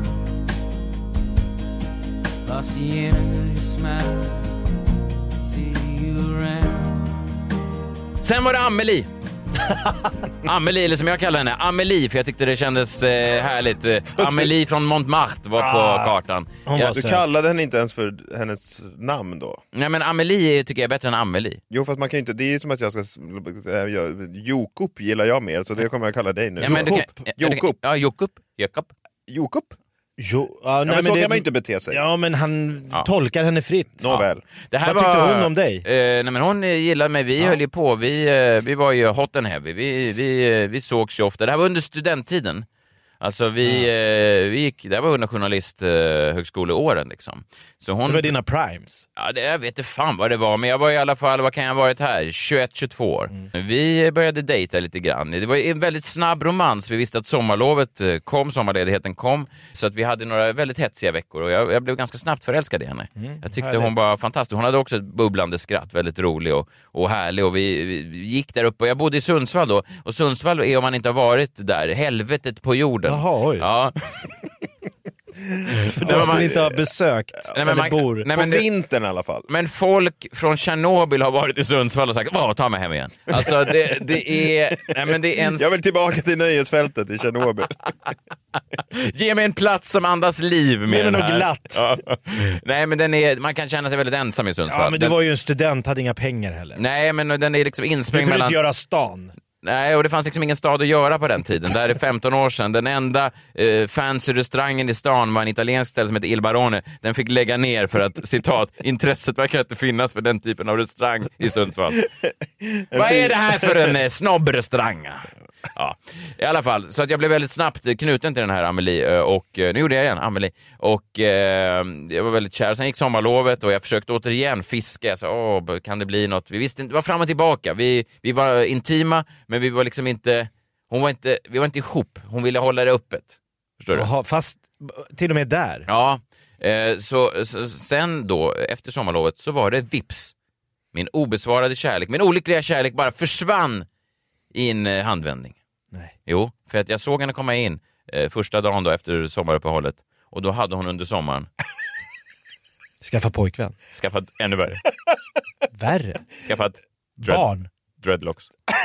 Lost the end of your smile, see you around. Sen var det Amelie. Amelie, eller som jag kallar henne, Amelie, för jag tyckte det kändes eh, härligt. Eh, Amelie från Montmartre var på ah, kartan. Ja, du kallade henne inte ens för hennes namn då? Nej, men Amelie tycker jag är bättre än Amelie. Jo, fast man kan inte, det är som att jag ska äh, Jokup gillar jag mer, så det kommer jag kalla dig nu. Ja, men Jokup. Kan, Jokup. Ja, Jokup. Jokup. Jokup. Jo, ja, ja, nej, men men så det, kan man inte bete sig. Ja, men han ja. tolkar henne fritt. Nåväl. Ja. Det här Vad var, tyckte hon om dig? Eh, nej, men hon gillade mig, vi ja. höll ju på, vi, vi var ju hot and heavy, vi, vi, vi sågs ju ofta. Det här var under studenttiden. Alltså vi, ja. eh, vi gick, det här var under journalisthögskoleåren liksom. Så hon, det var dina primes? Ja, det, jag vet inte fan vad det var, men jag var i alla fall, vad kan jag ha varit här? tjugoett tjugotvå år. Mm. Vi började dejta lite grann. Det var en väldigt snabb romans. Vi visste att sommarlovet kom, sommarledigheten kom. Så att vi hade några väldigt hetsiga veckor och jag, jag blev ganska snabbt förälskad i henne. Mm. Jag tyckte härligt. Hon var fantastisk. Hon hade också ett bubblande skratt, väldigt rolig och, och härlig. Och vi, vi gick där uppe och jag bodde i Sundsvall då. Och Sundsvall är, om man inte har varit där, helvetet på jorden. Jaha, oj. Ja. För de som inte har besökt nej, eller man, bor. Nej, på men det, vintern i alla fall. Men folk från Tjernobyl har varit i Sundsvall och sagt, åh, ta mig hem igen. Alltså det, det är... Nej, men det är en... Jag vill tillbaka till nöjesfältet i Tjernobyl. Ge mig en plats som andas liv med Ge den mig här. något glatt. Ja. Nej, men den är, man kan känna sig väldigt ensam i Sundsvall. Ja, men du den, var ju en student, hade inga pengar heller. Nej, men den är liksom insprängd mellan... mellan... Du kunde inte göra stan. Nej, och det fanns liksom ingen stad att göra på den tiden. Det här är femton år sedan. Den enda eh, fancy restaurangen i stan var en italiensk ställe som heter Il Barone. Den fick lägga ner för att, citat, intresset verkar inte finnas för den typen av restaurang i Sundsvall. Vad är det här för en eh, snobbrestaurang? Ja, i alla fall. Så att jag blev väldigt snabbt knuten till den här Amelie. Och nu gjorde jag igen, Amelie. Och eh, jag var väldigt kär. Sen gick sommarlovet och jag försökte återigen fiska. Jag sa, åh, kan det bli något? Vi visste inte, det var fram och tillbaka. Vi, vi var intima, men vi var liksom inte... Hon var inte, vi var inte ihop. Hon ville hålla det öppet. Förstår du? Jaha, fast till och med där? Ja, eh, så, så sen då, efter sommarlovet, så var det vips. Min obesvarade kärlek, min olyckliga kärlek bara försvann i en eh, handvändning. Nej. Jo, för att jag såg henne komma in eh, första dagen då efter sommaruppehållet. Och då hade hon under sommaren Skaffa pojkvän. Skaffat ännu värre. Värre? Skaffat dread, barn. Dreadlocks.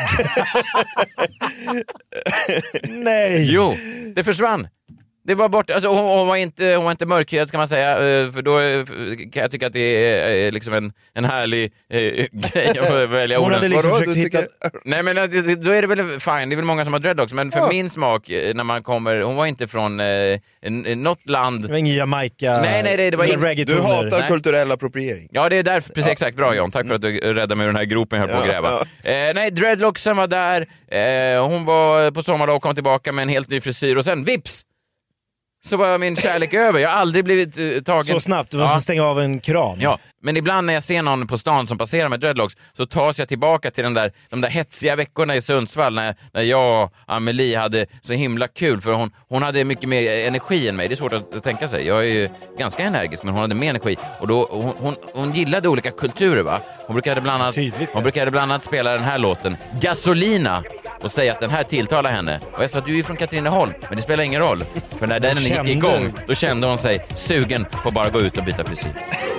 Nej. Jo, det försvann. Det var bort, alltså hon, hon var inte hon var inte mörkhyad ska man säga, för då kan jag tycka att det är liksom en en härlig eh, grej att välja orden. Hon hade liksom försökt hitta... Nej men då är det väl fine, det är väl många som har dreadlocks, men för ja. min smak när man kommer, hon var inte från eh, något land. Det var ingen Jamaica. Nej nej, nej det var in... Du hatar nej. kulturell appropriering. Ja, det är därför precis ja. exakt bra John. Tack för att du räddade mig ur den här gropen jag höll på att gräva. Ja, ja. Eh, nej, dreadlocksen var där. Eh, hon var på sommardag och kom tillbaka med en helt ny frisyr och sen vips. Så var min kärlek över. Jag har aldrig blivit uh, tagen... Så snabbt, det var ja. som att stänga av en kran. Ja, men ibland när jag ser någon på stan som passerar med dreadlocks så tas jag tillbaka till den där, de där hetsiga veckorna i Sundsvall när, när jag och Amelie hade så himla kul, för hon, hon hade mycket mer energi än mig. Det är svårt att, att tänka sig. Jag är ju ganska energisk, men hon hade mer energi. Och då, hon, hon, hon gillade olika kulturer, va? Hon brukade bland annat, Tydligt, hon brukade bland annat spela den här låten, Gasolina, och säga att den här tilltalar henne. Och jag sa att du är från Katrineholm, men det spelar ingen roll. För när den gick igång, då kände hon sig sugen på att bara gå ut och byta frisyr.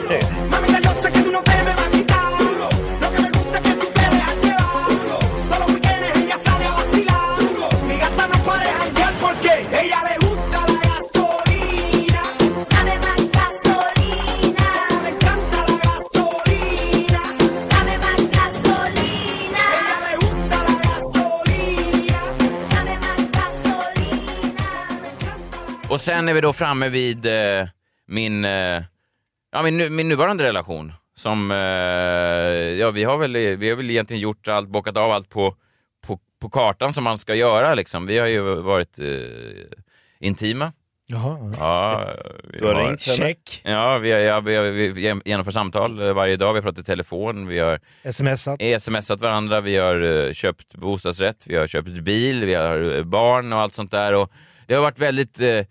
Och sen är vi då framme vid eh, min, eh, ja, min, min nuvarande relation. Som, eh, ja, vi har väl, vi har väl egentligen gjort allt, bockat av allt på, på, på kartan som man ska göra. Liksom. Vi har ju varit eh, intima. Jaha. Ja, vi du har, har ringt check. Ja, vi, har, ja, vi, har, vi genomför samtal varje dag. Vi har pratat i telefon. Vi har smsat. smsat varandra. Vi har uh, köpt bostadsrätt. Vi har köpt bil. Vi har uh, barn och allt sånt där. Och det har varit väldigt... Uh,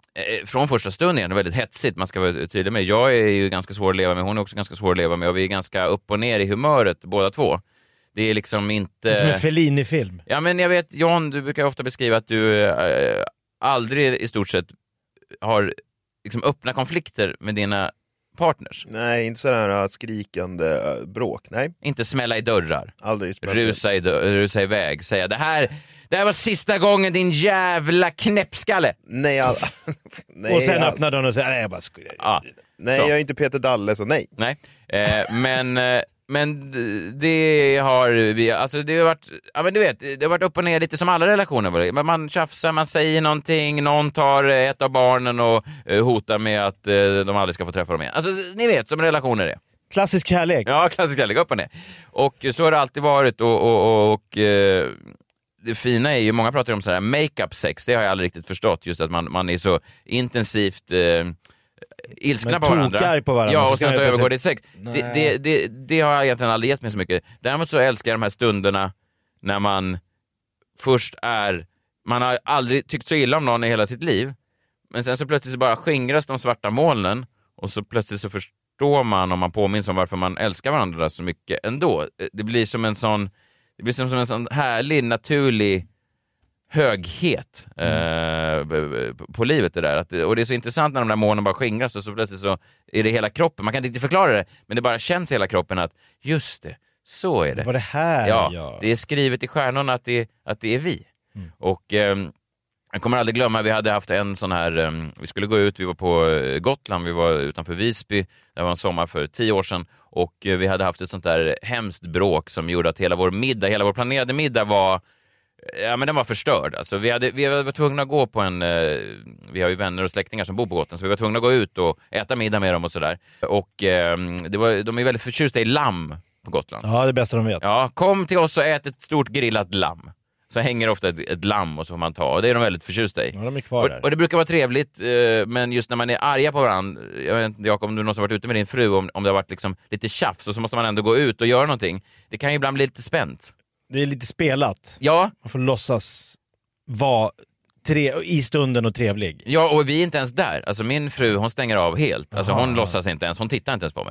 från första stunden är det väldigt hetsigt, man ska vara tydlig med. Jag är ju ganska svår att leva med, hon är också ganska svår att leva med, och vi är ganska upp och ner i humöret båda två. Det är liksom inte... Det är som en Fellini-film. Ja, men jag vet, John, du brukar ofta beskriva att du äh, aldrig i stort sett har liksom öppna konflikter med dina partners. Nej, inte sådär skrikande uh, bråk, nej. Inte smälla i dörrar. Aldrig smälla. Rusa, i dörr, rusa iväg, säga det här... Det här var sista gången, din jävla knäppskalle. Nej, all... nej och sen all... öppnar den och säger nej, jag bara skojar. Ja. Nej, så. Jag är inte Peter Dalle, så nej. Nej, eh, men, eh, men det har vi, alltså det har varit, ja men du vet, det har varit upp och ner lite som alla relationer. Men man tjafsar, man säger någonting, någon tar ett av barnen och eh, hotar med att eh, de aldrig ska få träffa dem igen. Alltså ni vet, som relationer är. Klassisk kärlek. Ja, klassisk kärlek, upp och ner. Och så har det alltid varit och, och, och, och eh, det fina är ju, många pratar om så här make-up sex, det har jag aldrig riktigt förstått, just att man, man är så intensivt eh, ilskna men på varandra. på varandra. Ja, och sen så övergår det i sex. Det, det, det, det har jag egentligen aldrig gett mig så mycket. Däremot så älskar jag de här stunderna när man först är, man har aldrig tyckt så illa om någon i hela sitt liv, men sen så plötsligt så bara skingras de svarta molnen, och så plötsligt så förstår man, om man påminns om varför man älskar varandra så mycket ändå. Det blir som en sån Det blir som, som en sån härlig, naturlig höghet eh, på livet det där. Att, och det är så intressant när de där molnen bara skingras, och så plötsligt så är det hela kroppen. Man kan inte riktigt förklara det, men det bara känns i hela kroppen att just det, så är det. Det var det här, ja. ja. Det är skrivet i stjärnorna att det, att det är vi. Mm. Och eh, jag kommer aldrig glömma, vi hade haft en sån här, eh, vi skulle gå ut, vi var på Gotland, vi var utanför Visby, det var en sommar för tio år sedan. Och vi hade haft ett sånt där hemskt bråk som gjorde att hela vår middag, hela vår planerade middag var, ja men den var förstörd. Alltså vi, hade, vi var tvungna att gå på en, vi har ju vänner och släktingar som bor på Gotland, så vi var tvungna att gå ut och äta middag med dem och sådär. Och eh, det var, de är väldigt förtjusta i lamm på Gotland. Ja, det bästa de vet. Ja, kom till oss och ät ett stort grillat lamm. Så hänger ofta ett, ett lamm och så får man ta, och det är de väldigt förtjusta i. Ja, de är kvar där. Och, och det brukar vara trevligt, eh, men just när man är arga på varandra, jag vet inte, Jakob, om du någonsin varit ute med din fru, om, om det har varit liksom lite tjafs, och så måste man ändå gå ut och göra någonting. Det kan ju ibland bli lite spänt. Det är lite spelat. Ja. Man får låtsas vara tre, i stunden och trevlig. Ja, och vi är inte ens där. Alltså min fru, hon stänger av helt. Alltså hon låtsas inte ens, hon tittar inte ens på mig.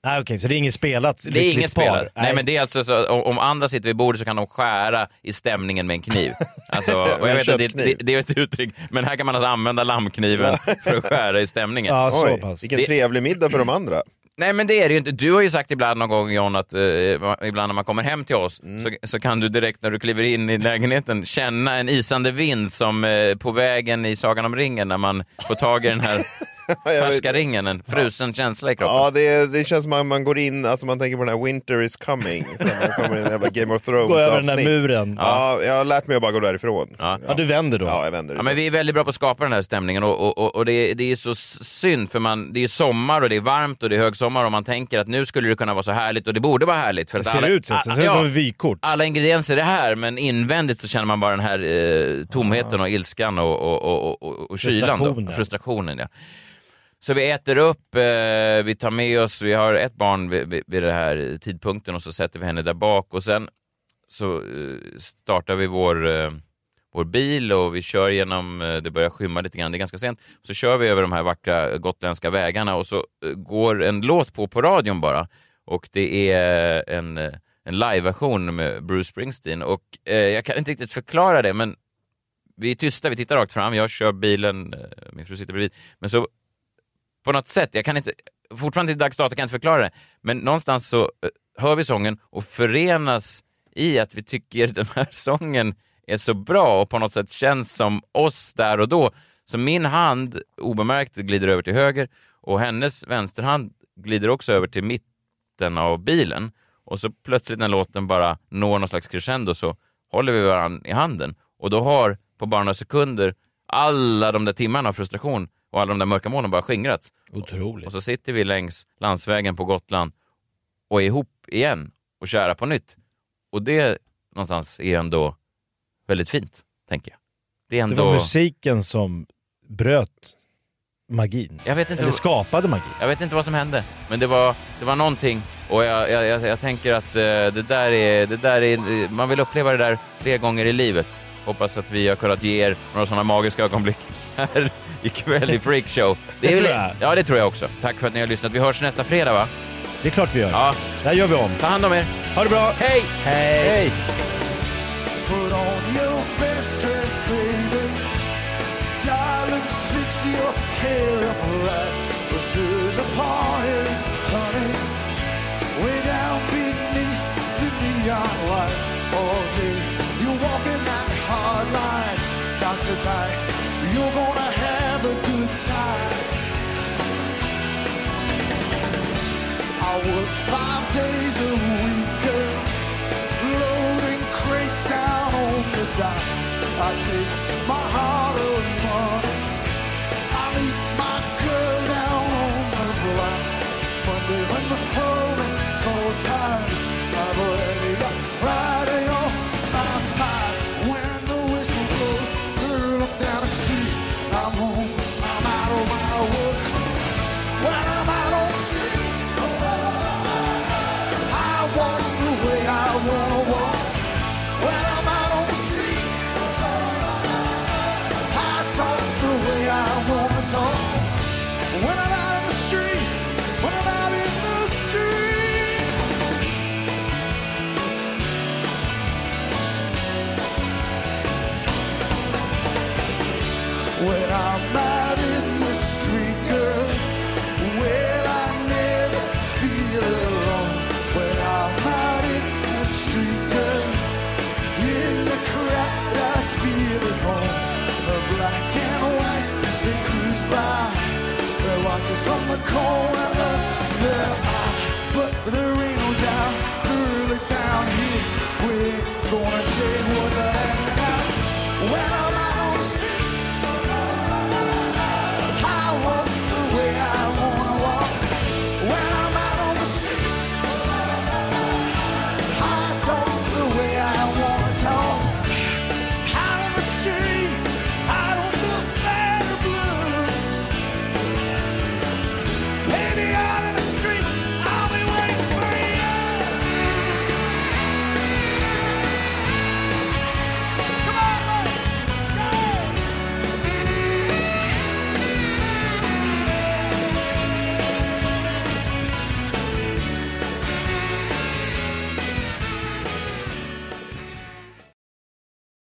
Nej, okej, okay, så det är inget spelat Det är inget par. spelat. Nej. Nej, men det är alltså så, om andra sitter vid bordet så kan de skära i stämningen med en kniv. Alltså, och jag vet att det, det, det är ett uttryck, men här kan man alltså använda lammkniven för att skära i stämningen. Ja, så Oj, pass. vilken Det- trevlig middag för de andra. Nej, men det är det ju inte. Du har ju sagt ibland någon gång, John, att eh, ibland när man kommer hem till oss Mm. så, så kan du direkt när du kliver in i lägenheten känna en isande vind som eh, på vägen i Sagan om ringen när man får tag i den här färska ringen, en frusen känsla i kroppen. Ja, det, det känns som att man går in, alltså man tänker på den här Winter is coming. Man kommer in i en jävla Game of Thrones Gå över avsnitt. den där muren. Ja, jag har lärt mig att bara gå därifrån. Ja. Ja, du vänder då. Ja, jag vänder. Ja, men vi är väldigt bra på att skapa den här stämningen och, och, och, och det, är, det är så synd för man, det är sommar och det är varmt och det är högsommar och man tänker att nu skulle det kunna vara så härligt och det borde vara härligt. För Det att ser alla, ut så, så ser det ut som ett vykort. alla ingredienser är här men invändigt så känner man bara den här eh, tomheten och ilskan och, och, och, och, och kylan. Frustrationen. Då, frustrationen. Ja. Så vi äter upp, eh, vi tar med oss, vi har ett barn vid, vid, vid den här tidpunkten och så sätter vi henne där bak och sen så eh, startar vi vår, eh, vår bil och vi kör genom, eh, det börjar skymma lite grann, det är ganska sent, så kör vi över de här vackra gotländska vägarna och så eh, går en låt på på radion bara och det är en, eh, en live-version med Bruce Springsteen och eh, jag kan inte riktigt förklara det men vi är tysta, vi tittar rakt fram, jag kör bilen, eh, min fru sitter bredvid, men så på något sätt, jag kan inte, fortfarande till dags dato kan jag inte förklara det, men någonstans så uh, hör vi sången och förenas i att vi tycker den här sången är så bra och på något sätt känns som oss där och då. Så min hand obemärkt glider över till höger och hennes vänsterhand glider också över till mitten av bilen och så plötsligt när låten bara når någon slags crescendo så håller vi varandra i handen och då har på bara några sekunder alla de där timmarna av frustration och alla de där mörka molnen bara skingrats. Otroligt. Och så sitter vi längs landsvägen på Gotland och är ihop igen och kära på nytt. Och det någonstans är ändå väldigt fint, tänker jag. Det är ändå... Det var musiken som bröt magin. Jag vet inte Eller vad... skapade magi. Jag vet inte vad som hände, men det var, det var någonting. Och jag, jag, jag, jag tänker att eh, det, där är, det där är... Man vill uppleva det där fler gånger i livet. Hoppas att vi har kunnat ge er några sådana magiska ögonblick här ikväll i Freak Show. Det är tror väl... jag. Ja, det tror jag också. Tack för att ni har lyssnat. Vi hörs nästa fredag, va? Det är klart vi gör. Ja. Där gör vi om. Ta hand om er. Ha det bra. Hej! Hej! Hej! Put on your best dress, baby. Darling, fix your hair up right. 'Cause there's a party, honey, way down beneath the neon lights all day. You're walking that hard line. Not tonight. You're gonna have a good time. I work five days a week, girl, loading crates down on the dock. I take my heart of money. I meet my girl down on the block. Monday when the phone calls time, I've already got plans.